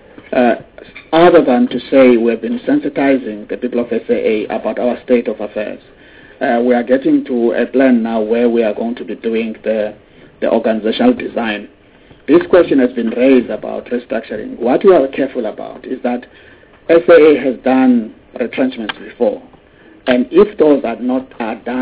other than to say we've been sensitizing the people of SAA about our state of affairs, we are getting to a plan now where we are going to be doing the organizational design. This question has been raised about restructuring. What we are careful about is that SAA has done retrenchments before, and if those are not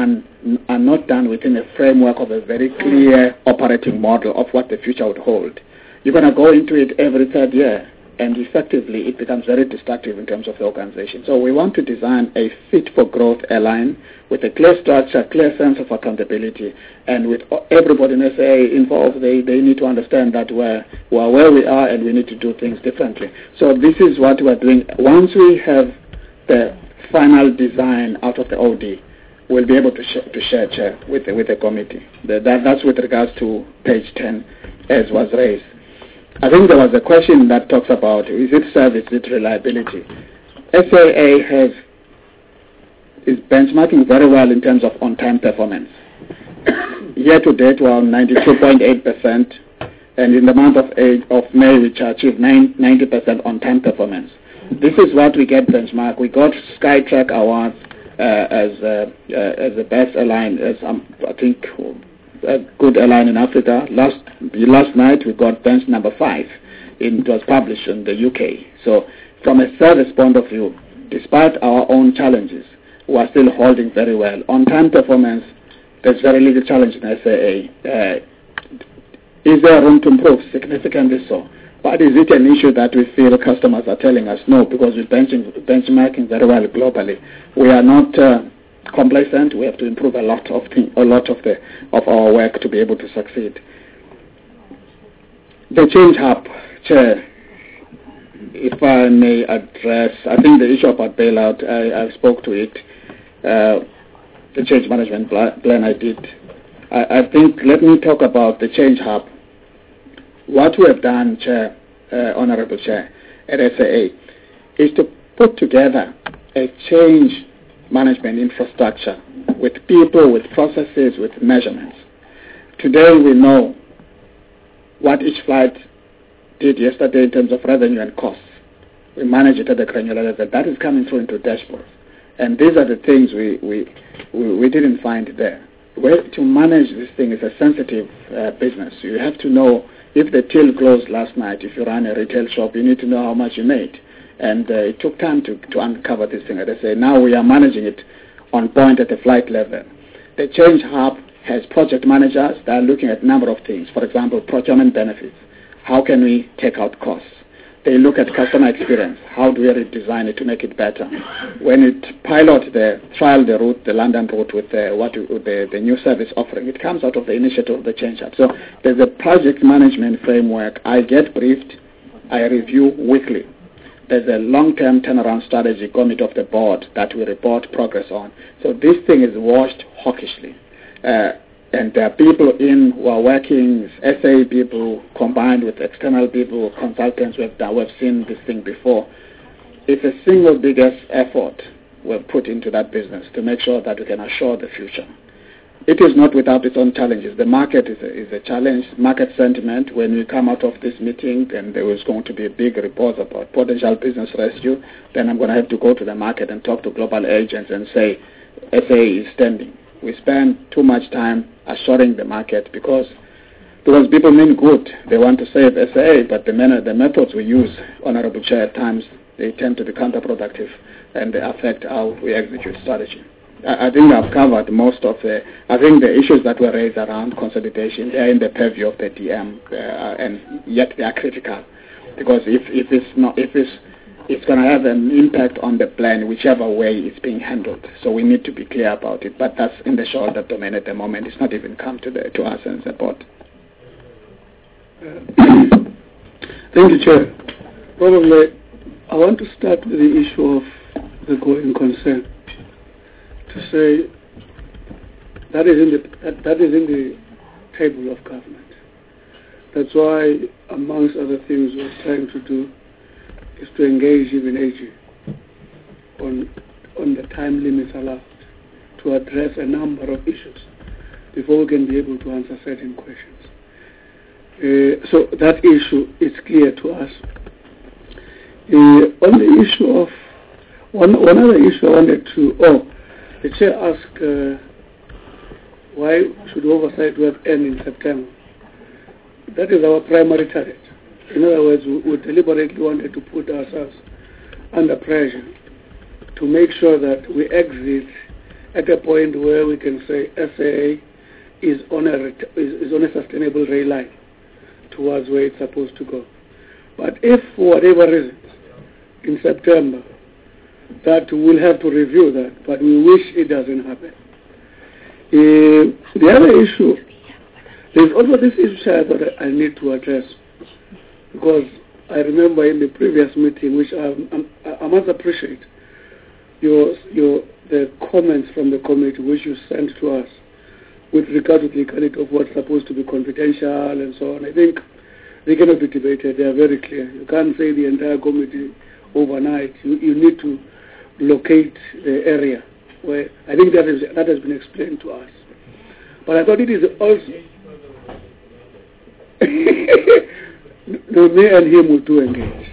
done within a framework of a very clear operating model of what the future would hold, you're going to go into it every third year, and effectively it becomes very destructive in terms of the organization. So we want to design a fit-for-growth airline with a clear structure, clear sense of accountability, and with everybody in SAA involved, they need to understand that we're where we are and we need to do things differently. So this is what we're doing. Once we have the final design out of the OD, we'll be able to share, Chair, with the committee. That's with regards to page 10, as was raised. I think there was a question that talks about, is it service, is it reliability? SAA is benchmarking very well in terms of on-time performance. Year to date, we're on 92.8%, and in the month of May, we achieved 90% on-time performance. This is what we get benchmarked. We got Skytrack Awards as the best airline, as I think a good airline in Africa. Last night we got bench number 5. It was published in the UK. So from a service point of view, despite our own challenges, we are still holding very well. On-time performance, there's very little challenge in SAA. Is there room to improve? Significantly so. But is it an issue that we feel customers are telling us no, because we're benchmarking very well globally? We are not complacent. We have to improve a lot of our work to be able to succeed. The change hub, Chair, if I may address, I think the issue about bailout, I spoke to it. The change management plan I did. I think, let me talk about the change hub. What we have done, Chair, Honorable Chair, at SAA, is to put together a change management infrastructure with people, with processes, with measurements. Today we know what each flight did yesterday in terms of revenue and costs. We manage it at the granular level. That is coming through into dashboards. And these are the things we didn't find there. To manage this thing is a sensitive business. You have to know if the till closed last night. If you run a retail shop, you need to know how much you made. And it took time to uncover this thing. As I say, now we are managing it on point at the flight level. The change hub has project managers that are looking at a number of things. For example, procurement benefits. How can we take out costs? They look at customer experience. How do we redesign it to make it better? When it pilot trial the route, the London route with the new service offering, it comes out of the initiative of the change hub. So there's a project management framework. I get briefed I review weekly. There's a long-term turnaround strategy committee of the board that we report progress on. So this thing is watched hawkishly. And there are people who are working, SA people combined with external people, consultants who have seen this thing before. It's the single biggest effort we've put into that business to make sure that we can assure the future. It is not without its own challenges. The market is a challenge. Market sentiment, when we come out of this meeting, then there was going to be a big report about potential business rescue. Then I'm going to have to go to the market and talk to global agents and say, SA is standing. We spend too much time assuring the market because people mean good. They want to save SA, but the methods we use, Honorable Chair, at times, they tend to be counterproductive and they affect how we execute strategy. I think I've covered most of I think the issues that were raised around consolidation, they are in the purview of the DM, and yet they are critical. Because it's going to have an impact on the plan, whichever way it's being handled. So we need to be clear about it. But that's in the shoulder domain at the moment. It's not even come to us and support. Thank you, Chair. Probably I want to start with the issue of the going concern. To say that is in the table of government. That's why, amongst other things, we're trying to do is to engage even AG on the time limits allowed to address a number of issues before we can be able to answer certain questions. So that issue is clear to us. On the issue of one other issue I wanted to the Chair asked why should oversight work end in September? That is our primary target. In other words, we deliberately wanted to put ourselves under pressure to make sure that we exit at a point where we can say SAA is on a sustainable rail line towards where it's supposed to go. But if for whatever reason in September that we'll have to review that, but we wish it doesn't happen. The other issue, there's also this issue that I need to address, because I remember in the previous meeting, which I must appreciate the comments from the committee which you sent to us with regard to the legality of what's supposed to be confidential and so on. I think they cannot be debated. They are very clear. You can't say the entire committee overnight. You need to locate the area where I think that has been explained to us. But I thought it is also no, me and him will do engage.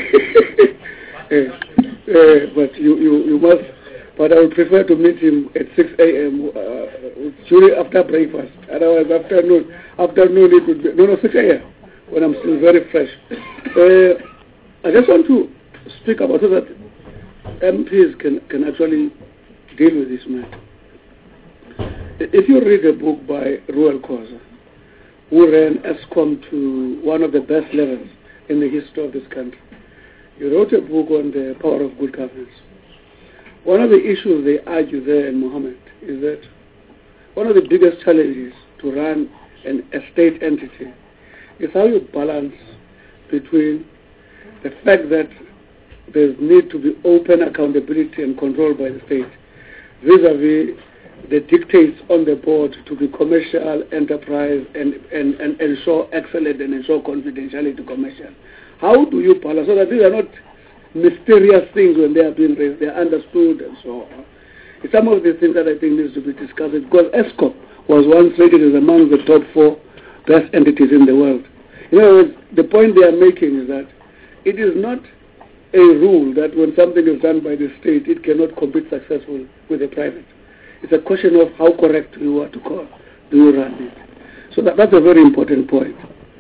But you must. But I would prefer to meet him at 6 a.m. After breakfast. Otherwise, afternoon it would be 6 a.m. when I'm still very fresh. I just want to speak about so that MPs can actually deal with this matter. If you read a book by Ruel Khoza, who ran ESCOM to one of the best levels in the history of this country, he wrote a book on the power of good governance. One of the issues they argue there in Mohammed is that one of the biggest challenges to run a state entity is how you balance between the fact that there need to be open accountability and control by the state vis-a-vis the dictates on the board to be commercial enterprise and ensure excellence and ensure confidentiality commercial. How do you balance so that these are not mysterious things when they are being raised, they are understood and so on. It's some of these things that I think needs to be discussed, because ESCOM was once rated as among the top 4 best entities in the world. In other words, the point they are making is that it is not a rule that when something is done by the state, it cannot compete successfully with the private. It's a question of how correct you are to call, do you run it. So that's a very important point.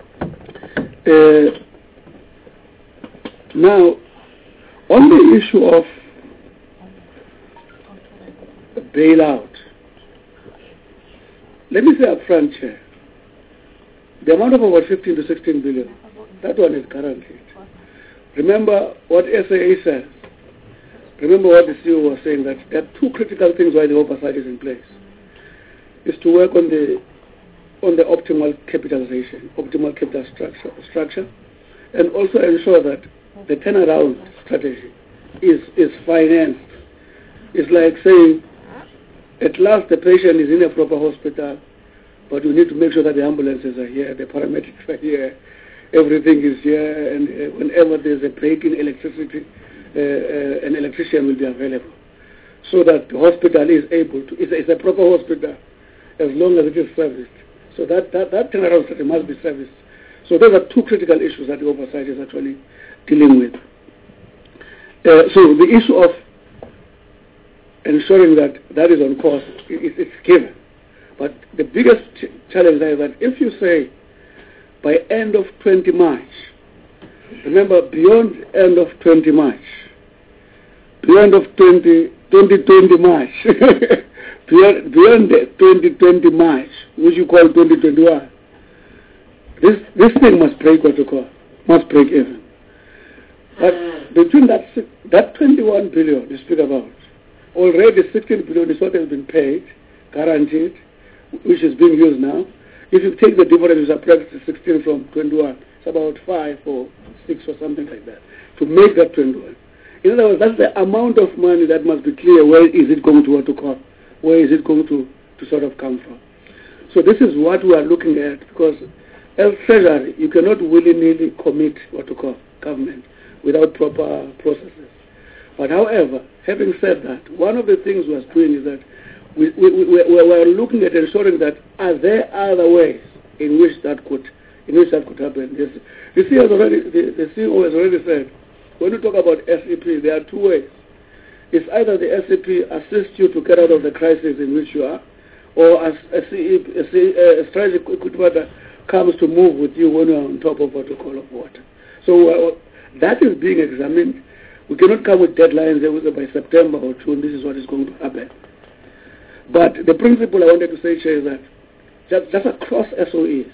Now, on the issue of bailout, let me say up front here, the amount of about 15 to 16 billion, that one is guaranteed. Remember what SAA says. Remember what the CEO was saying, that there are 2 critical things why the oversight is in place. Is to work on the optimal capitalization, optimal capital structure, and also ensure that the turnaround strategy is financed. It's like saying, at last the patient is in a proper hospital, but we need to make sure that the ambulances are here, the paramedics are here, everything is here, and whenever there's a break in electricity, an electrician will be available, so that the hospital is able to, it's a proper hospital as long as it is serviced. So that turnaround strategy must be serviced. So those are two critical issues that the oversight is actually dealing with. So the issue of ensuring that is on course, it's given. But the biggest challenge there is that if you say by end of 20 March, remember beyond end of 20 March, beyond of 2020 March, beyond the 2020 March, which you call 2021, this thing must break must break even. But between that 21 billion you speak about, already 16 billion is what has been paid, guaranteed, which is being used now. If you take the difference, you subtract 16 from 21, it's about 5 or 6 or something like that, to make that 21. In other words, that's the amount of money that must be clear. Where is it going to where is it going to sort of come from? So this is what we are looking at, because as Treasury, you cannot willy-nilly commit government without proper processes. But however, having said that, one of the things we are doing is that we are looking at ensuring that are there other ways in which that could happen. The CEO has already said, when you talk about SEP, there are two ways. It's either the SEP assists you to get out of the crisis in which you are, or a strategic equity partner comes to move with you when you're on top of water. So that is being examined. We cannot come with deadlines by September or June, this is what is going to happen. But the principle I wanted to say, Chair, is that just across SOEs,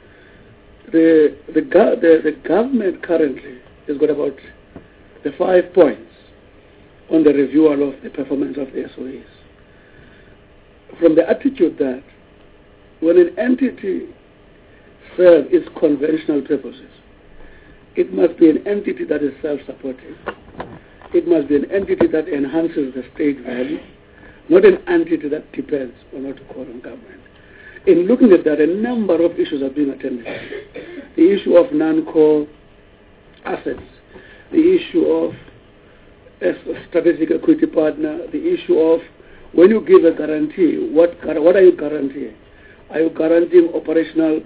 the government currently has got about the 5 points on the review of the performance of the SOEs. From the attitude that when an entity serves its conventional purposes, it must be an entity that is self-supporting. It must be an entity that enhances the state value, not an entity that depends on what to call on government. In looking at that, a number of issues are being attended to. The issue of non-core assets, the issue of a strategic equity partner, the issue of when you give a guarantee, what are you guaranteeing? Are you guaranteeing operational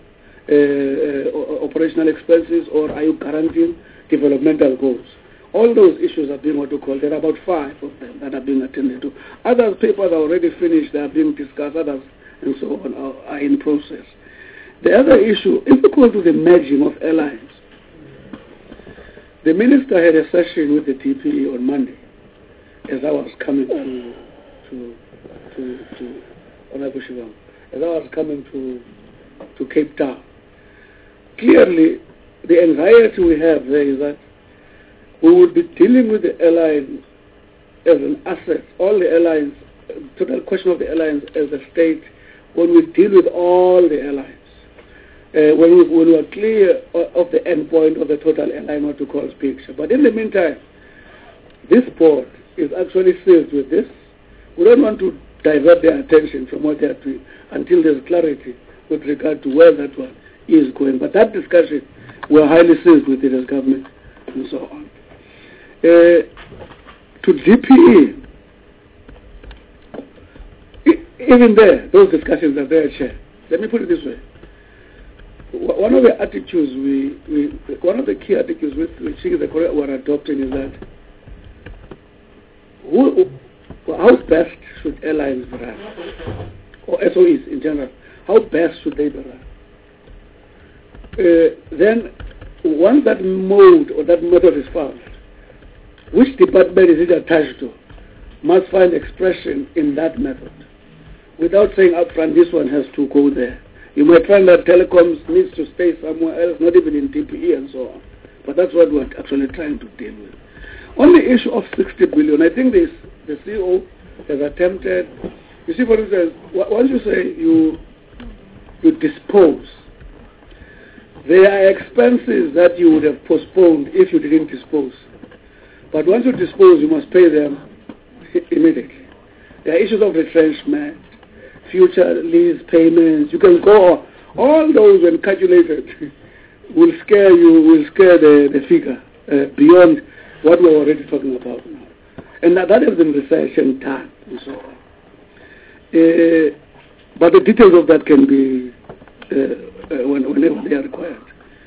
expenses, or are you guaranteeing developmental goals? All those issues are being there are about 5 of them that are being attended to. Other papers are already finished, they are being discussed, others and so on are in process. The other issue is equal to the merging of airlines. The minister had a session with the DPE on Monday as I was coming to Cape Town. Clearly, the anxiety we have there is that we will be dealing with the airline as an asset, all the airlines, total question of the airlines as a state, when we deal with all the airlines. When we are clear of the end point of the total airline, what to call picture. But in the meantime, this board is actually seized with this. We don't want to divert their attention from what they are doing until there's clarity with regard to where that one is going. But that discussion, we're highly seized with it as government and so on. To DPE, even there, those discussions are there, Chair. Let me put it this way. One of the attitudes one of the key attitudes which we're adopting is that how best should airlines be run, or SOEs in general, how best should they be run? Then, once that mode or that method is found, which department is it attached to must find expression in that method, without saying upfront this one has to go there. You might find that telecoms needs to stay somewhere else, not even in DPE and so on. But that's what we're actually trying to deal with. On the issue of 60 billion, I think the CEO has attempted, you see, for instance, once you say you dispose, There are expenses that you would have postponed if you didn't dispose. But once you dispose, you must pay them immediately. There are issues of retrenchment, future lease payments. You can go on. All those, when calculated, will scare the figure beyond what we're already talking about now. And that has been researched and done and so on. But the details of that can be whenever they are required.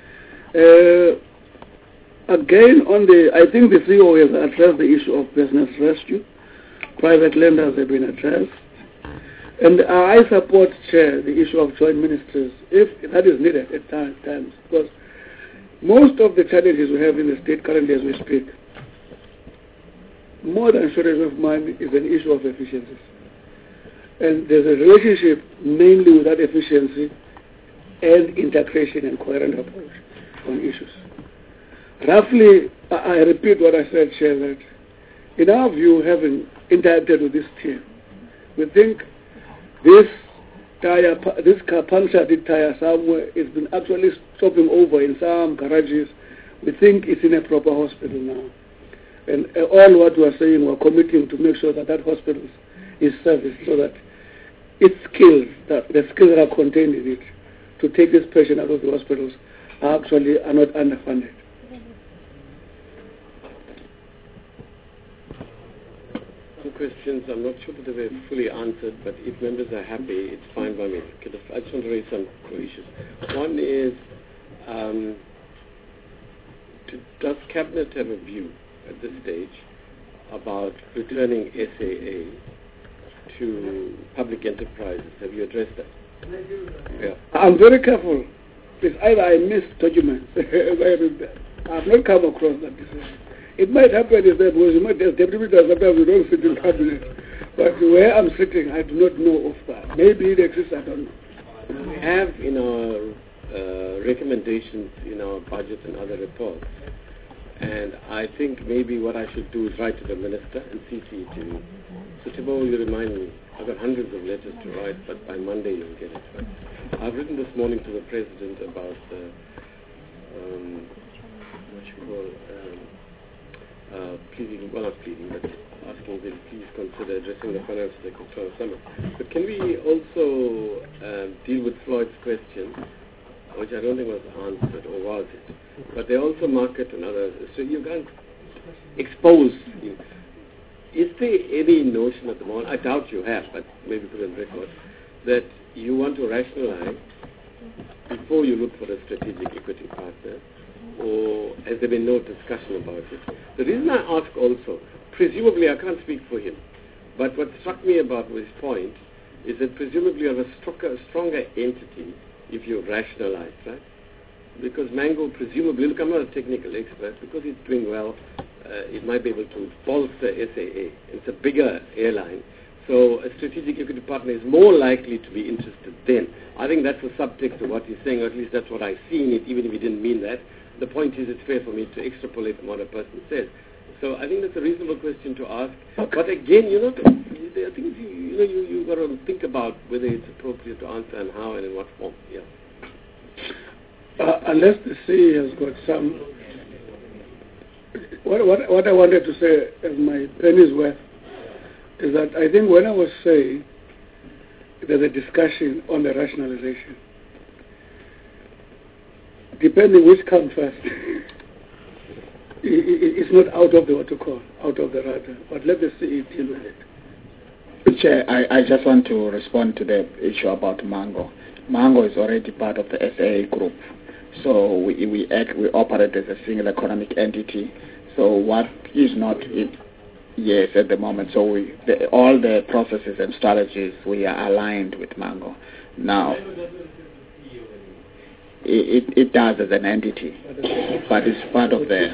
Again, I think the CEO has addressed the issue of business rescue. Private lenders have been addressed. And I support, Chair, the issue of joint ministers, if that is needed at times, because most of the challenges we have in the state currently as we speak, more than shortage of money, is an issue of efficiencies. And there's a relationship mainly with that efficiency and integration and coherent approach on issues. Roughly, I repeat what I said, Chair, that in our view, having interacted with this team, we think this car punctured tire somewhere, it's been actually stopping over in some garages. We think it's in a proper hospital now. And all what we are saying, we're committing to make sure that that hospital is serviced so that its skills, that the skills that are contained in it to take this patient out of the hospitals are not underfunded. Some questions, I'm not sure that they were fully answered, but if members are happy, it's fine by me. I just want to raise some issues. One is, does Cabinet have a view at this stage about returning SAA to public enterprises? Have you addressed that? Yeah. I'm very careful. It's either I miss documents. I've not come across that decision. It might happen is that as deputy minister, sometimes we don't sit in cabinet. But where I'm sitting, I do not know of that. Maybe it exists, I don't know. We have in our recommendations in our budget and other reports. And I think maybe what I should do is write to the minister and CC to you. So Thibault, will you remind me? I've got hundreds of letters to write, but by Monday you'll get it. Right? I've written this morning to the President about pleading, well not pleading, but asking that he please consider addressing the Finance Secretary Summit. But can we also deal with Floyd's question, which I don't think was answered, or was it? But they also market another, so you can't expose him. Is there any notion at the moment, I doubt you have, but maybe put in record, that you want to rationalize before you look for a strategic equity partner, or has there been no discussion about it? The reason I ask also, presumably I can't speak for him, but what struck me about his point is that presumably you have a stronger entity if you rationalize, right? Because Mango presumably, look, I'm not a technical expert, because it's doing well, it might be able to bolster SAA. It's a bigger airline, so a strategic equity partner is more likely to be interested then. I think that's the subtext of what he's saying, or at least that's what I see in it, even if he didn't mean that. The point is it's fair for me to extrapolate from what a person says. So I think that's a reasonable question to ask. Okay. But again, there are things you got to think about whether it's appropriate to answer and how and in what form. Yeah. Unless the CE has got some... What I wanted to say as my penny's worth is that I think when I was saying there's a discussion on the rationalization, depending which comes first, it's not out of the radar, but let the CE deal with it. Chair, I just want to respond to the issue about Mango. Mango is already part of the SAA group, so we operate as a single economic entity. So what is not yes at the moment. So all the processes and strategies we are aligned with Mango. Now, it does as an entity, but it's part of the...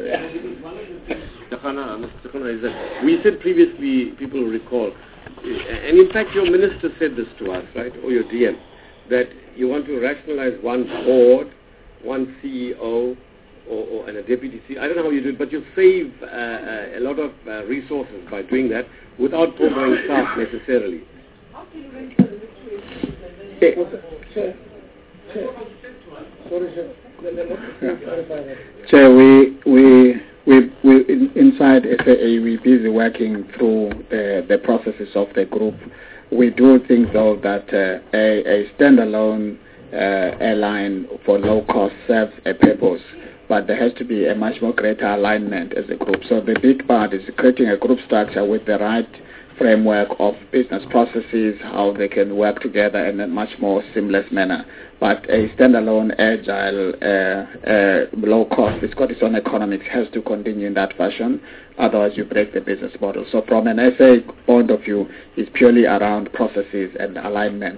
Mr. Khona, is that we said previously, people will recall, and in fact your minister said this to us, right, or your DM, that you want to rationalize one board, one CEO, and a deputy CEO. I don't know how you do it, but you save a lot of resources by doing that without programming staff necessarily. Sure. Chair, we inside SAA, we're busy working through the processes of the group. We do think, though, that a standalone airline for low cost serves a purpose, but there has to be a much more greater alignment as a group. So the big part is creating a group structure with the right framework of business processes, how they can work together in a much more seamless manner. But a standalone, agile, low cost, it's got its own economics, has to continue in that fashion. Otherwise, you break the business model. So from an SA point of view, it's purely around processes and alignment.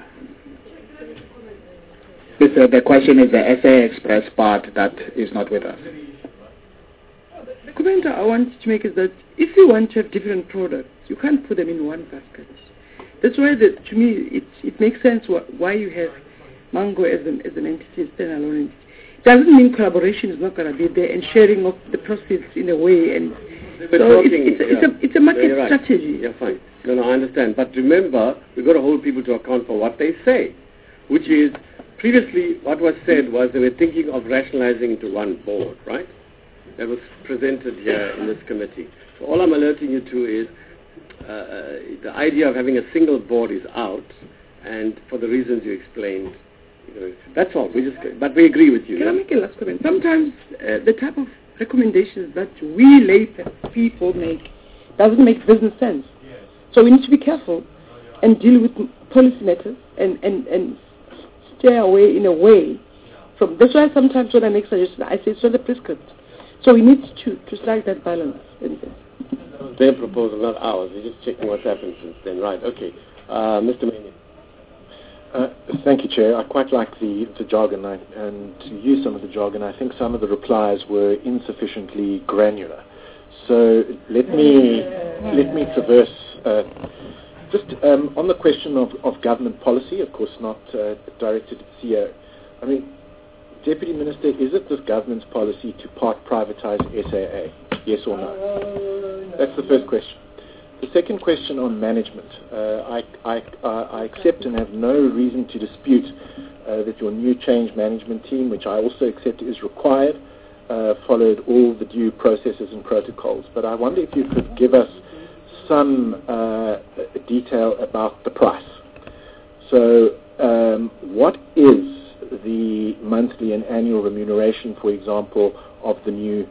The question is the SA Express part that is not with us. The comment I want to make is that if you want to have different products, you can't put them in one basket. That's why, to me, it makes sense why you have Mango as an entity, standalone entity. It doesn't mean collaboration is not going to be there and sharing of the proceeds in a way. And so it's a market strategy. Yeah, fine. No, I understand. But remember, we've got to hold people to account for what they say, which is, previously what was said was they were thinking of rationalizing into one board, right? That was presented here in this committee. So all I'm alerting you to is the idea of having a single board is out, and for the reasons you explained, that's all. But we agree with you. Can I make a last comment? Sometimes the type of recommendations that we lay people make doesn't make business sense. So we need to be careful and deal with policy matters and stay away in a way from. That's why sometimes when I make suggestions, I say it's not a prescript. So we need to strike that balance. Their proposal, not ours. We're just checking what's happened since then. Right, okay. Mr. Mania. Thank you, Chair. I quite like the jargon, and to use some of the jargon, I think some of the replies were insufficiently granular. So let me traverse just on the question of government policy, of course not directed at CEO. I mean, Deputy Minister, is it this government's policy to part privatize SAA? Yes or no? That's the first question. The second question on management. I accept and have no reason to dispute that your new change management team, which I also accept is required, followed all the due processes and protocols. But I wonder if you could give us some detail about the price. So what is the monthly and annual remuneration, for example, of the new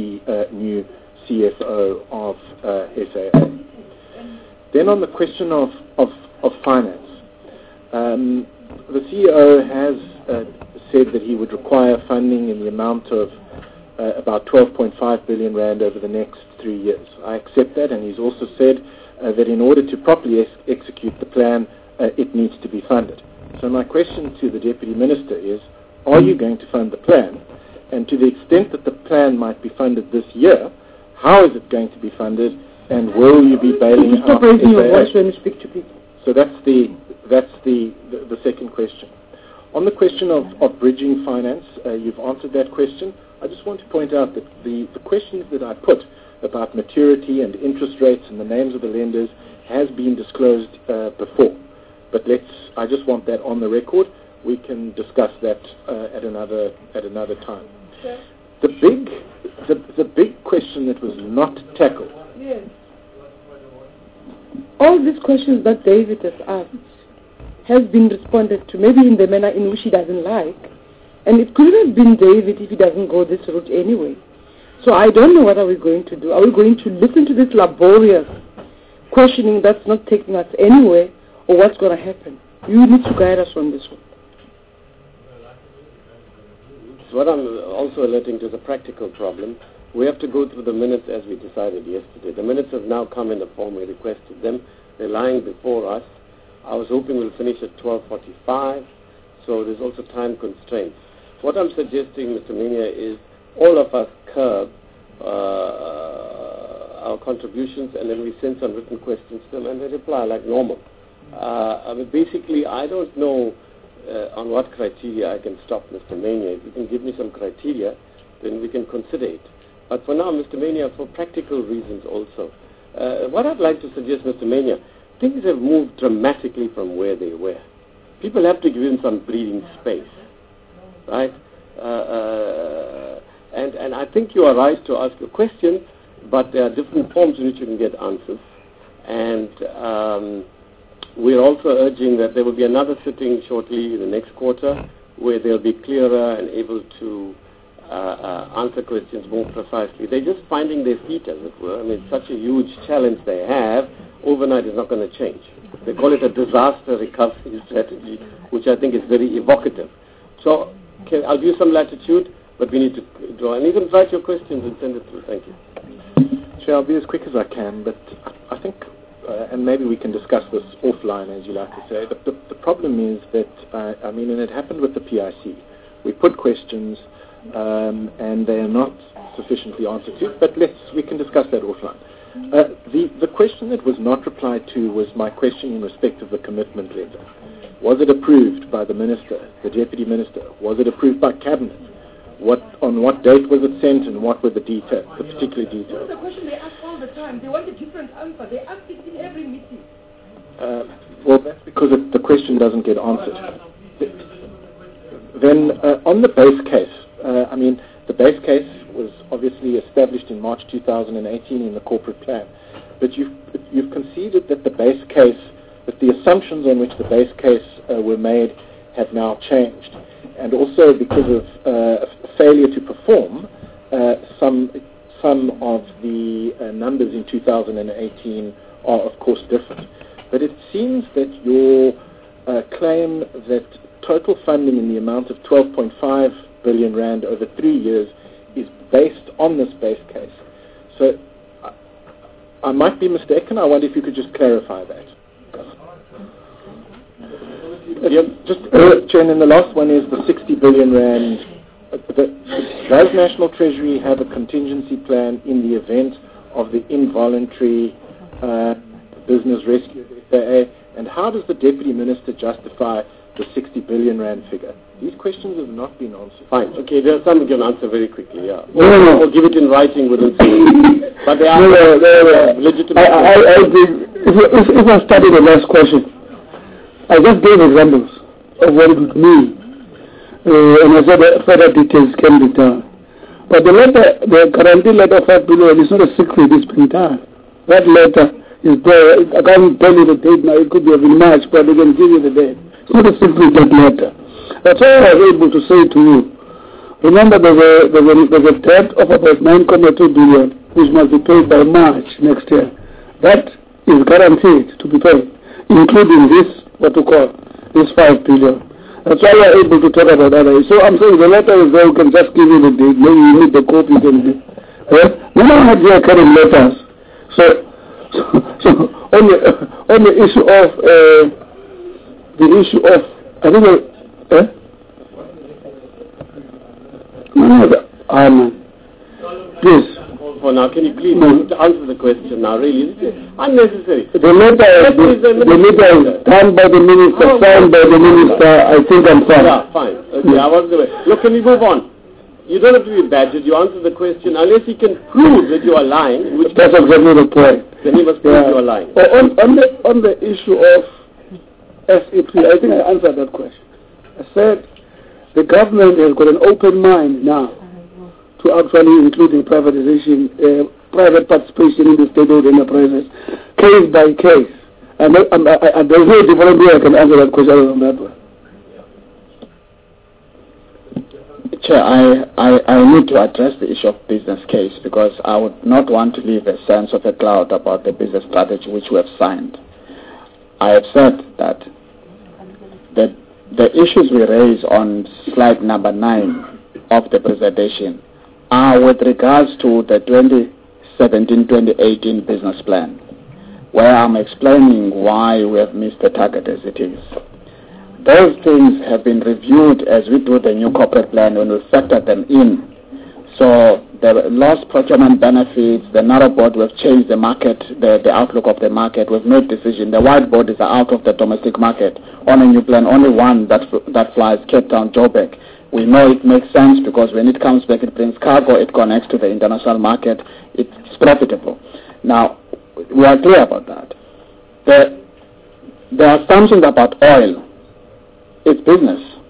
CFO of SAA? Then on the question of finance, the CEO has said that he would require funding in the amount of about 12.5 billion rand over the next 3 years. I accept that, and he's also said that in order to properly execute the plan, it needs to be funded. So my question to the Deputy Minister is, are you going to fund the plan? And to the extent that the plan might be funded this year, how is it going to be funded? And will you be bailing out? Stop raising your voice when you speak to people. So that's the second question. On the question of bridging finance, you've answered that question. I just want to point out that the questions that I put about maturity and interest rates and the names of the lenders has been disclosed before. But I just want that on the record. We can discuss that at another time. Okay. The big question that was not tackled. Yes. All these questions that David has asked has been responded to, maybe in the manner in which he doesn't like. And it could have been David if he doesn't go this route anyway. So I don't know what are we going to do. Are we going to listen to this laborious questioning that's not taking us anywhere, or what's going to happen? You need to guide us on this one. So what I'm also alerting to is a practical problem. We have to go through the minutes as we decided yesterday. The minutes have now come in the form we requested them. They're lying before us. I was hoping we'll finish at 12:45, so there's also time constraints. What I'm suggesting, Mr. Mania, is all of us curb our contributions, and then we send some written questions to them, and they reply like normal. Basically, I don't know on what criteria I can stop Mr. Mania. If you can give me some criteria, then we can consider it. But for now, Mr. Mania, for practical reasons also, what I'd like to suggest, Mr. Mania, things have moved dramatically from where they were. People have to give him some breathing space. right? And I think you are right to ask a question, but there are different forms in which you can get answers. And we're also urging that there will be another sitting shortly in the next quarter where they'll be clearer and able to answer questions more precisely. They're just finding their feet, as it were. I mean, it's such a huge challenge they have. Overnight is not going to change. They call it a disaster recovery strategy, which I think is very evocative. So I'll give you some latitude, but we need to draw. And you can write your questions and send it through. Thank you. Chair, I'll be as quick as I can, but I think, and maybe we can discuss this offline, as you like to say, but the problem is that, and it happened with the PIC. We put questions, and they are not sufficiently answered to, but we can discuss that offline. The question that was not replied to was my question in respect of the commitment letter. Was it approved by the minister, the deputy minister? Was it approved by cabinet? On what date was it sent, and what were the details, the particular details? That's a question they ask all the time. They want a different answer. They ask it in every meeting. Well, that's because the question doesn't get answered. Then on the base case, the base case was obviously established in March 2018 in the corporate plan, but you've conceded that the base case, that the assumptions on which the base case were made have now changed, and also because of failure to perform, some of the numbers in 2018 are of course different. But it seems that your claim that total funding in the amount of 12.5 billion rand over 3 years is based on this base case. So I might be mistaken. I wonder if you could just clarify that. Chair, and the last one is the 60 billion rand. Does National Treasury have a contingency plan in the event of the involuntary business rescue of the FAA? And how does the Deputy Minister justify the 60 billion rand figure? These questions have not been answered. Fine. Okay, there are some you can answer very quickly, yeah. Or give it in writing within 2 weeks. But they are legitimate. I think, if I study the last question, I just gave examples of what it would mean. And I said that further details can be done. But the letter, the guarantee letter of 5 billion is not a secret, it's been done. That letter is there. I can't tell you the date now, it could be in March, but I can give you the date. It's not a secret, that letter. That's all I was able to say to you. Remember, there's a debt of about 9.2 billion, which must be paid by March next year. That is guaranteed to be paid, including this, what to call, this 5 billion. That's why we're able to talk about that. So I'm saying the letter is there, we can just give you the date, maybe you need the copy, then. We don't have here carrying letters. So on the issue of, I think, please. For now, can you please answer the question now? Really, it's unnecessary. The letter is done by the minister, signed by the minister. I think I'm fine. Yeah, fine. Okay, I was the way. Look, can we move on? You don't have to be badgered. You answer the question unless he can prove that you are lying. Which that's exactly the point. Then he must prove you are lying. On the issue of SAP, I think I answered that question. I said the government has got an open mind now to actually including privatization, private participation in the state-owned enterprises, case by case. And there's no different way I can answer that question other than that one. Chair, I need to address the issue of business case because I would not want to leave a sense of a cloud about the business strategy which we have signed. I have said that the issues we raise on slide number 9 of the presentation are with regards to the 2017-2018 business plan, where I'm explaining why we have missed the target as it is. Those things have been reviewed as we do the new corporate plan when we factor them in. So the lost procurement benefits, the narrow board, we've changed the market, the outlook of the market, we've made decision. The white bodies are out of the domestic market. On a new plan, only one that flies Cape Town, Joburg. We know it makes sense because when it comes back, it brings cargo, it connects to the international market, it's profitable. Now, we are clear about that. The assumptions about oil, it's business.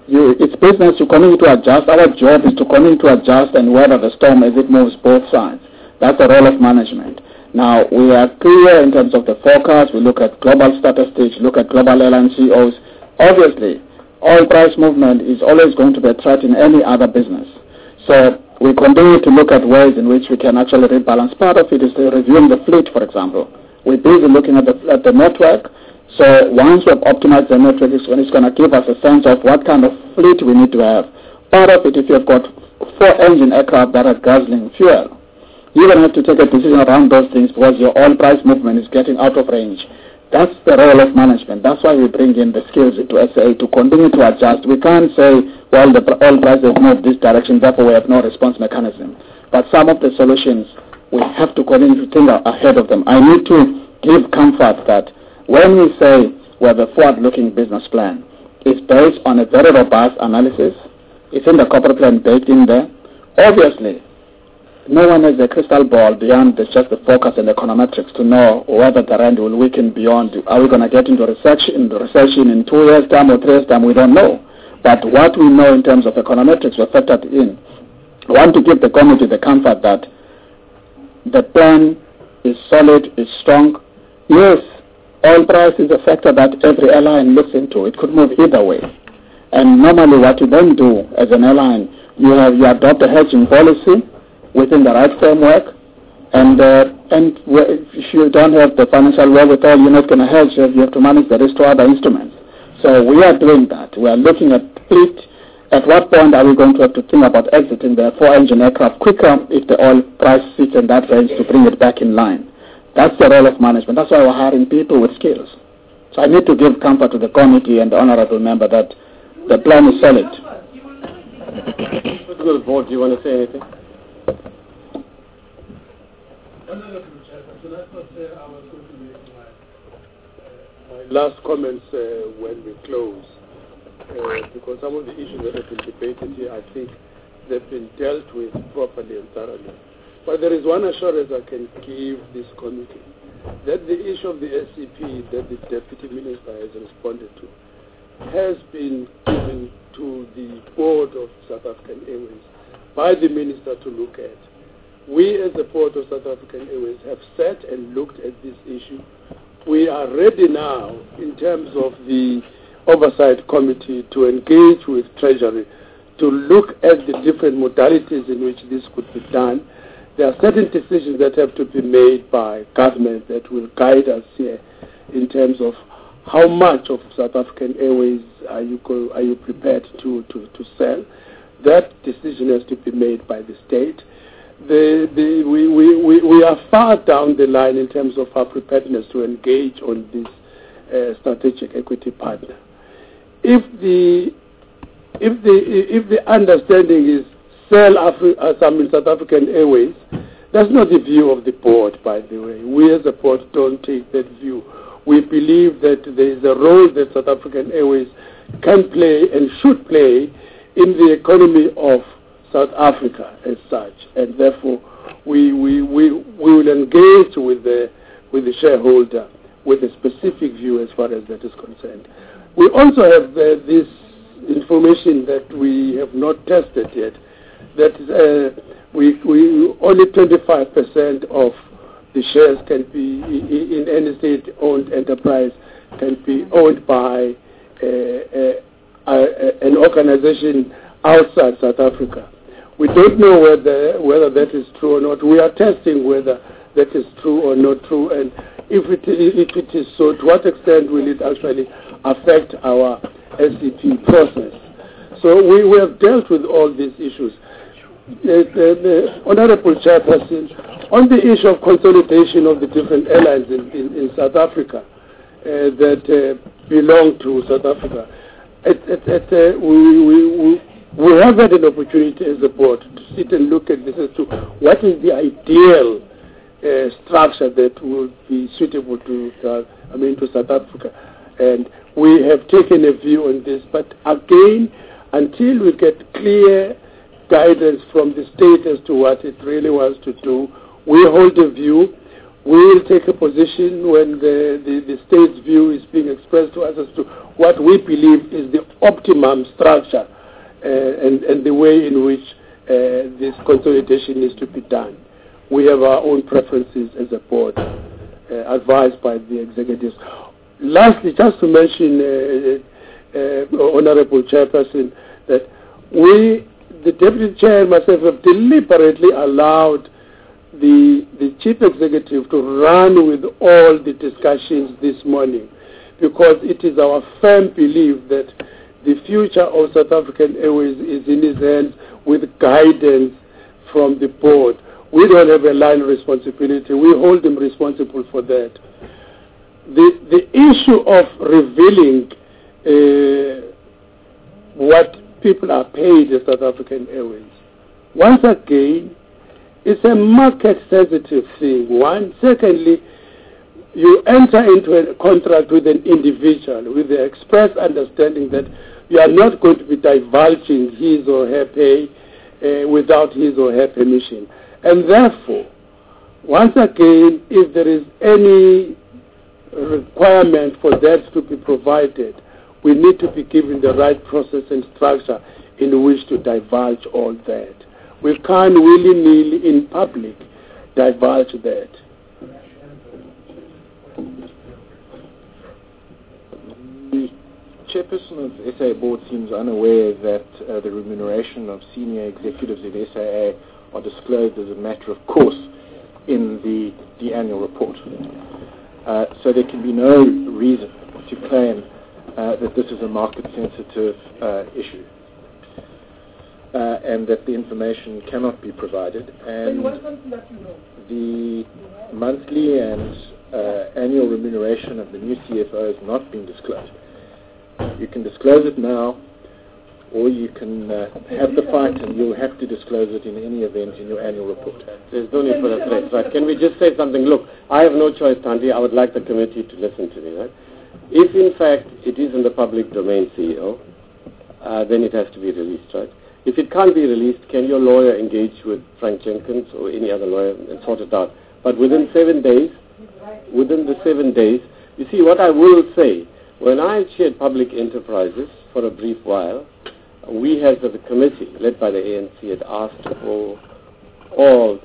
it's business to continue to adjust. Our job is to continue to adjust and weather the storm as it moves both sides. That's the role of management. Now, we are clear in terms of the forecast. We look at global statistics, look at global airline CEOs. Obviously, oil price movement is always going to be a threat in any other business. So we continue to look at ways in which we can actually rebalance. Part of it is reviewing the fleet, for example. We're busy looking at the network. So once we've optimized the network, it's going to give us a sense of what kind of fleet we need to have. Part of it, if you've got 4-engine aircraft that are guzzling fuel, you're going to have to take a decision around those things because your oil price movement is getting out of range. That's the role of management. That's why we bring in the skills into SA to continue to adjust. We can't say, well, the oil price has moved this direction, therefore we have no response mechanism. But some of the solutions, we have to continue to think ahead of them. I need to give comfort that when we say we have a forward-looking business plan, it's based on a very robust analysis. It's in the corporate plan baked in there. Obviously, no one has a crystal ball beyond just the focus and econometrics to know whether the rand will weaken beyond. Are we going to get into recession in 2 years' time or 3 years' time? We don't know. But what we know in terms of econometrics we're factored in. I want to give the committee the comfort that the plan is solid, is strong. Yes, oil price is a factor that every airline looks into. It could move either way. And normally what you then do as an airline, you adopt a hedging policy within the right framework, and if you don't have the financial wherewithal, you're not going to hedge. You have to manage the risk to other instruments. So we are doing that. We are looking at fleet. At what point are we going to have to think about exiting the 4-engine aircraft quicker if the oil price sits in that range to bring it back in line? That's the role of management. That's why we're hiring people with skills. So I need to give comfort to the committee and the honorable member that the plan is solid. Board, do you want to say anything? My last comments when we close, because some of the issues that have been debated here, I think they've been dealt with properly and thoroughly. But there is one assurance I can give this committee, that the issue of the SCP that the Deputy Minister has responded to has been given to the board of South African Airways by the Minister to look at. We as the board of South African Airways have sat and looked at this issue. We are ready now in terms of the oversight committee to engage with Treasury to look at the different modalities in which this could be done. There are certain decisions that have to be made by government that will guide us here in terms of how much of South African Airways are you prepared to sell. That decision has to be made by the state. We are far down the line in terms of our preparedness to engage on this strategic equity partner. If the understanding is sell South African Airways, that's not the view of the board, by the way. We as a board don't take that view. We believe that there is a role that South African Airways can play and should play in the economy of South Africa as such, and therefore we will engage with the shareholder with a specific view as far as that is concerned. We also have this information that we have not tested yet, that we only 25% of the shares can be in any state-owned enterprise can be owned by an organization outside South Africa. We don't know whether that is true or not. We are testing whether that is true or not true, and if it is so, to what extent will it actually affect our SCP process? So we have dealt with all these issues. The Honorable Chairperson, on the issue of consolidation of the different airlines in South Africa that belong to South Africa, we have had an opportunity as a board to sit and look at this as to what is the ideal structure that would be suitable to South Africa. And we have taken a view on this, but again, until we get clear guidance from the state as to what it really wants to do, we hold a view. We will take a position when the state's view is being expressed to us as to what we believe is the optimum structure and the way in which this consolidation is to be done. We have our own preferences as a board, advised by the executives. Lastly, just to mention, Honorable Chairperson, that the Deputy Chair and myself have deliberately allowed the Chief Executive to run with all the discussions this morning, because it is our firm belief that the future of South African Airways is in his hands with guidance from the board. We don't have a line responsibility. We hold him responsible for that. The issue of revealing what people are paid at South African Airways, once again, it's a market-sensitive thing, one. Secondly, you enter into a contract with an individual with the express understanding that you are not going to be divulging his or her pay without his or her permission. And therefore, once again, if there is any requirement for that to be provided, we need to be given the right process and structure in which to divulge all that. We can't willy-nilly in public divulge that. The chairperson of SA Board seems unaware that the remuneration of senior executives at SAA are disclosed as a matter of course in the annual report. So there can be no reason to claim that this is a market-sensitive issue. And that the information cannot be provided, and the monthly and annual remuneration of the new CFO has not been disclosed. You can disclose it now, or you can have the fight, and you'll have to disclose it in any event in your annual report. There's no need for a threat, right? Can we just say something? Look, I have no choice, Tanti. I would like the committee to listen to me, right? If, in fact, it is in the public domain, CEO, then it has to be released, right? If it can't be released, can your lawyer engage with Frank Jenkins or any other lawyer and sort it out? But within 7 days, within the 7 days, you see, what I will say, when I chaired public enterprises for a brief while, we as a committee, led by the ANC, had asked for all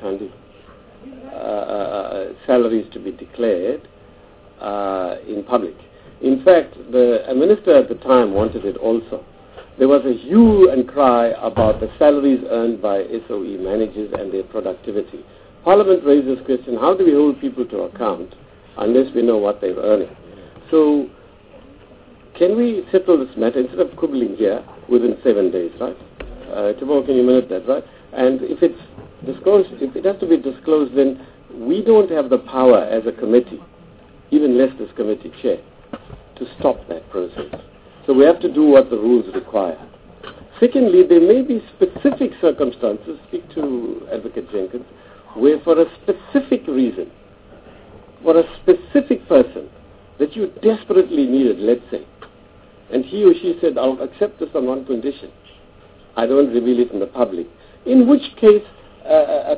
salaries to be declared in public. In fact, the minister at the time wanted it also. There was a hue and cry about the salaries earned by SOE managers and their productivity. Parliament raised this question, how do we hold people to account unless we know what they're earning? So, can we settle this matter instead of quibbling here within 7 days, right? Tomorrow, can you minute that, right? And if it's disclosed, if it has to be disclosed, then we don't have the power as a committee, even less this committee chair, to stop that process. So we have to do what the rules require. Secondly, there may be specific circumstances, speak to Advocate Jenkins, where for a specific reason, for a specific person that you desperately needed, let's say, and he or she said, I'll accept this on one condition. I don't reveal it in the public. In which case, a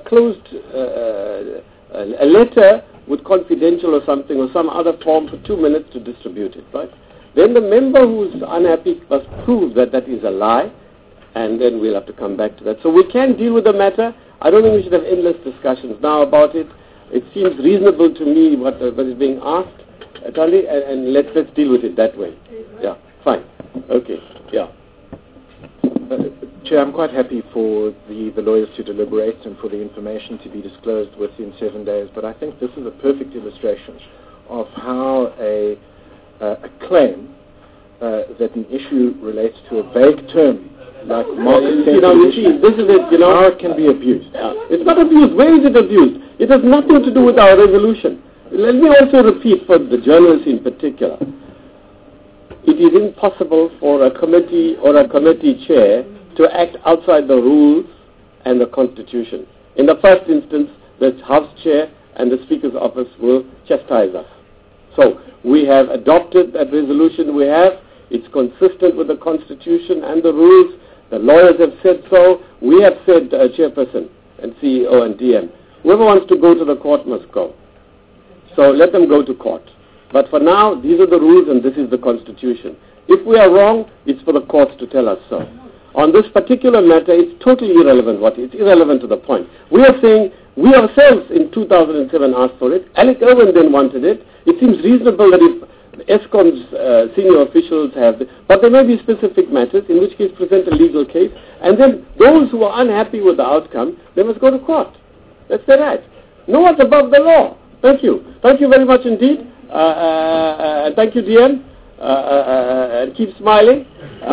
letter with confidential or something or some other form for 2 minutes to distribute it, right? Then the member who's unhappy must prove that that is a lie, and then we'll have to come back to that. So we can deal with the matter. I don't think we should have endless discussions now about it. It seems reasonable to me what is being asked, Tali, and let's deal with it that way. Yeah, fine. Okay, yeah. Chair, I'm quite happy for the lawyers to deliberate and for the information to be disclosed within 7 days, but I think this is a perfect illustration of how a claim that an issue relates to a vague term like market sensitive, this is it, how it can be abused. It's not abused. Where is it abused? It has nothing to do with our resolution. Let me also repeat for the journalists in particular. It is impossible for a committee or a committee chair to act outside the rules and the Constitution. In the first instance, the House Chair and the Speaker's office will chastise us. So we have adopted that resolution we have. It's consistent with the Constitution and the rules. The lawyers have said so. We have said, Chairperson and CEO and DM, whoever wants to go to the court must go. So let them go to court. But for now, these are the rules and this is the Constitution. If we are wrong, it's for the courts to tell us so. On this particular matter, it's totally irrelevant. It's irrelevant to the point. We are saying, we ourselves in 2007 asked for it. Alec Irwin then wanted it. It seems reasonable that if ESCOM's senior officials have, but there may be specific matters, in which case present a legal case, and then those who are unhappy with the outcome, they must go to court. That's their right. No one's above the law. Thank you. Thank you very much indeed. Thank you, DM. And keep smiling.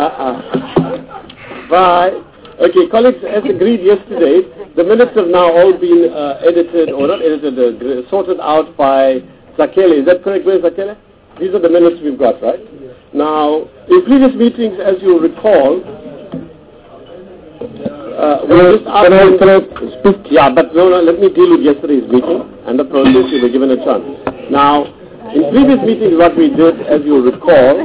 Bye. Okay, colleagues, as agreed yesterday, the minutes have now all been edited, or not edited, sorted out by Zakele. Is that correct, where's Zakele? These are the minutes we've got, right? Now, in previous meetings, as you recall, can I speak? Yeah, but no, let me deal with yesterday's meeting and the process. You were given a chance. Now, in previous meetings, what we did, as you recall,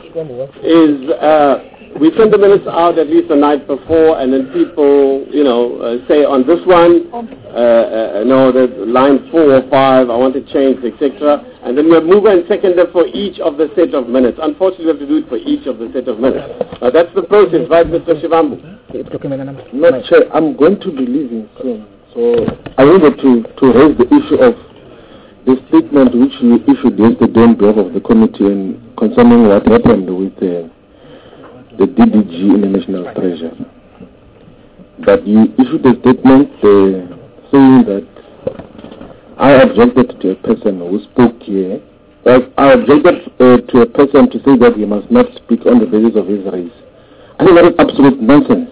is we send the minutes out at least the night before, and then people, say on this one, no, the line 4 or 5, I want to change, etc. And then we move and second them for each of the set of minutes. Unfortunately, we have to do it for each of the set of minutes. That's the process, right, Mr. Shivambu? No, Chair, I'm going to be leaving soon, so I wanted to raise the issue of the statement which you issued yesterday on behalf of the committee and concerning what happened with the DDG in the National Treasury. That you issued a statement saying that I objected to a person who spoke here. I objected to a person to say that he must not speak on the basis of his race. I think that is absolute nonsense.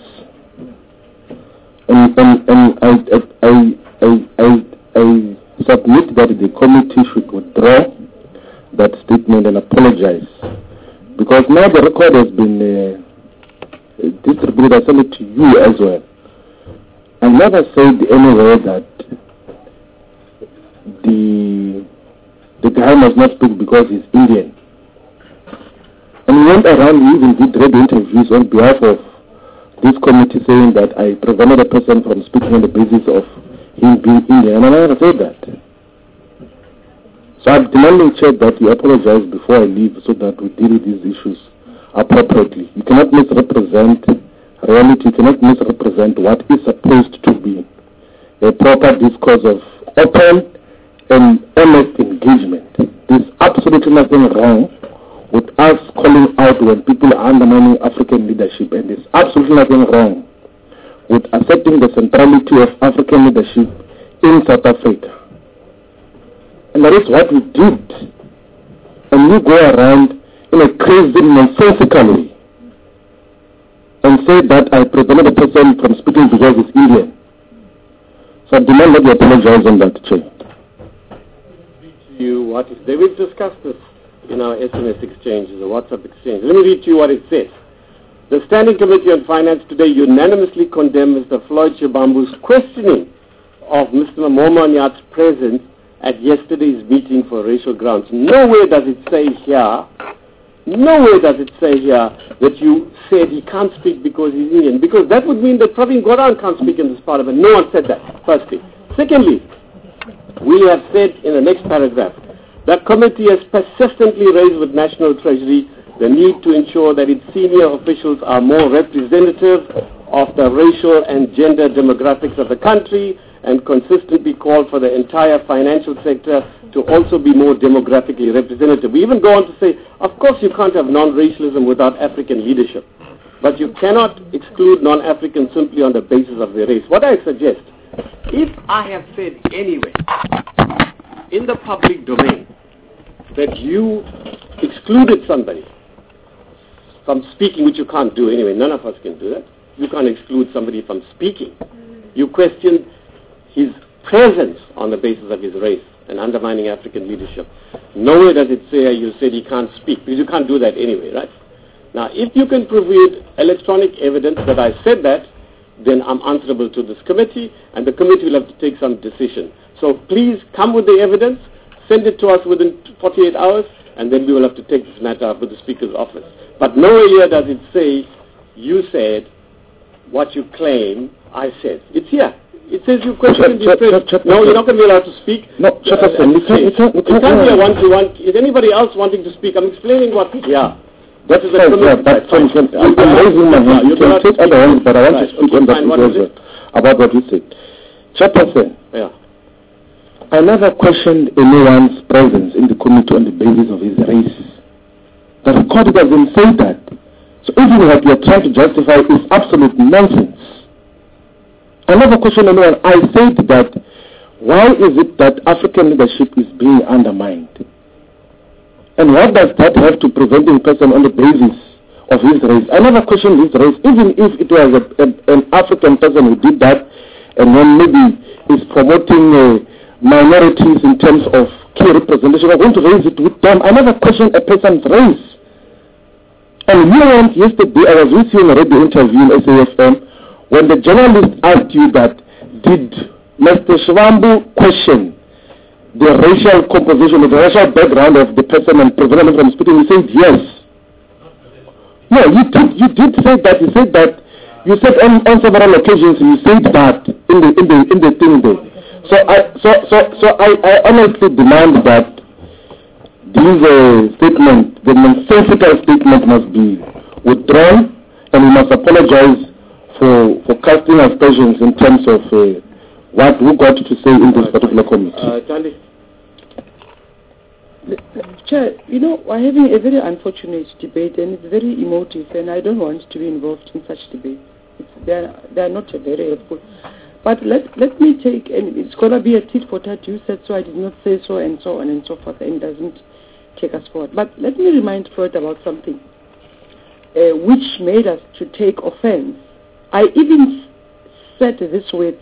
And I submit that the committee should withdraw that statement and apologize. Because now the record has been distributed, I send it to you as well. I never said anywhere that the guy must not speak because he's Indian. And we went around, we even did radio interviews on behalf of this committee saying that I prevented a person from speaking on the basis of him being Indian, and I never said that. So I'm demanding, Chair, that you apologize before I leave so that we deal with these issues appropriately. You cannot misrepresent reality, you cannot misrepresent what is supposed to be a proper discourse of open and honest engagement. There's absolutely nothing wrong with us calling out when people are undermining African leadership, and there's absolutely nothing wrong with accepting the centrality of African leadership in South Africa. And that is what we did. And you go around in a crazy, nonsensical way and say that I prevented a person from speaking because he's Indian. So I demand that you apologize on that, Chair. We've discussed this in our SMS exchanges, or WhatsApp exchange. Let me read to you what it says. The Standing Committee on Finance today unanimously condemned Mr. Floyd Shivambu's questioning of Mr. Momanyat's presence at yesterday's meeting for racial grounds. Nowhere does it say here that you said he can't speak because he's Indian, because that would mean that Pravin Gordhan can't speak in this parliament. No one said that, firstly. Secondly, we have said in the next paragraph, the committee has persistently raised with National Treasury the need to ensure that its senior officials are more representative of the racial and gender demographics of the country, and consistently call for the entire financial sector to also be more demographically representative. We even go on to say, of course you can't have non-racialism without African leadership, but you cannot exclude non-Africans simply on the basis of their race. What I suggest, if I have said anyway in the public domain that you excluded somebody from speaking, which you can't do anyway, none of us can do that. You can't exclude somebody from speaking. You question his presence on the basis of his race and undermining African leadership. Nowhere does it say you said he can't speak, because you can't do that anyway, right? Now, if you can provide electronic evidence that I said that, then I'm answerable to this committee, and the committee will have to take some decision. So please come with the evidence, send it to us within 48 hours, and then we will have to take this matter up with the Speaker's office. But nowhere here does it say you said what you claim I said. It's here. It says you questioned the press. No, you're not going to be allowed to speak. No, it can't be a one-to-one. Is anybody else wanting to speak? I'm explaining what, yeah. That's fine, yeah, but I'm raising my hand. You can take other hands, but I want to speak on that issue about what you said. Chairperson, I never questioned anyone's presence in the committee on the basis of his race. The record doesn't say that. So even what you're trying to justify is absolute nonsense. I never questioned anyone. I said that why is it that African leadership is being undermined? And what does that have to prevent a person on the basis of his race? I never questioned his race, even if it was an African person who did that, and then maybe is promoting minorities in terms of key representation. I'm going to raise it with them. I never questioned a person's race. And yesterday, I was with you in a radio interview in SAFM, when the journalist asked you that, did Mr. Shivambu question the racial composition, the racial background of the person and prevent him from speaking? He said yes. No, you did say that. You said that. You said on several occasions. You said that in the thing there. So I honestly demand that this statement, the nonsensical statement, must be withdrawn, and we must apologize for casting aspersions in terms of what we got to say in this particular committee. Tandi? Chair, we're having a very unfortunate debate, and it's very emotive, and I don't want to be involved in such debates. They are not very helpful. But let me take, and it's going to be a tit for tat. You said so, I did not say so, and so on and so forth, and doesn't take us forward. But let me remind Floyd about something which made us to take offense. I even said this way,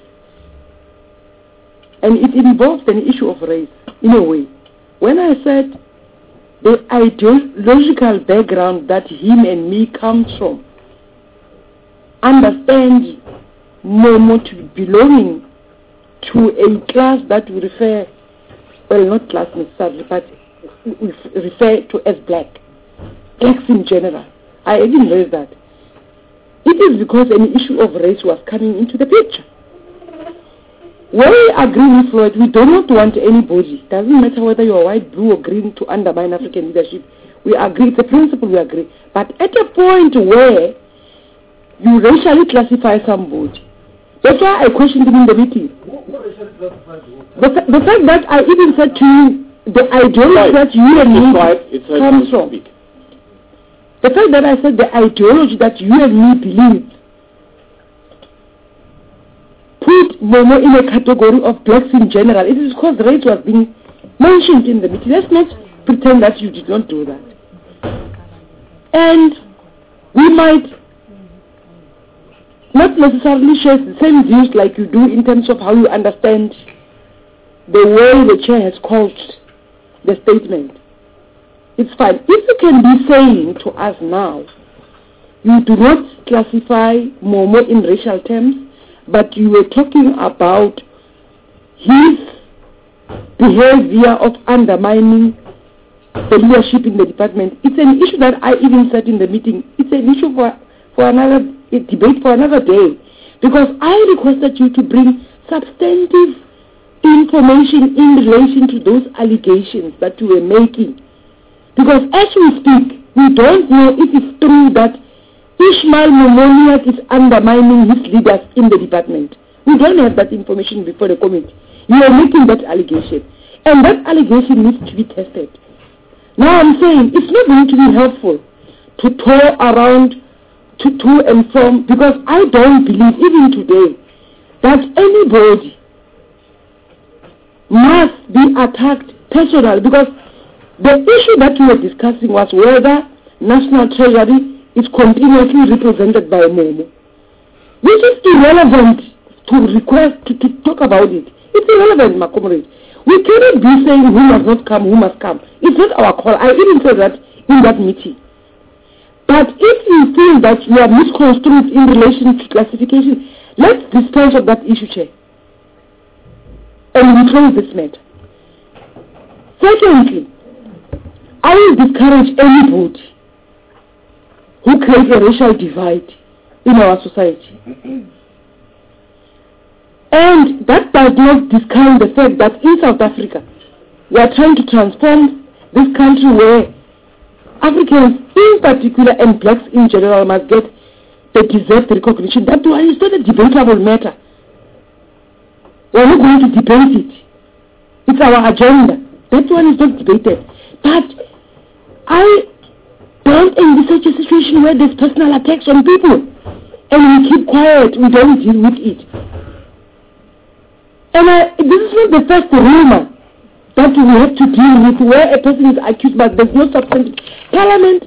and it involves an issue of race, in a way. When I said the ideological background that him and me comes from, understand Momo to be belonging to a class that we refer, well, not class necessarily, but we refer to as blacks in general. I even raised that. It is because an issue of race was coming into the picture. When we agree with Floyd, we do not want anybody, doesn't matter whether you are white, blue or green, to undermine African leadership. We agree, it's a principle we agree. But at a point where you racially classify somebody, that's why I questioned him in the meeting. The fact that I even said to you, the ideology that you and me comes from. The fact that I said the ideology that you and me believe put Momo in a category of blacks in general. It is because race was being mentioned in the meeting. Let's not pretend that you did not do that. And we might not necessarily share the same views like you do in terms of how you understand the way the chair has couched the statement. It's fine. If you can be saying to us now, you do not classify Momo in racial terms, but you were talking about his behavior of undermining the leadership in the department. It's an issue that I even said in the meeting. It's an issue for another debate for another day, because I requested you to bring substantive information in relation to those allegations that you were making. Because as we speak, we don't know if it's true that Ishmael Momoniak is undermining his leaders in the department. We don't have that information before the committee. You are making that allegation. And that allegation needs to be tested. Now I'm saying it's not going to be helpful to tour around to and from, because I don't believe even today that anybody must be attacked personally, because the issue that we were discussing was whether National Treasury is continuously represented by Momo, which is irrelevant to request to talk about it. It's irrelevant, my comrade. We cannot be saying who must not come, who must come. It's not our call. I even said that in that meeting. But if you feel that you are misconstrued in relation to classification, let's dispense of that issue, Chair, and we close this matter. Secondly, I will discourage anybody who creates a racial divide in our society. And that does not discount the fact that in South Africa, we are trying to transform this country where Africans in particular and blacks in general must get the deserved recognition. That one is not a debatable matter. We're not going to debate it. It's our agenda. That one is not debated. But I don't envisage a situation where there's personal attacks on people and we keep quiet, we don't deal with it. And this is not the first rumor that we have to deal with where a person is accused but there's no substantive. Parliament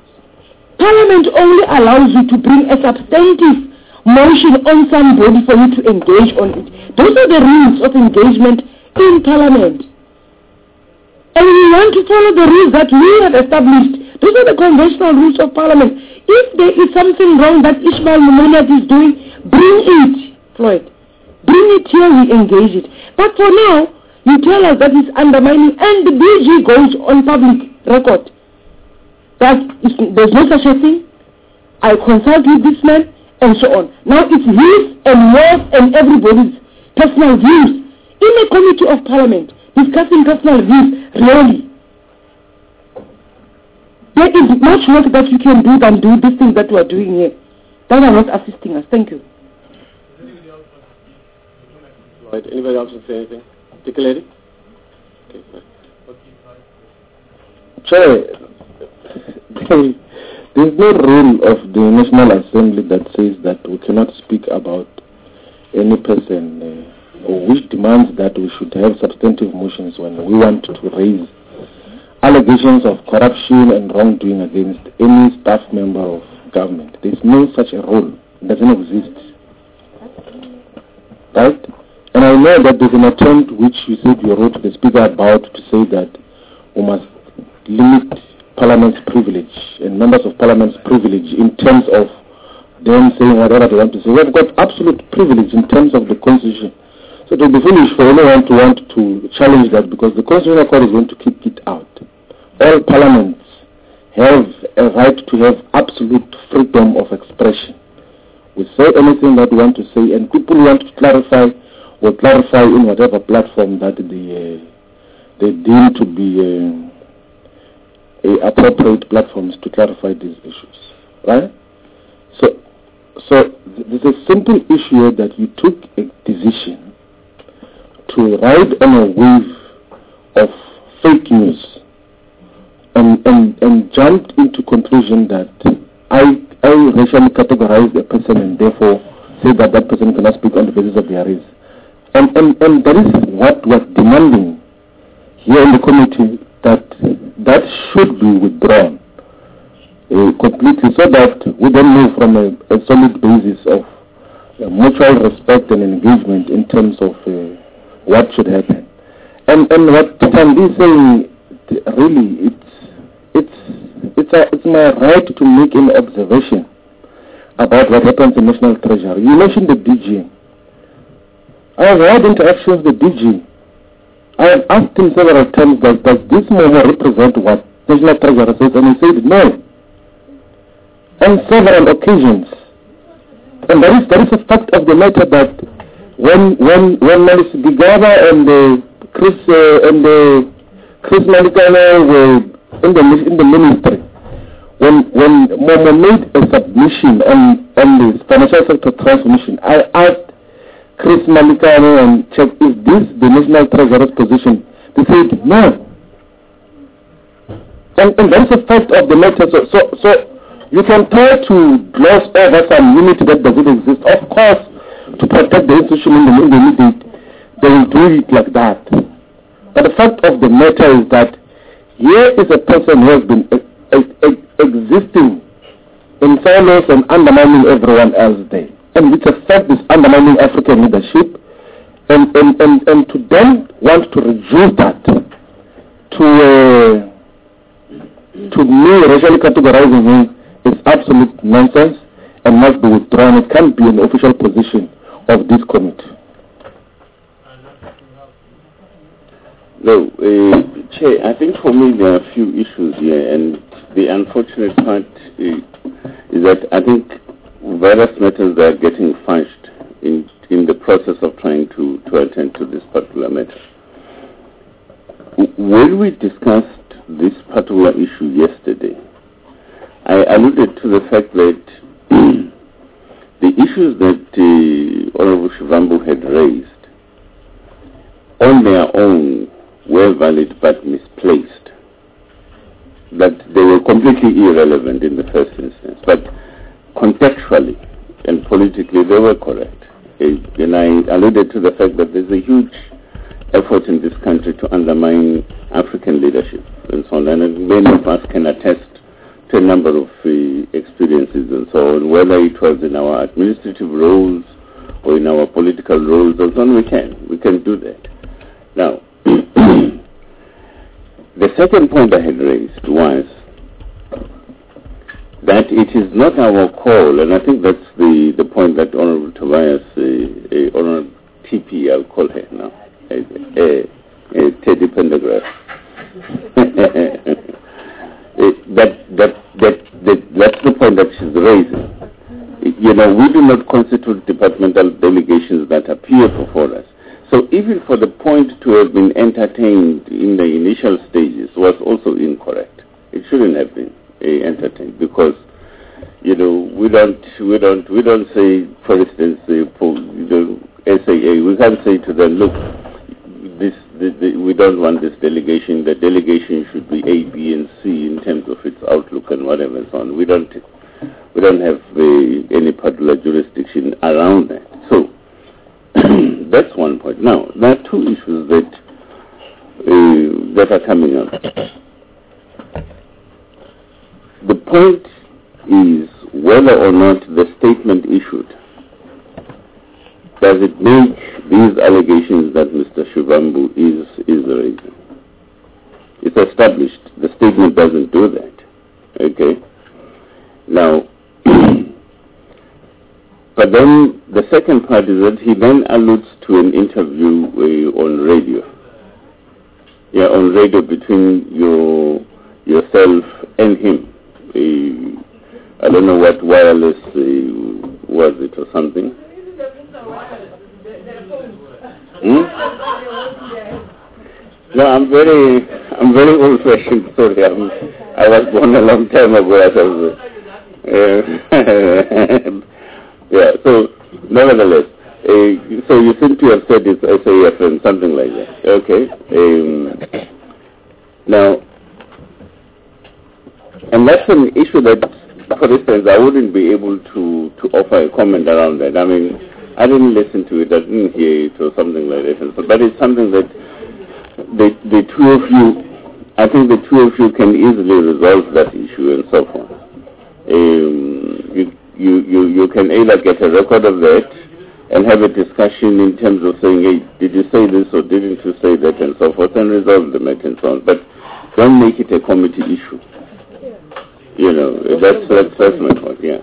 only allows you to bring a substantive motion on somebody for you to engage on it. Those are the rules of engagement in Parliament. And we want to follow the rules that we have established. Those are the conventional rules of Parliament. If there is something wrong that Ismail Mumoniat is doing, bring it, Floyd. Bring it here, we engage it. But for now, you tell us that it's undermining, and the DG goes on public record that there's no such a thing. I consult with this man, and so on. Now it's his and yours and everybody's personal views in a committee of Parliament discussing personal views. Really, there is much work that you can do than do these things that we are doing here. That are not assisting us. Thank you. Right. Anybody else want to say anything? Particularly? Okay, Chair, there's no rule of the National Assembly that says that we cannot speak about any person or which demands that we should have substantive motions when we want to raise allegations of corruption and wrongdoing against any staff member of government. There's no such a rule. It doesn't exist. Right? And I know that there's an attempt which you said you wrote to the Speaker about to say that we must limit Parliament's privilege and members of Parliament's privilege in terms of them saying whatever they want to say. We've got absolute privilege in terms of the Constitution. So it will be foolish for anyone to want to challenge that because the Constitutional Court is going to kick it out. All parliaments have a right to have absolute freedom of expression. We say anything that we want to say, and people who want to clarify will clarify in whatever platform that they deem to be appropriate platforms to clarify these issues. Right? So there's a simple issue that you took a decision to ride on a wave of fake news and jumped into conclusion that I racially categorize a person and therefore say that that person cannot speak on the basis of their race. And that is what was demanding here in the committee, that should be withdrawn completely so that we then move from a solid basis of mutual respect and engagement in terms of what should happen. And what Tandy is saying, really, it's my right to make an observation about what happens in National Treasury. You mentioned the DG. I have had interactions with the DG. I have asked him several times, does this memo represent what National Treasury says? And he said no. On several occasions. And that is a fact of the matter that when Melis Bigaba and Chris Malikane were in the ministry, when Momo made a submission on the financial sector transformation, I asked Chris Malikane and checked, is this the National Treasurer's position? They said no. And that's a fact of the matter. So you can try to gloss over some unity that doesn't exist. Of course, to protect the institution in the immediate, they will do it like that. But the fact of the matter is that here is a person who has been existing in silos and undermining everyone else there. And which effect is undermining African leadership. And to then want to reduce that to me racially categorizing him is absolute nonsense and must be withdrawn. It can't be an official position of this committee. No, Chair, I think for me there are a few issues here, and the unfortunate part is that I think various matters are getting fudged in the process of trying to attend to this particular matter. When we discussed this particular issue yesterday, I alluded to the fact that the issues that Honorable Shivambu had raised on their own were valid but misplaced. That they were completely irrelevant in the first instance. But contextually and politically they were correct. And I alluded to the fact that there's a huge effort in this country to undermine African leadership and so on. And many of us can attest to a number of experiences and so on, whether it was in our administrative roles or in our political roles and so on. We can do that. Now, the second point I had raised was that it is not our call, and I think that's the point that Honorable Tobias, Honorable TP, I'll call her now, Teddy Pendergrass. That's the point that she's raising. You know, we do not constitute departmental delegations that appear before us. So even for the point to have been entertained in the initial stages was also incorrect. It shouldn't have been entertained because, you know, we don't say, for instance, SAA, we can't say to them, look, we don't want this delegation. The delegation should be A, B, and C in terms of its outlook and whatever and so on. We don't have any particular jurisdiction around that. So that's one point. Now there are two issues that are coming up. The point is whether or not the statement issued, does it make these allegations that Mr. Shivambu is raising? It's established. The statement doesn't do that. Okay? Now, but then the second part is that he then alludes to an interview on radio. Yeah, on radio between yourself and him. I don't know what wireless was it or something. No, I'm very old-fashioned. Sorry, I was born a long time ago. Yeah. So, nevertheless, so you seem to have said it's SAFM, something like that. Okay. Now, and that's an issue that, for instance, I wouldn't be able to offer a comment around that. I mean, I didn't listen to it, I didn't hear it or something like that. But it's something that the two of you, I think the two of you can easily resolve that issue and so forth. You can either get a record of that and have a discussion in terms of saying, hey, did you say this or didn't you say that and so forth, and resolve the matter and so on. But don't make it a committee issue. You know, that's my point, yeah.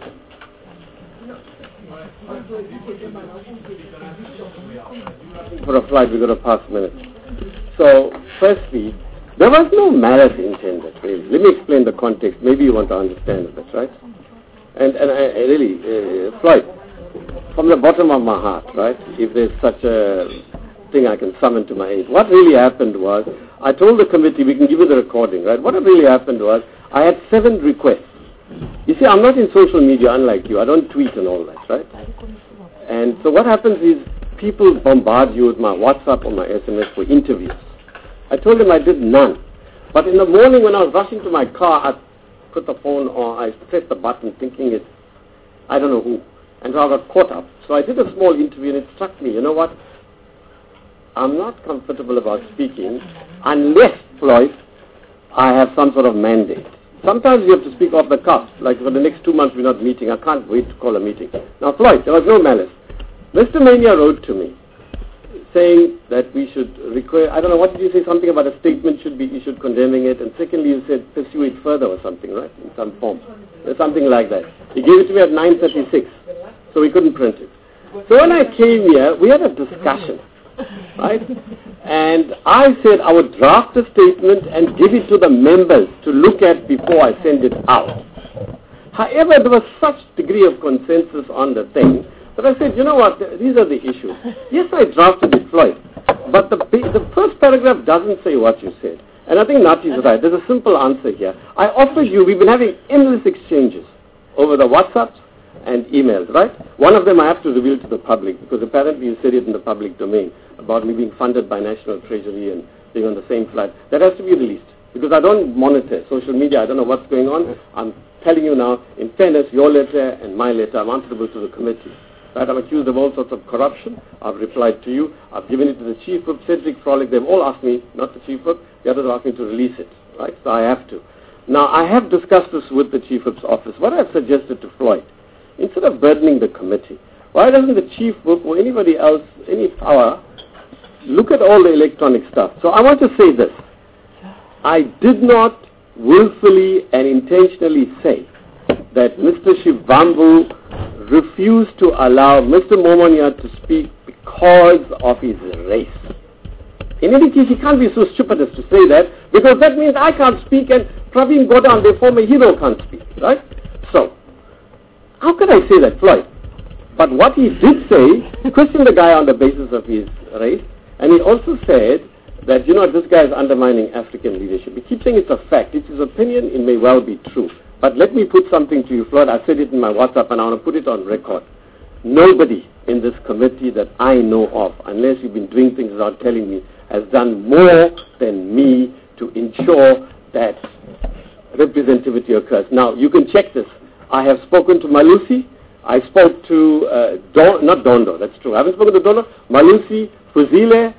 For a flight, we've got a past minute. So, firstly, there was no malice intended, really. Let me explain the context. Maybe you want to understand a bit, right? And I really, Floyd, from the bottom of my heart, right, if there's such a thing I can summon to my aid, what really happened was, I told the committee, we can give you the recording, right? What really happened was, I had 7 requests. You see, I'm not in social media, unlike you. I don't tweet and all that, right? And so what happens is, people bombard you with my WhatsApp or my SMS for interviews. I told them I did none. But in the morning when I was rushing to my car, I put the phone on, I pressed the button thinking it's, I don't know who. And so I got caught up. So I did a small interview and it struck me, you know what? I'm not comfortable about speaking unless, Floyd, I have some sort of mandate. Sometimes you have to speak off the cuff. Like for the next 2 months we're not meeting. I can't wait to call a meeting. Now, Floyd, there was no malice. Mr. Mania wrote to me saying that we should require, I don't know, what did you say, something about a statement should be issued condemning it, and secondly you said pursue it further or something, right, in some form. Something like that. He gave it to me at 9:36, so we couldn't print it. So when I came here, we had a discussion, right, and I said I would draft a statement and give it to the members to look at before I send it out. However, there was such degree of consensus on the thing, but I said, you know what, these are the issues. Yes, I drafted it, Floyd, but the first paragraph doesn't say what you said. And I think Nati is right. There's a simple answer here. I offered you, we've been having endless exchanges over the WhatsApps and emails, right? One of them I have to reveal to the public because apparently you said it in the public domain about me being funded by National Treasury and being on the same flight. That has to be released because I don't monitor social media. I don't know what's going on. I'm telling you now, in fairness, your letter and my letter, I'm answerable to the committee. Right? I'm accused of all sorts of corruption. I've replied to you. I've given it to the Chief Whip, Cedric Frolic. They've all asked me, not the Chief Whip, the others asked me to release it. Right? So I have to. Now, I have discussed this with the Chief Whip's office. What I've suggested to Floyd, instead of burdening the committee, why doesn't the Chief Whip or anybody else, any power, look at all the electronic stuff? So I want to say this. I did not willfully and intentionally say that Mr. Shivambu refused to allow Mr. Momonyat to speak because of his race. In any case, he can't be so stupid as to say that, because that means I can't speak and Praveen Gordhan, their former hero, can't speak, right? So, how can I say that, Floyd? But what he did say, he questioned the guy on the basis of his race, and he also said that, this guy is undermining African leadership. He keeps saying it's a fact. It's his opinion. It may well be true. But let me put something to you, Floyd. I said it in my WhatsApp, and I want to put it on record. Nobody in this committee that I know of, unless you've been doing things without telling me, has done more than me to ensure that representativity occurs. Now, you can check this. I have spoken to Malusi. I spoke to, not Dondo, that's true. I haven't spoken to Dondo. Malusi, Fuzile,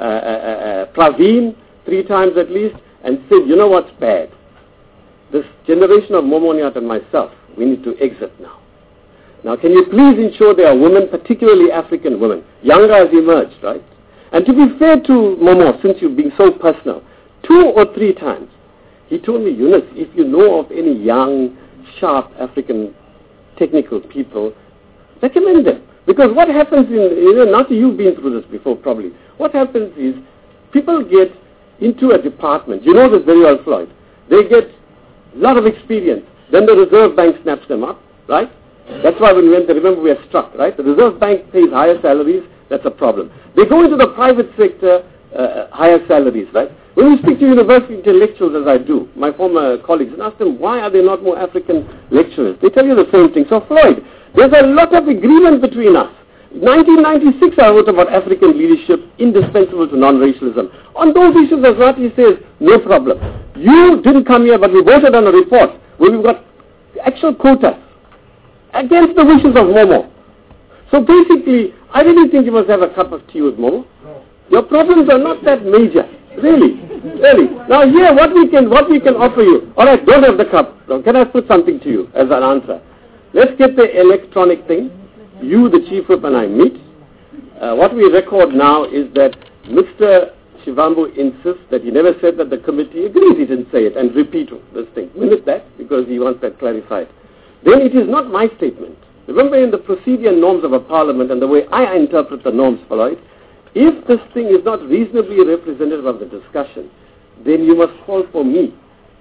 Praveen, 3 times at least, and said, you know what's bad? This generation of Momonyat and myself, we need to exit now. Now, can you please ensure there are women, particularly African women? Younger has emerged, right? And to be fair to Momo, since you're being so personal, 2 or 3 times, he told me, Yunus, if you know of any young, sharp African technical people, recommend them. Because what happens not you've been through this before probably, what happens is people get into a department, you know this very well, Floyd, they get a lot of experience, then the Reserve Bank snaps them up, right? That's why when we went there, remember we are struck, right? The Reserve Bank pays higher salaries, that's a problem. They go into the private sector, higher salaries, right? When we speak to university intellectuals, as I do, my former colleagues, and ask them, why are there not more African lecturers? They tell you the same thing. So Floyd, there's a lot of agreement between us. 1996 I wrote about African leadership indispensable to non-racialism. On those issues, as Rati says, no problem. You didn't come here, but we voted on a report where we've got actual quotas against the wishes of Momo. So basically, I really think you must have a cup of tea with Momo. Your problems are not that major. Really. Now here, what we can offer you. All right, don't have the cup. Now, can I put something to you as an answer? Let's get the electronic thing. You, the Chief Whip, and I meet. What we record now is that Mr. Shivambu insists that he never said that the committee agrees he didn't say it, and repeat this thing. Minute that, because he wants that clarified. Then it is not my statement. Remember, in the procedure and norms of a parliament and the way I interpret the norms, Floyd, if this thing is not reasonably representative of the discussion, then you must call for me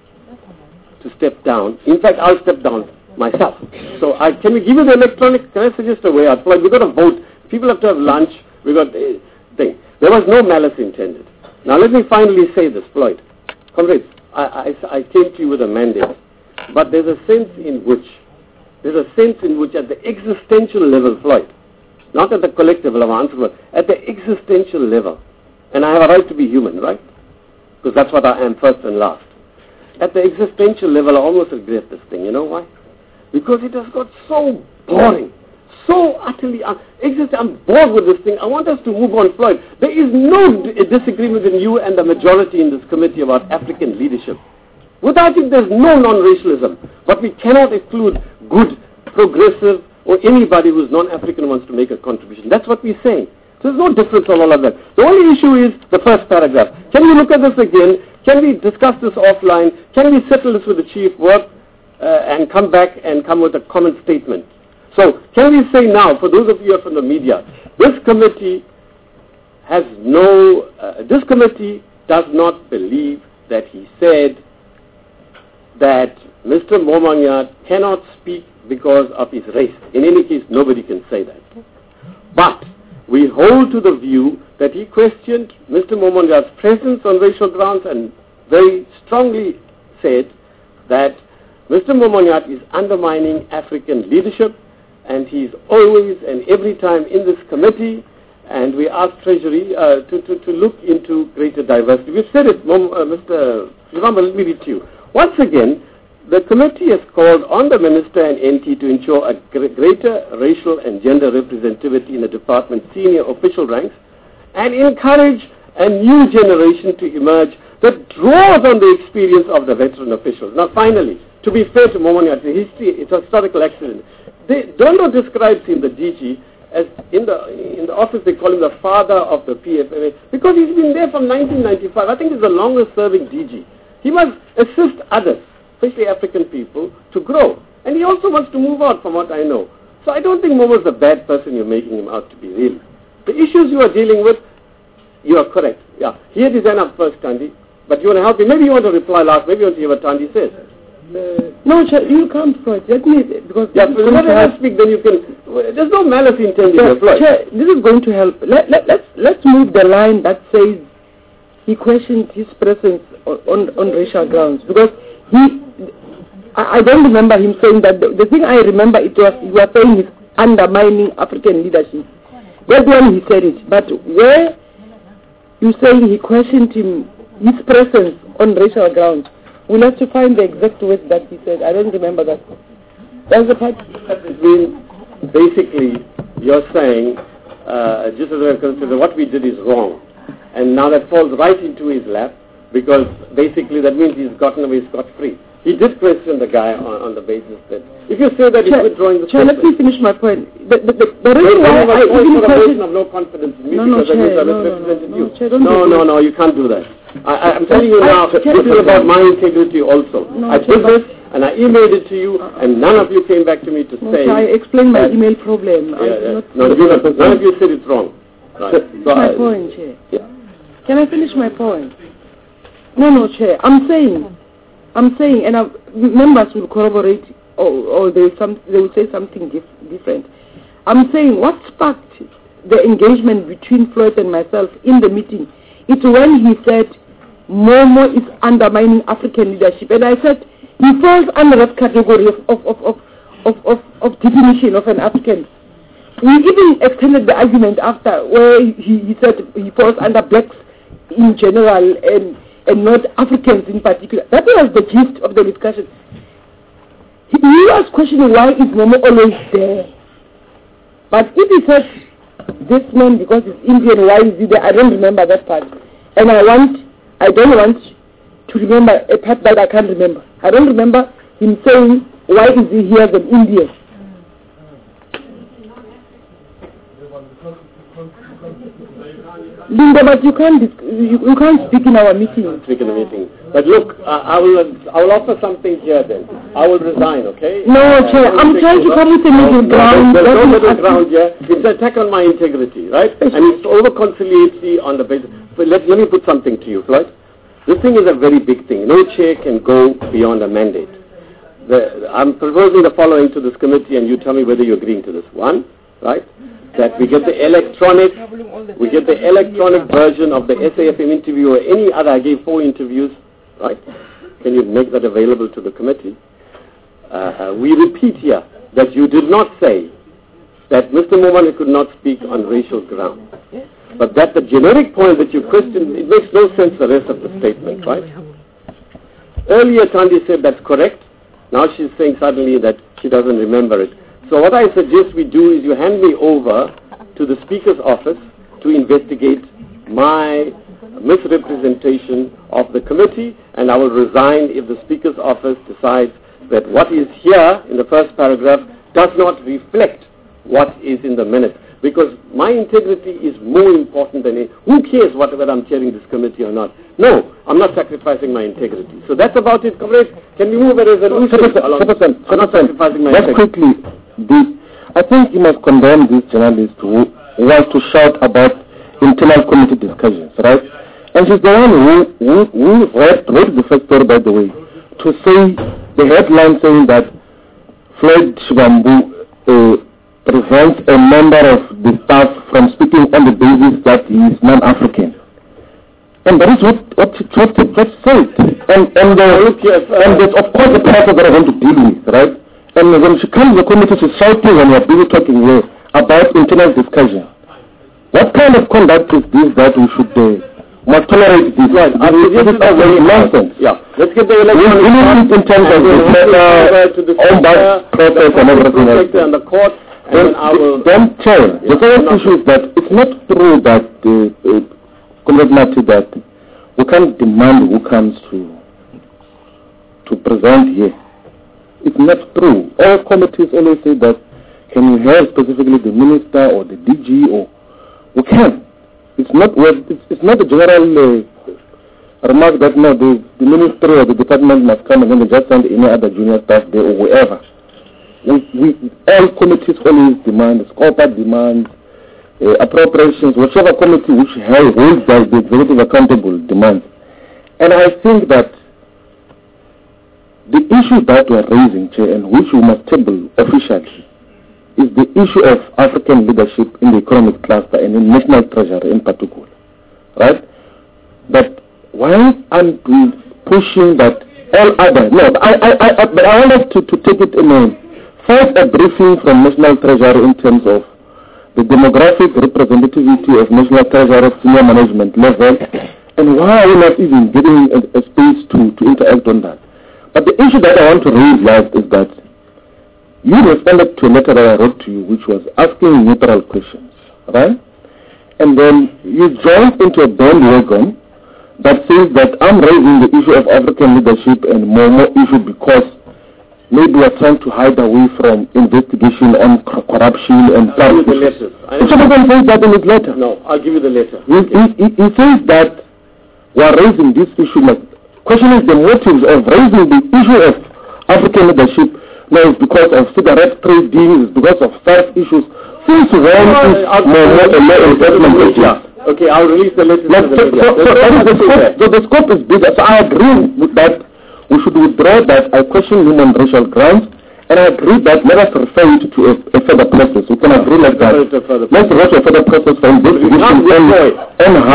to step down. In fact, I'll step down myself. So can we give you the electronic? Can I suggest a way out? Floyd, we've got to vote. People have to have lunch. We've got a thing. There was no malice intended. Now let me finally say this, Floyd. Comrades, I came to you with a mandate. But there's a sense in which at the existential level, Floyd, not at the collective level, answerable, at the existential level, and I have a right to be human, right? Because that's what I am first and last. At the existential level, I almost regret this thing. You know why? Because it has got so boring, so utterly I'm bored with this thing. I want us to move on, Floyd. There is no disagreement in you and the majority in this committee about African leadership. I think there's no non-racialism, but we cannot exclude good, progressive, or anybody who's non-African wants to make a contribution. That's what we're saying. So there's no difference on all of that. The only issue is the first paragraph. Can we look at this again? Can we discuss this offline? Can we settle this with the Chief Whip and come back and come with a common statement? So can we say now, for those of you who are from the media, this committee does not believe that he said that Mr. Momonyat cannot speak because of his race. In any case, nobody can say that. But we hold to the view that he questioned Mr. Momonyat's presence on racial grounds and very strongly said that Mr. Momonyat is undermining African leadership, and he's always and every time in this committee, and we ask Treasury to look into greater diversity. We've said it, Mr. Luvamba, let me read to you. Once again, the committee has called on the Minister and NT to ensure a greater racial and gender representativity in the department's senior official ranks and encourage a new generation to emerge that draws on the experience of the veteran officials. Now finally, to be fair to Momonyat, it's a historical accident. Dondo describes him, the DG, as in the office they call him the father of the PFMA because he's been there from 1995. I think he's the longest serving DG. He must assist others, especially African people, to grow. And he also wants to move on from what I know. So I don't think Momo's the bad person you're making him out to be, really. The issues you are dealing with, you are correct. Yeah. Here is an up first, Tandi. But you want to help me. Maybe you want to reply last. Maybe you want to hear what Tandi says. No, Chair, you can't, Floyd. Let me, because... Yeah, when I speak, then you can... There's no malice intended here, Floyd. Chair, this is going to help. Let's move the line that says he questioned his presence on racial grounds. Because I don't remember him saying that. The thing I remember, it was, you were saying he's undermining African leadership. That's when he said it. But where you saying he questioned his presence on racial grounds, we'll have to find the exact words that he said. I don't remember that. That's the part. Basically, you're saying, just as I consider, what we did is wrong. And now that falls right into his lap, because basically that means he's gotten away scot-free. He did question the guy on the basis that, if you say that he's withdrawing the Chair, let me finish my point. The reason why I even question... of no confidence in me because I misrepresented you. No, you can't do that. I'm telling you now, this is about my integrity also. I did this, and I emailed it to you, and none of you came back to me to say... I explained my email problem. None of you said it's wrong. Right. My point, Chair. Yeah. Can I finish my point? No, Chair. I'm saying, and members will corroborate, or they will say something different. I'm saying what sparked the engagement between Floyd and myself in the meeting. It's when he said Momo is undermining African leadership, and I said he falls under that category of definition of an African. We even extended the argument after, where he said he falls under blacks in general and not Africans in particular. That was the gist of the discussion. He was questioning why is Momo always there. But if he said this man because he's Indian, why is he there? I don't remember that part. And I don't want to remember a part that I can't remember. I don't remember him saying why is he here as an Indian. Linda, but you can't speak in our meeting. Speak in the meeting. But look, I will offer something here then. I will resign, okay? No, Chair, I'm trying to come with a middle ground. There's no middle ground here. It's an attack on my integrity, right? And it's over-conciliatory on the basis. But let me put something to you, Floyd. This thing is a very big thing. No chair can go beyond a mandate. I'm proposing the following to this committee, and you tell me whether you're agreeing to this. One, right? That we get the electronic version of the SAFM interview or any other. I gave 4 interviews, right? Can you make that available to the committee? We repeat here that you did not say that Mr. Momonyat could not speak on racial grounds, but that the generic point that you questioned, it makes no sense the rest of the statement, right? Earlier Tandi said that's correct. Now she's saying suddenly that she doesn't remember it. So what I suggest we do is you hand me over to the Speaker's office to investigate my misrepresentation of the committee, and I will resign if the Speaker's office decides that what is here in the first paragraph does not reflect what is in the minutes. Because my integrity is more important than who cares whether I'm chairing this committee or not. No, I'm not sacrificing my integrity. So that's about it, comrade. Can we move a resolution? I'm not sacrificing my integrity. Quickly. I think you must condemn this journalist who wants to shout about internal committee discussions, right? And she's the one who wrote the first story, by the way, to say the headline saying that Floyd Shivambu prevents a member of the staff from speaking on the basis that he is non-African. And that is what say it. And there's of course the process that I want to deal with, right? And when she comes to the committee, she's shouting when we're busy talking here about internal discussion. What kind of conduct is this that we should must tolerate this? Right. This is very nonsense. Yeah. Let's get the election in terms of the ombud process and everything else. And the court. Then, Chair, the second issue is that it's not true that that we can't demand who comes to present here. It's not true. All committees always say that can you hear specifically the minister or the DG or we can. It's not a general remark that no, the ministry or the department must come and then they just send any other junior staff there or whoever. All committees always demand, SCOPA demands, appropriations, whichever committee which holds the executive accountable demands. And I think that the issue that we are raising, Chair, and which we must table officially, is the issue of African leadership in the economic cluster and in national treasury in particular, right? But why aren't we pushing that all other? No, but I want us to take it in first a briefing from national treasury in terms of the demographic representativity of national treasury senior management level, and why are we not even getting a space to interact on that? But the issue that I want to raise last is that you responded to a letter that I wrote to you which was asking neutral questions, right? And then you joined into a bandwagon that says that I'm raising the issue of African leadership and more issue because maybe we're trying to hide away from investigation on corruption and I'll give you the letters. Someone says that in his letter. No, I'll give you the letter. He says that we're raising this issue. Question is the motives of raising the issue of African leadership. Now it's because of cigarette trading, it's because of self issues. Since when is more investment? Okay, I'll release the letter. So the scope is bigger. So I agree with that. We should withdraw that. I question human racial grounds, and I agree that let us refer it to a further process. We can agree like that. Let's rush a further process for investigation on how.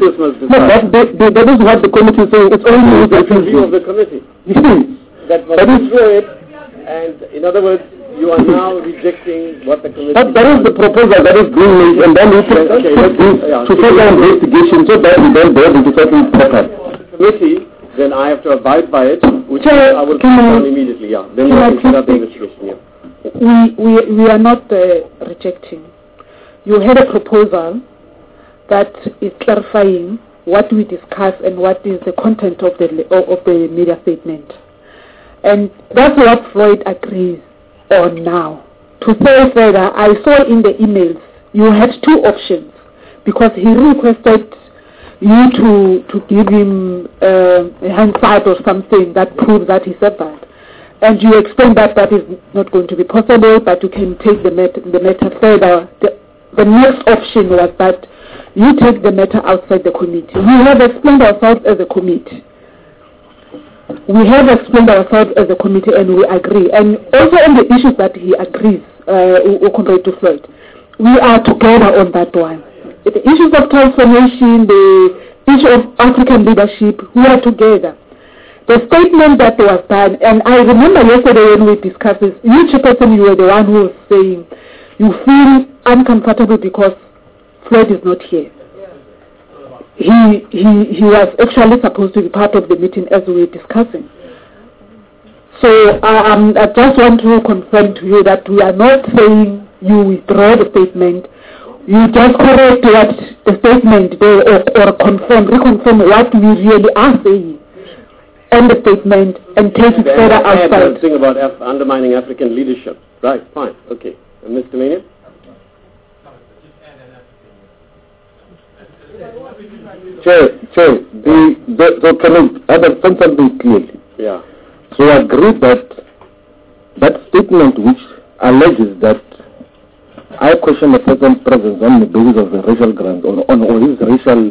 That is what the committee is saying. It's only the view of the committee. That must destroy it. And in other words, you are now rejecting what the committee... That is the proposal that is being made, and then we can to further investigation so that we don't be able to settle properly. Committee, then I have to abide by it, which I will put down immediately, yeah. Then we can start the investigation, yeah. We are not rejecting. You had a proposal that is clarifying what we discuss and what is the content of the media statement. And that's what Floyd agrees on now. To say further, I saw in the emails you had two options because he requested you to give him a hindsight or something that proves that he said that. And you explained that is not going to be possible, but you can take the matter further. The next option was that you take the matter outside the committee. We have explained ourselves as a committee. We have explained ourselves as a committee and we agree. And also on the issues that he agrees, compared to Floyd, we are together on that one. The issues of transformation, the issue of African leadership, we are together. The statement that was done, and I remember yesterday when we discussed this, you Chairperson, you were the one who was saying you feel uncomfortable because Floyd is not here. He was actually supposed to be part of the meeting as we were discussing. So I just want to confirm to you that we are not saying you withdraw the statement. You just correct what the statement there or reconfirm what we really are saying in the statement and take it further outside. The thing about undermining African leadership. Right, fine, okay. And Mr. Mania? Chair, can I understand something clearly? Yeah. So I agree that statement which alleges that I question the person's presence on the basis of the racial grounds or his racial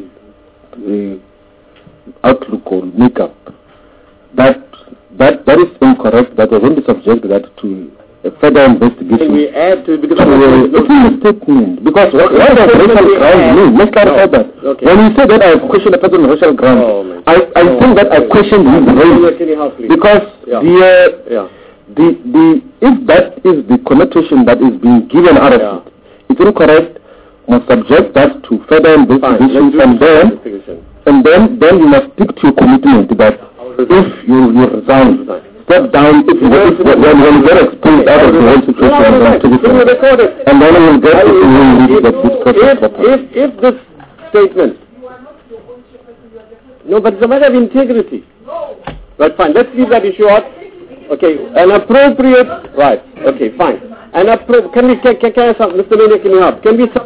outlook or makeup, that is incorrect. That was only subject that to further investigation. Can we add to it? Because it's in the statement. Because what does racial grounds mean? Let's clarify that. Okay. When you say that I question a person on racial grounds, I think that I question his race. Because if that is the connotation that is being given out of it, it's incorrect. Must subject that to further investigation, and then you must stick to your commitment that if you resign, step down when you get exposed out of the whole situation, and then you will get if this statement, no, but it's a matter of integrity. Right, fine. Let's leave that issue out. Okay, an appropriate, right, okay, fine. Can I Mr. Mene, can you help? Can we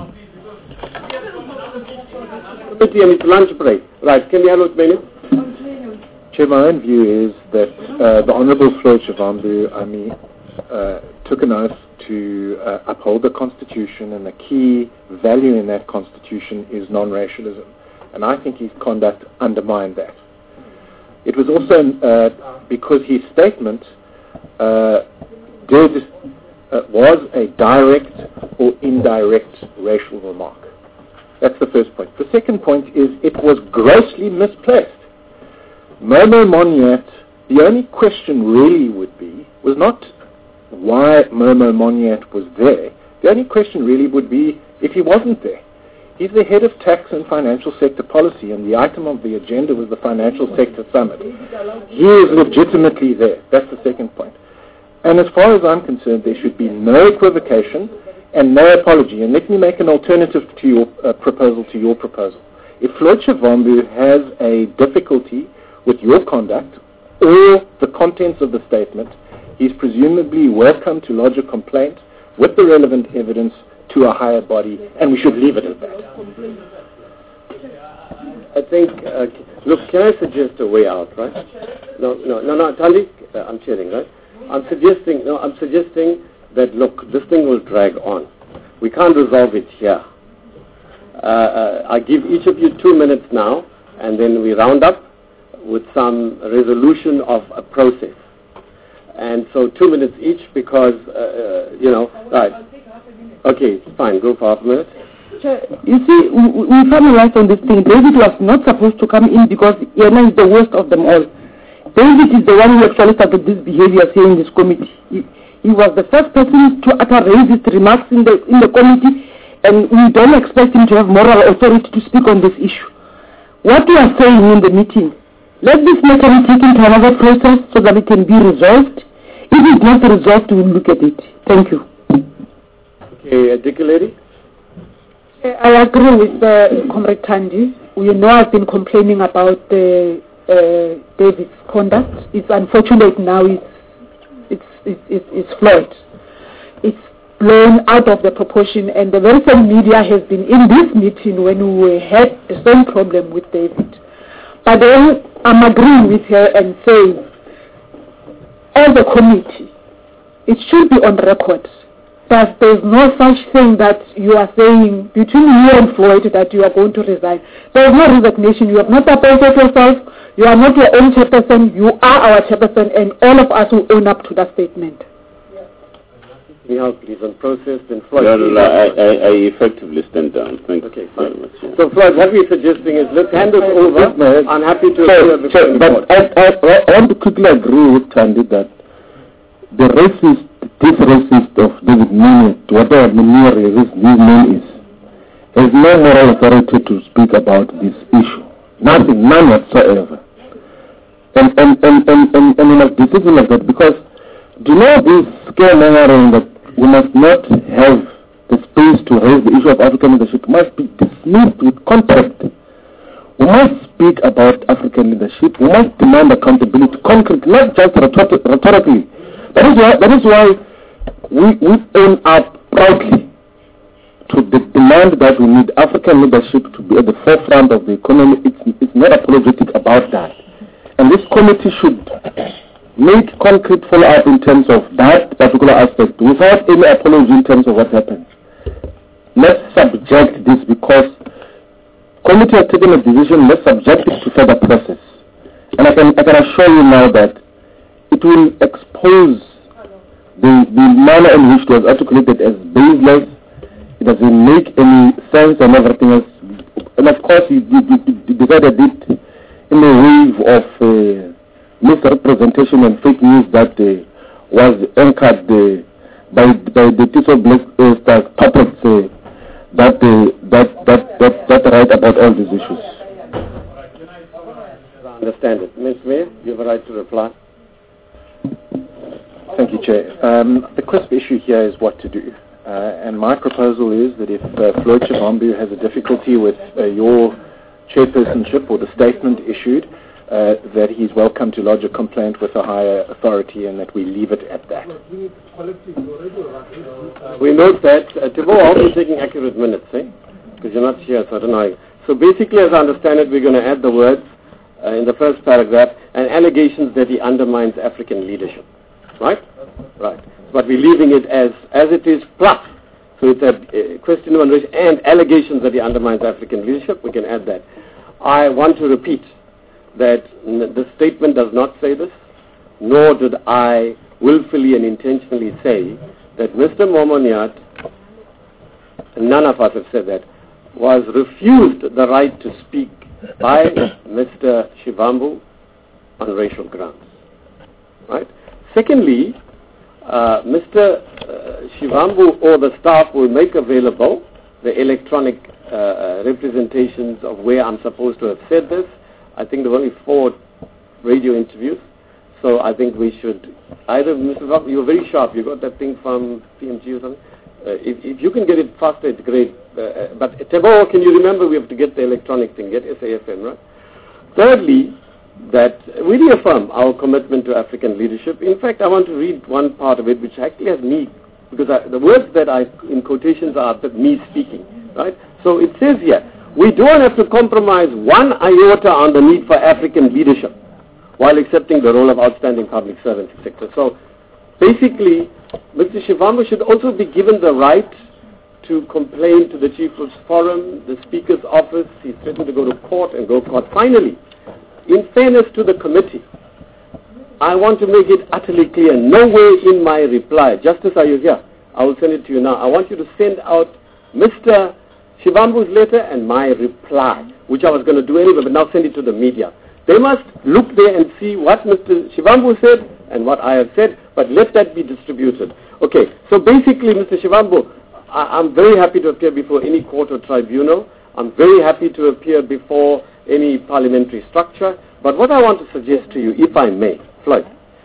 and it's lunch break. Right, can we have Mr. Mene? Chair, my own view is that the Honourable Floyd Shivambu took an oath to uphold the Constitution, and the key value in that Constitution is non-racialism. And I think his conduct undermined that. It was also because his statement was a direct or indirect racial remark. That's the first point. The second point is it was grossly misplaced. Momo Monyet, the only question really was not why Momo Monyet was there. The only question really would be if he wasn't there. He's the head of tax and financial sector policy, and the item of the agenda was the financial sector summit. He is legitimately there. That's the second point. And as far as I'm concerned, there should be no equivocation and no apology. And let me make an alternative to your proposal to your proposal. If Floyd Shivambu has a difficulty with your conduct or the contents of the statement, he's presumably welcome to lodge a complaint with the relevant evidence to a higher body, and we should leave it at that. I think, look, can I suggest a way out, right? No, Tali, I'm chairing, right? I'm suggesting that, look, this thing will drag on. We can't resolve it here. I give each of you 2 minutes now, and then we round up with some resolution of a process. And so 2 minutes each because, right. Okay, fine, go for half a minute. You see, we finalized on this thing. David was not supposed to come in because Yena is the worst of them all. David is the one who actually started this behavior here in this committee. He was the first person to utter racist remarks in the committee, and we don't expect him to have moral authority to speak on this issue. What we are saying in the meeting, let this matter be taken to another process so that it can be resolved. If it's not resolved, we will look at it. Thank you. Okay, Lady? I agree with Comrade Thandi. You know, I've been complaining about David's conduct. It's unfortunate now. It's flawed. It's blown out of the proportion, and the very same media has been in this meeting when we had the same problem with David. But then I'm agreeing with her and saying, as a committee, it should be on record that there's no such thing that you are saying between you and Floyd that you are going to resign. There is no resignation. You have not appointed yourself. You are not your own chairperson. You are our chairperson, and all of us will own up to that statement. Yeah, please, on process and Floyd. I effectively stand down. Thank you very much. Yeah. So, Floyd, what we're suggesting is let's hand this over. I'm happy to hear everything. But I want to quickly agree with Thandi that this racist of David Mene, whatever Munir his name is, has no moral authority to speak about this issue. Nothing, none whatsoever. And we must be thinking of that, because do you know this scaremongering that we must not have the space to raise the issue of African leadership must be dismissed with contempt. We must speak about African leadership. We must demand accountability concretely, not just rhetorically. That is why we aim up proudly to demand that we need African leadership to be at the forefront of the economy. It's not apologetic about that. And this committee should make concrete follow-up in terms of that particular aspect without any apology in terms of what happened. Let's subject this, because committee has taken a decision. Let's subject it to further process. And I can assure you now that it will expose the manner in which it was articulated as baseless, it doesn't make any sense and everything else. And of course, he decided it in a wave of misrepresentation and fake news that was anchored by the Tiso Black puppets that write about all these issues. I understand it. Ms. Mayor, you have a right to reply. Thank you, Chair. The crisp issue here is what to do. And my proposal is that if Floyd Shivambu has a difficulty with your chairpersonship or the statement issued, that he's welcome to lodge a complaint with a higher authority and that we leave it at that. We note that. Thibault, I'll be taking accurate minutes, because you're not here, so I don't know. So basically, as I understand it, we're going to add the words in the first paragraph, and allegations that he undermines African leadership. Right? Right. But we're leaving it as it is, plus. So it's a question of and allegations that he undermines African leadership. We can add that. I want to repeat that the statement does not say this, nor did I willfully and intentionally say that Mr. Momoniat, and none of us have said that, was refused the right to speak by Mr. Shivambu on racial grounds. Right? Secondly, Mr. Shivambu or the staff will make available the electronic representations of where I'm supposed to have said this. I think there were only 4 radio interviews, so I think we should either, Mr. Shivambu, you're very sharp, you got that thing from PMG or something? If you can get it faster, it's great. But Thibault, can you remember we have to get the electronic thing, get SAFM, right? Thirdly, that we reaffirm our commitment to African leadership. In fact, I want to read one part of it, which actually has me, because the words that I, in quotations, are me speaking, right? So it says here, we don't have to compromise one iota on the need for African leadership while accepting the role of outstanding public servants, etc. So basically, Mr. Shivambu should also be given the right to complain to the Chiefs Forum, the Speaker's office. He's threatened to go to court and go court. Finally, in fairness to the committee, I want to make it utterly clear, nowhere in my reply, Justice, are you here? I will send it to you now. I want you to send out Mr. Shivambu's letter and my reply, which I was going to do anyway, but now send it to the media. They must look there and see what Mr. Shivambu said and what I have said, but let that be distributed. Okay, so basically, Mr. Shivambu, I'm very happy to appear before any court or tribunal. I'm very happy to appear before any parliamentary structure. But what I want to suggest to you, if I may, Floyd,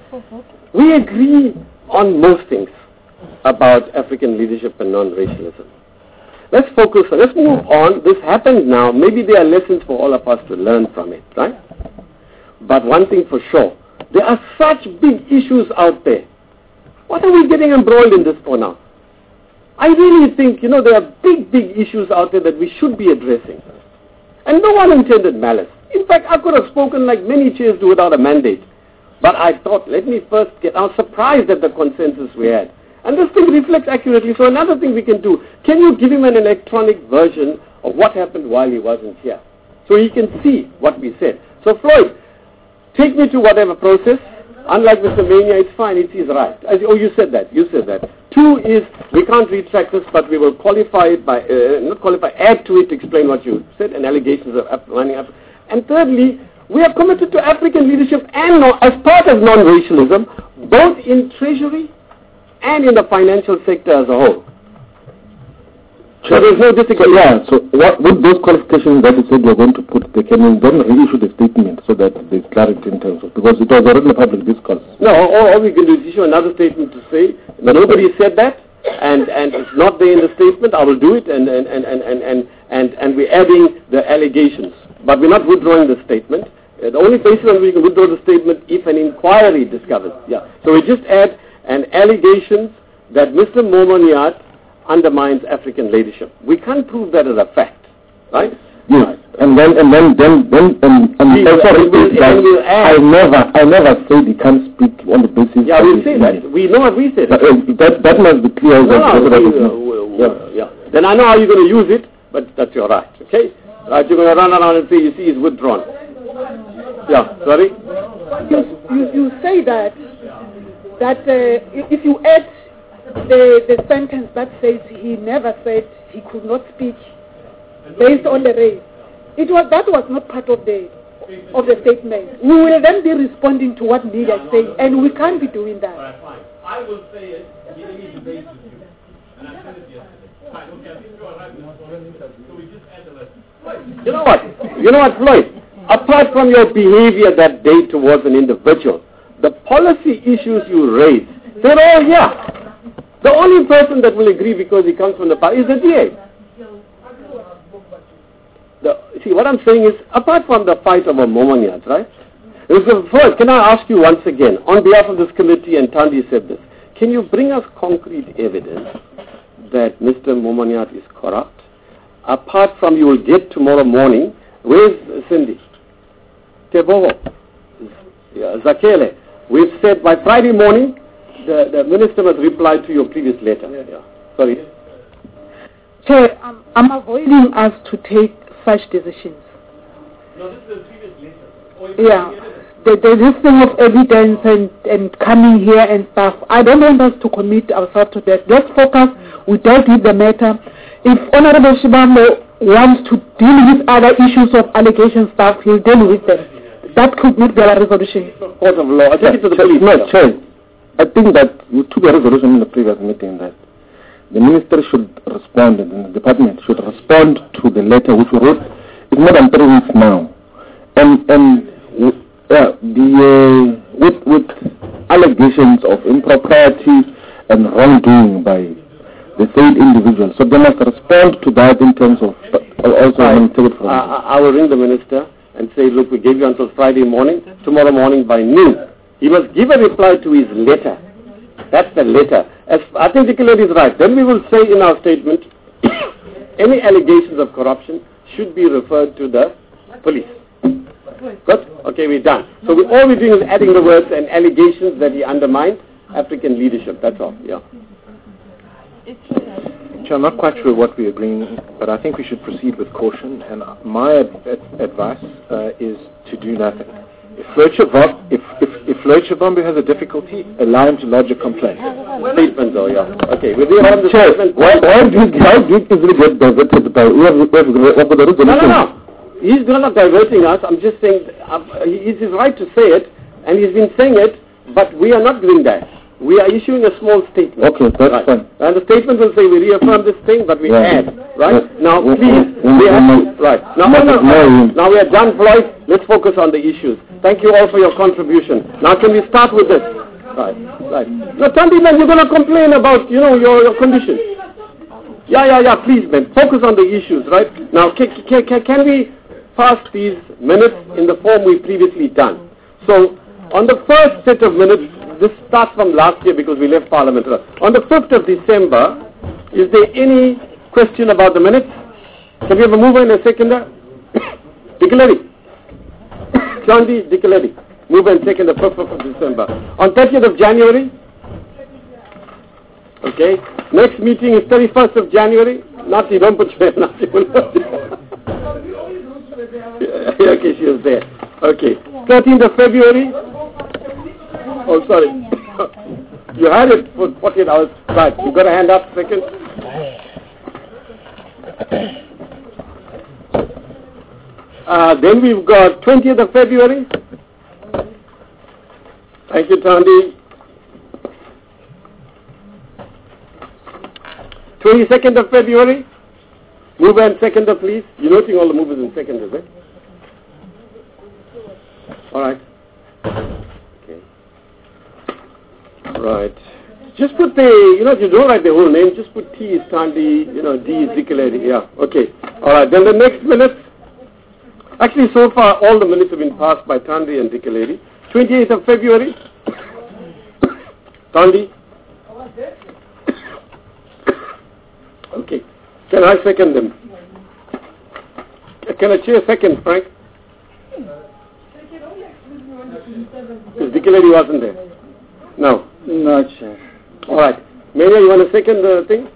we agree on most things about African leadership and non-racialism. Let's focus, let's move on. This happened now. Maybe there are lessons for all of us to learn from it, right? But one thing for sure, there are such big issues out there. What are we getting embroiled in this for now? I really think, there are big issues out there that we should be addressing. And no one intended malice. In fact, I could have spoken like many chairs do without a mandate. But I thought, let me first I was surprised at the consensus we had. And this thing reflects accurately. So another thing we can do, can you give him an electronic version of what happened while he wasn't here? So he can see what we said. So Floyd, take me to whatever process. Unlike Mr. Mania, it's fine, it's his right. You said that. 2 is, we can't retract this, but we will qualify it by, add to it to explain what you said, and allegations of running up. And thirdly, we are committed to African leadership and as part of non-racialism, both in treasury and in the financial sector as a whole. So there's no disagreement. Yeah, so with those qualifications that you said you're going to put, they can then issue the statement so that there's clarity in terms of, because it was already a public discourse. No, all we can do is issue another statement to say, nobody said that, and it's not there in the statement. I will do it, and we're adding the allegations. But we're not withdrawing the statement. The only basis on which we can withdraw the statement if an inquiry discovers. Yeah. So we just add an allegation that Mr. Momoniat undermines African leadership. We can't prove that as a fact, right? Yes. Right. And then I never said he can't speak on the basis. Yeah, we'll say that. We know what we said. That must be clear. Yeah. Then I know how you're going to use it, but that's your right. Okay. Right. You're going to run around and say, you see, he's withdrawn. Yeah. Sorry. You say that that if you add the sentence that says he never said he could not speak based on the race, that was not part of the statement. We will then be responding to what media is saying, and we can't be doing that. All right, fine. I will say it in any debate with you, and I said it yesterday. Fine, okay, I think you are right. So we just add the rest. You know what? You know what, Floyd? Apart from your behavior that day towards an individual, the policy issues you raised, they're all here. The only person that will agree because he comes from the party is the DA. See, what I'm saying is, apart from the fight over Momoniat, right? First, can I ask you once again, on behalf of this committee, and Thandi said this, can you bring us concrete evidence that Mr. Momoniat is corrupt? Apart from, you will get tomorrow morning, where's Cindy? Teboho, Zakele. We've said by Friday morning, the minister must reply to your previous letter. Yeah. Sorry. Chair, I'm avoiding us to take such decisions. No, this is the previous letter. Yeah. The listing of evidence and coming here and stuff, I don't want us to commit ourselves to that. Let's focus. We dealt with the matter. If Honorable Shibambo wants to deal with other issues of allegation stuff, he'll deal with them. That could not be a resolution. Court of law. I take it to the police. No, Chair. I think that we took a resolution in the previous meeting that the minister should respond and the department should respond to the letter which we wrote. It's more than 3 weeks now. With allegations of impropriety and wrongdoing by the said individual. So they must respond to that in terms of also take it from I will ring the minister and say, look, we gave you until Friday morning, tomorrow morning by noon. He must give a reply to his letter. That's the letter. I think the lady is right. Then we will say in our statement, any allegations of corruption should be referred to the police. Good? Okay, we're done. So all we're doing is adding the words and allegations that he undermined African leadership. That's all. Yeah. I'm not quite sure what we're agreeing, but I think we should proceed with caution. And my advice is to do nothing. If Floyd Shivambu has a difficulty, allow him to lodge a complaint. Statement though, yeah. Okay, we're there on the statement. Why do you easily get diverted by No. He's not diverting us. I'm just saying, it's his right to say it, and he's been saying it, but we are not doing that. We are issuing a small statement. Okay, that's fine. And the statement will say we reaffirm this thing, but we add, right? Now, please, we have to, right. Now we are done, Floyd. Let's focus on the issues. Thank you all for your contribution. Now, can we start with this? Right. Now, Thandi, man, you're going to complain about, your condition. Yeah, please, man. Focus on the issues, right? Now, can we pass these minutes in the form we've previously done? So, on the first set of minutes, this starts from last year because we left Parliament. On the 5th of December, is there any question about the minutes? Can we have a mover and a seconder? Dikeleri. Chandi Dikeleri. Mover and seconder, 5th of December. On 30th of January? Okay. Next meeting is 31st of January. Nati, don't put your Nati. Okay, she was there. Okay. 13th of February? Oh, sorry. You had it for 48 hours. Right. You got a hand up, second. Then we've got 20th of February. Thank you, Thandi. 22nd of February. Mover and seconder, please. You're noting all the movers and seconders, eh? All right. Right. Just put you don't write the whole name, just put T is Thandi, D is Dikeleri. Yeah, okay. Alright, then the next minutes. Actually, so far, all the minutes have been passed by Thandi and Dikeleri. 28th of February. Thandi. Okay. Can I second them? Can I chair second, Frank? Because Dikeleri wasn't there. No. No, Chair. All right. Maria, you want to second the thing?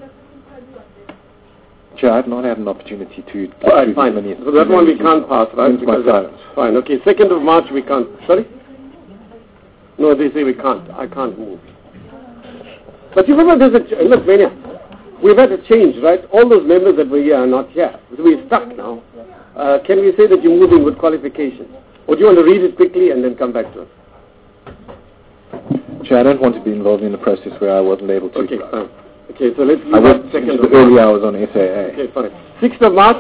Chair, I've not had an opportunity to... All right, fine. So that one we can't pass, right? Because fine. Okay, 2nd of March we can't... Sorry? No, they say we can't. I can't move. But you remember there's a... Look, Vanya, we've had a change, right? All those members that were here are not here. So we're stuck now. Can we say that you're moving with qualifications? Or do you want to read it quickly and then come back to us? Chair, I don't want to be involved in a process where I wasn't able to. Okay, fine. Okay, so let's leave I out worked 2nd the of early March. hours on SAA. Okay, fine. 6th of March.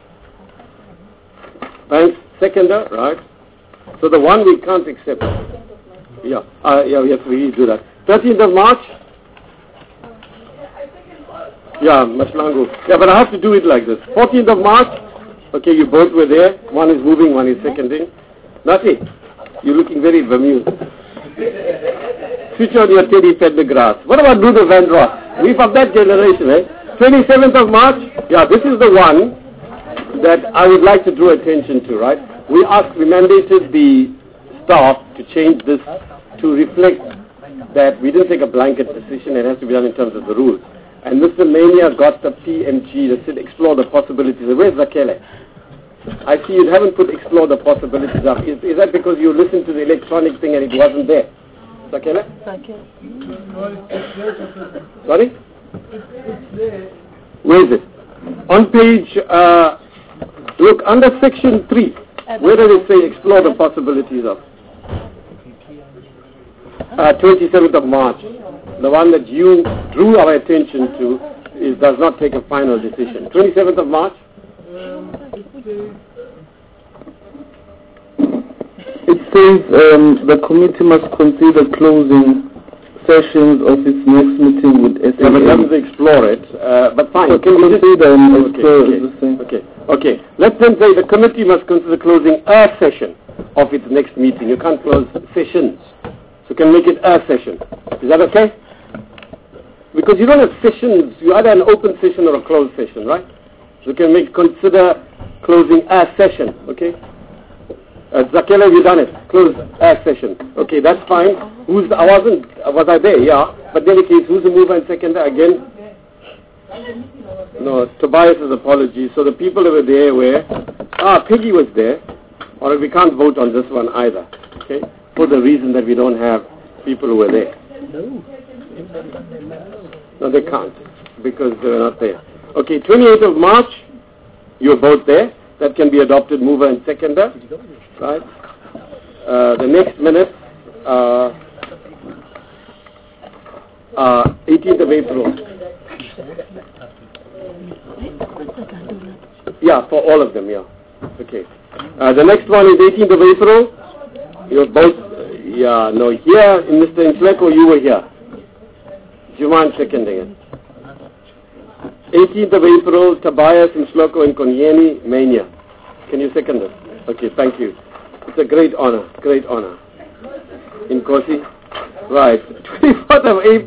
Thanks. 2nd, right? So the one we can't accept. Yeah, we have to really do that. 13th of March. Yeah, Mashlangu. Yeah, but I have to do it like this. 14th of March. Okay, you both were there. One is moving, one is seconding. Nothing. You're looking very bemused. Switch on your Teddy Pendergrass. What about Luther Van Ross? We from that generation, eh? 27th of March. Yeah, this is the one that I would like to draw attention to, right? We mandated the staff to change this to reflect that we didn't take a blanket decision. It has to be done in terms of the rules. And Mr. Mania got the PMG that said explore the possibilities. Where's Zakele? I see you haven't put explore the possibilities up. Is that because you listened to the electronic thing and it wasn't there? Zakele? Sorry? Where is it? On page, look, under section 3, where does it say explore the possibilities of? 27th of March. The one that you drew our attention to does not take a final decision. 27th of March? It says the committee must consider closing sessions of its next meeting with SAA. Yeah, but let's explore it. But fine. So can we consider and explore Okay. Let's then say the committee must consider closing a session of its next meeting. You can't close sessions. So you can make it a session. Is that okay? Because you don't have sessions. You either an open session or a closed session, right? So you can consider closing a session, okay? Zakela, have you done it? Close a session. Okay, that's fine. Was I there? Yeah. But in any case, who's the mover and seconder again? No, Tobias's apologies. So the people who were there were, Peggy was there. Or we can't vote on this one either, okay? For the reason that we don't have people who were there. No, they can't, because they're not there. Okay, 28th of March, you're both there. That can be adopted, mover and seconder. Right? The next minute, 18th of April. Yeah, for all of them, yeah. Okay. The next one is 18th of April. You're both, here in Mr. Insleko, you were here. Do you mind seconding it? 18th of April, Tobias, Insleko, and Konyeni, Mania. Can you second it? Okay, thank you. It's a great honor. In Kosi? Right. 24th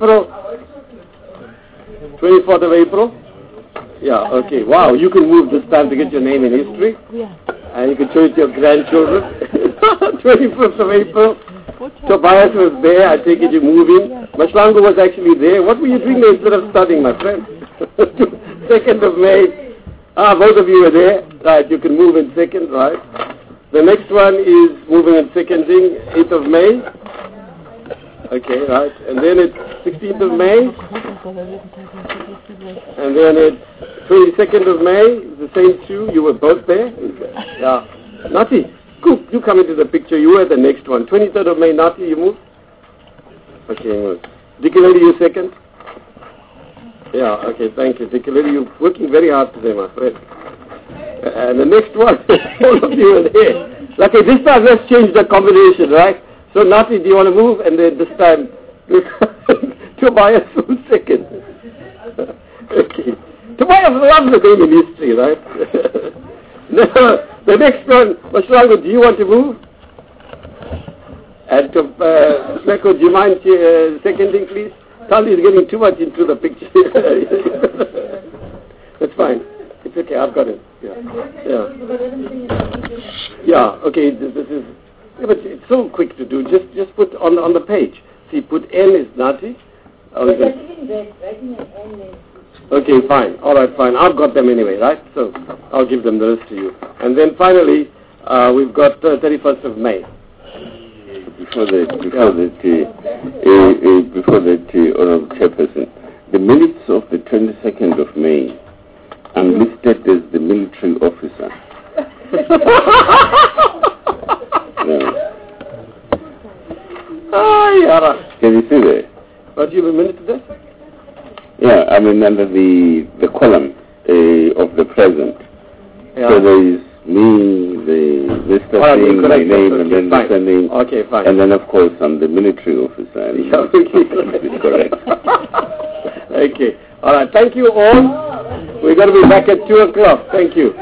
of April? Yeah, okay. Wow, you can move this time to get your name in history. And you can show it to your grandchildren. 25th of April. Tobias was there. I take it you're moving. Mashlangu was actually there. What were you doing there instead of studying, my friend? 2nd of May. Both of you were there. Right, you can move in second, right? The next one is moving and seconding, 8th of May. Okay, right. And then it's 16th of May. And then it's 22nd of May. The same two. You were both there. Yeah. Nati, you come into the picture. You were at the next one. 23rd of May, Nati, you move? Okay, move. Dikilady, you second? Yeah, okay, thank you. Dikilady, you're working very hard today, my friend. And the next one, all of you are there. Okay, this time let's change the combination, right? So, Nati, do you want to move? And then this time, Tobias who's second. Okay. Tobias loves the name in history, right? The next one, Mashlangu, do you want to move? And Smeko, do you mind seconding, please? Tali is getting too much into the picture. That's fine. It's okay, I've got it. Yeah, okay, this is... Yeah, but it's so quick to do. Just put on the page. See, put N is Nati. Okay, fine. All right, fine. I've got them anyway, right? So I'll give them the rest to you. And then finally, we've got 31st of May. Honourable Chairperson, the minutes of the 22nd of May, I'm listed as the military officer. Can you see that? What do you have a minute to that? Yeah, I mean under the column of the present. Yeah. So there is me, the Mr. Singh, my name, and then the surname. Okay, fine. And then of course I'm the military officer. Correct. Okay. All right. Thank you all. We're going to be back at 2 o'clock. Thank you.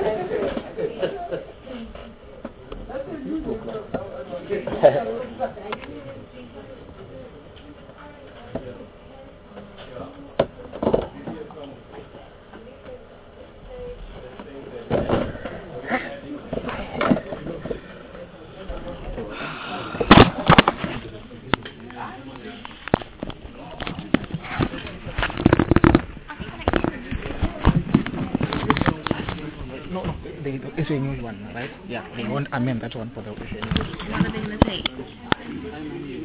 It's a new one, right? Yeah, they won't amend that one for the.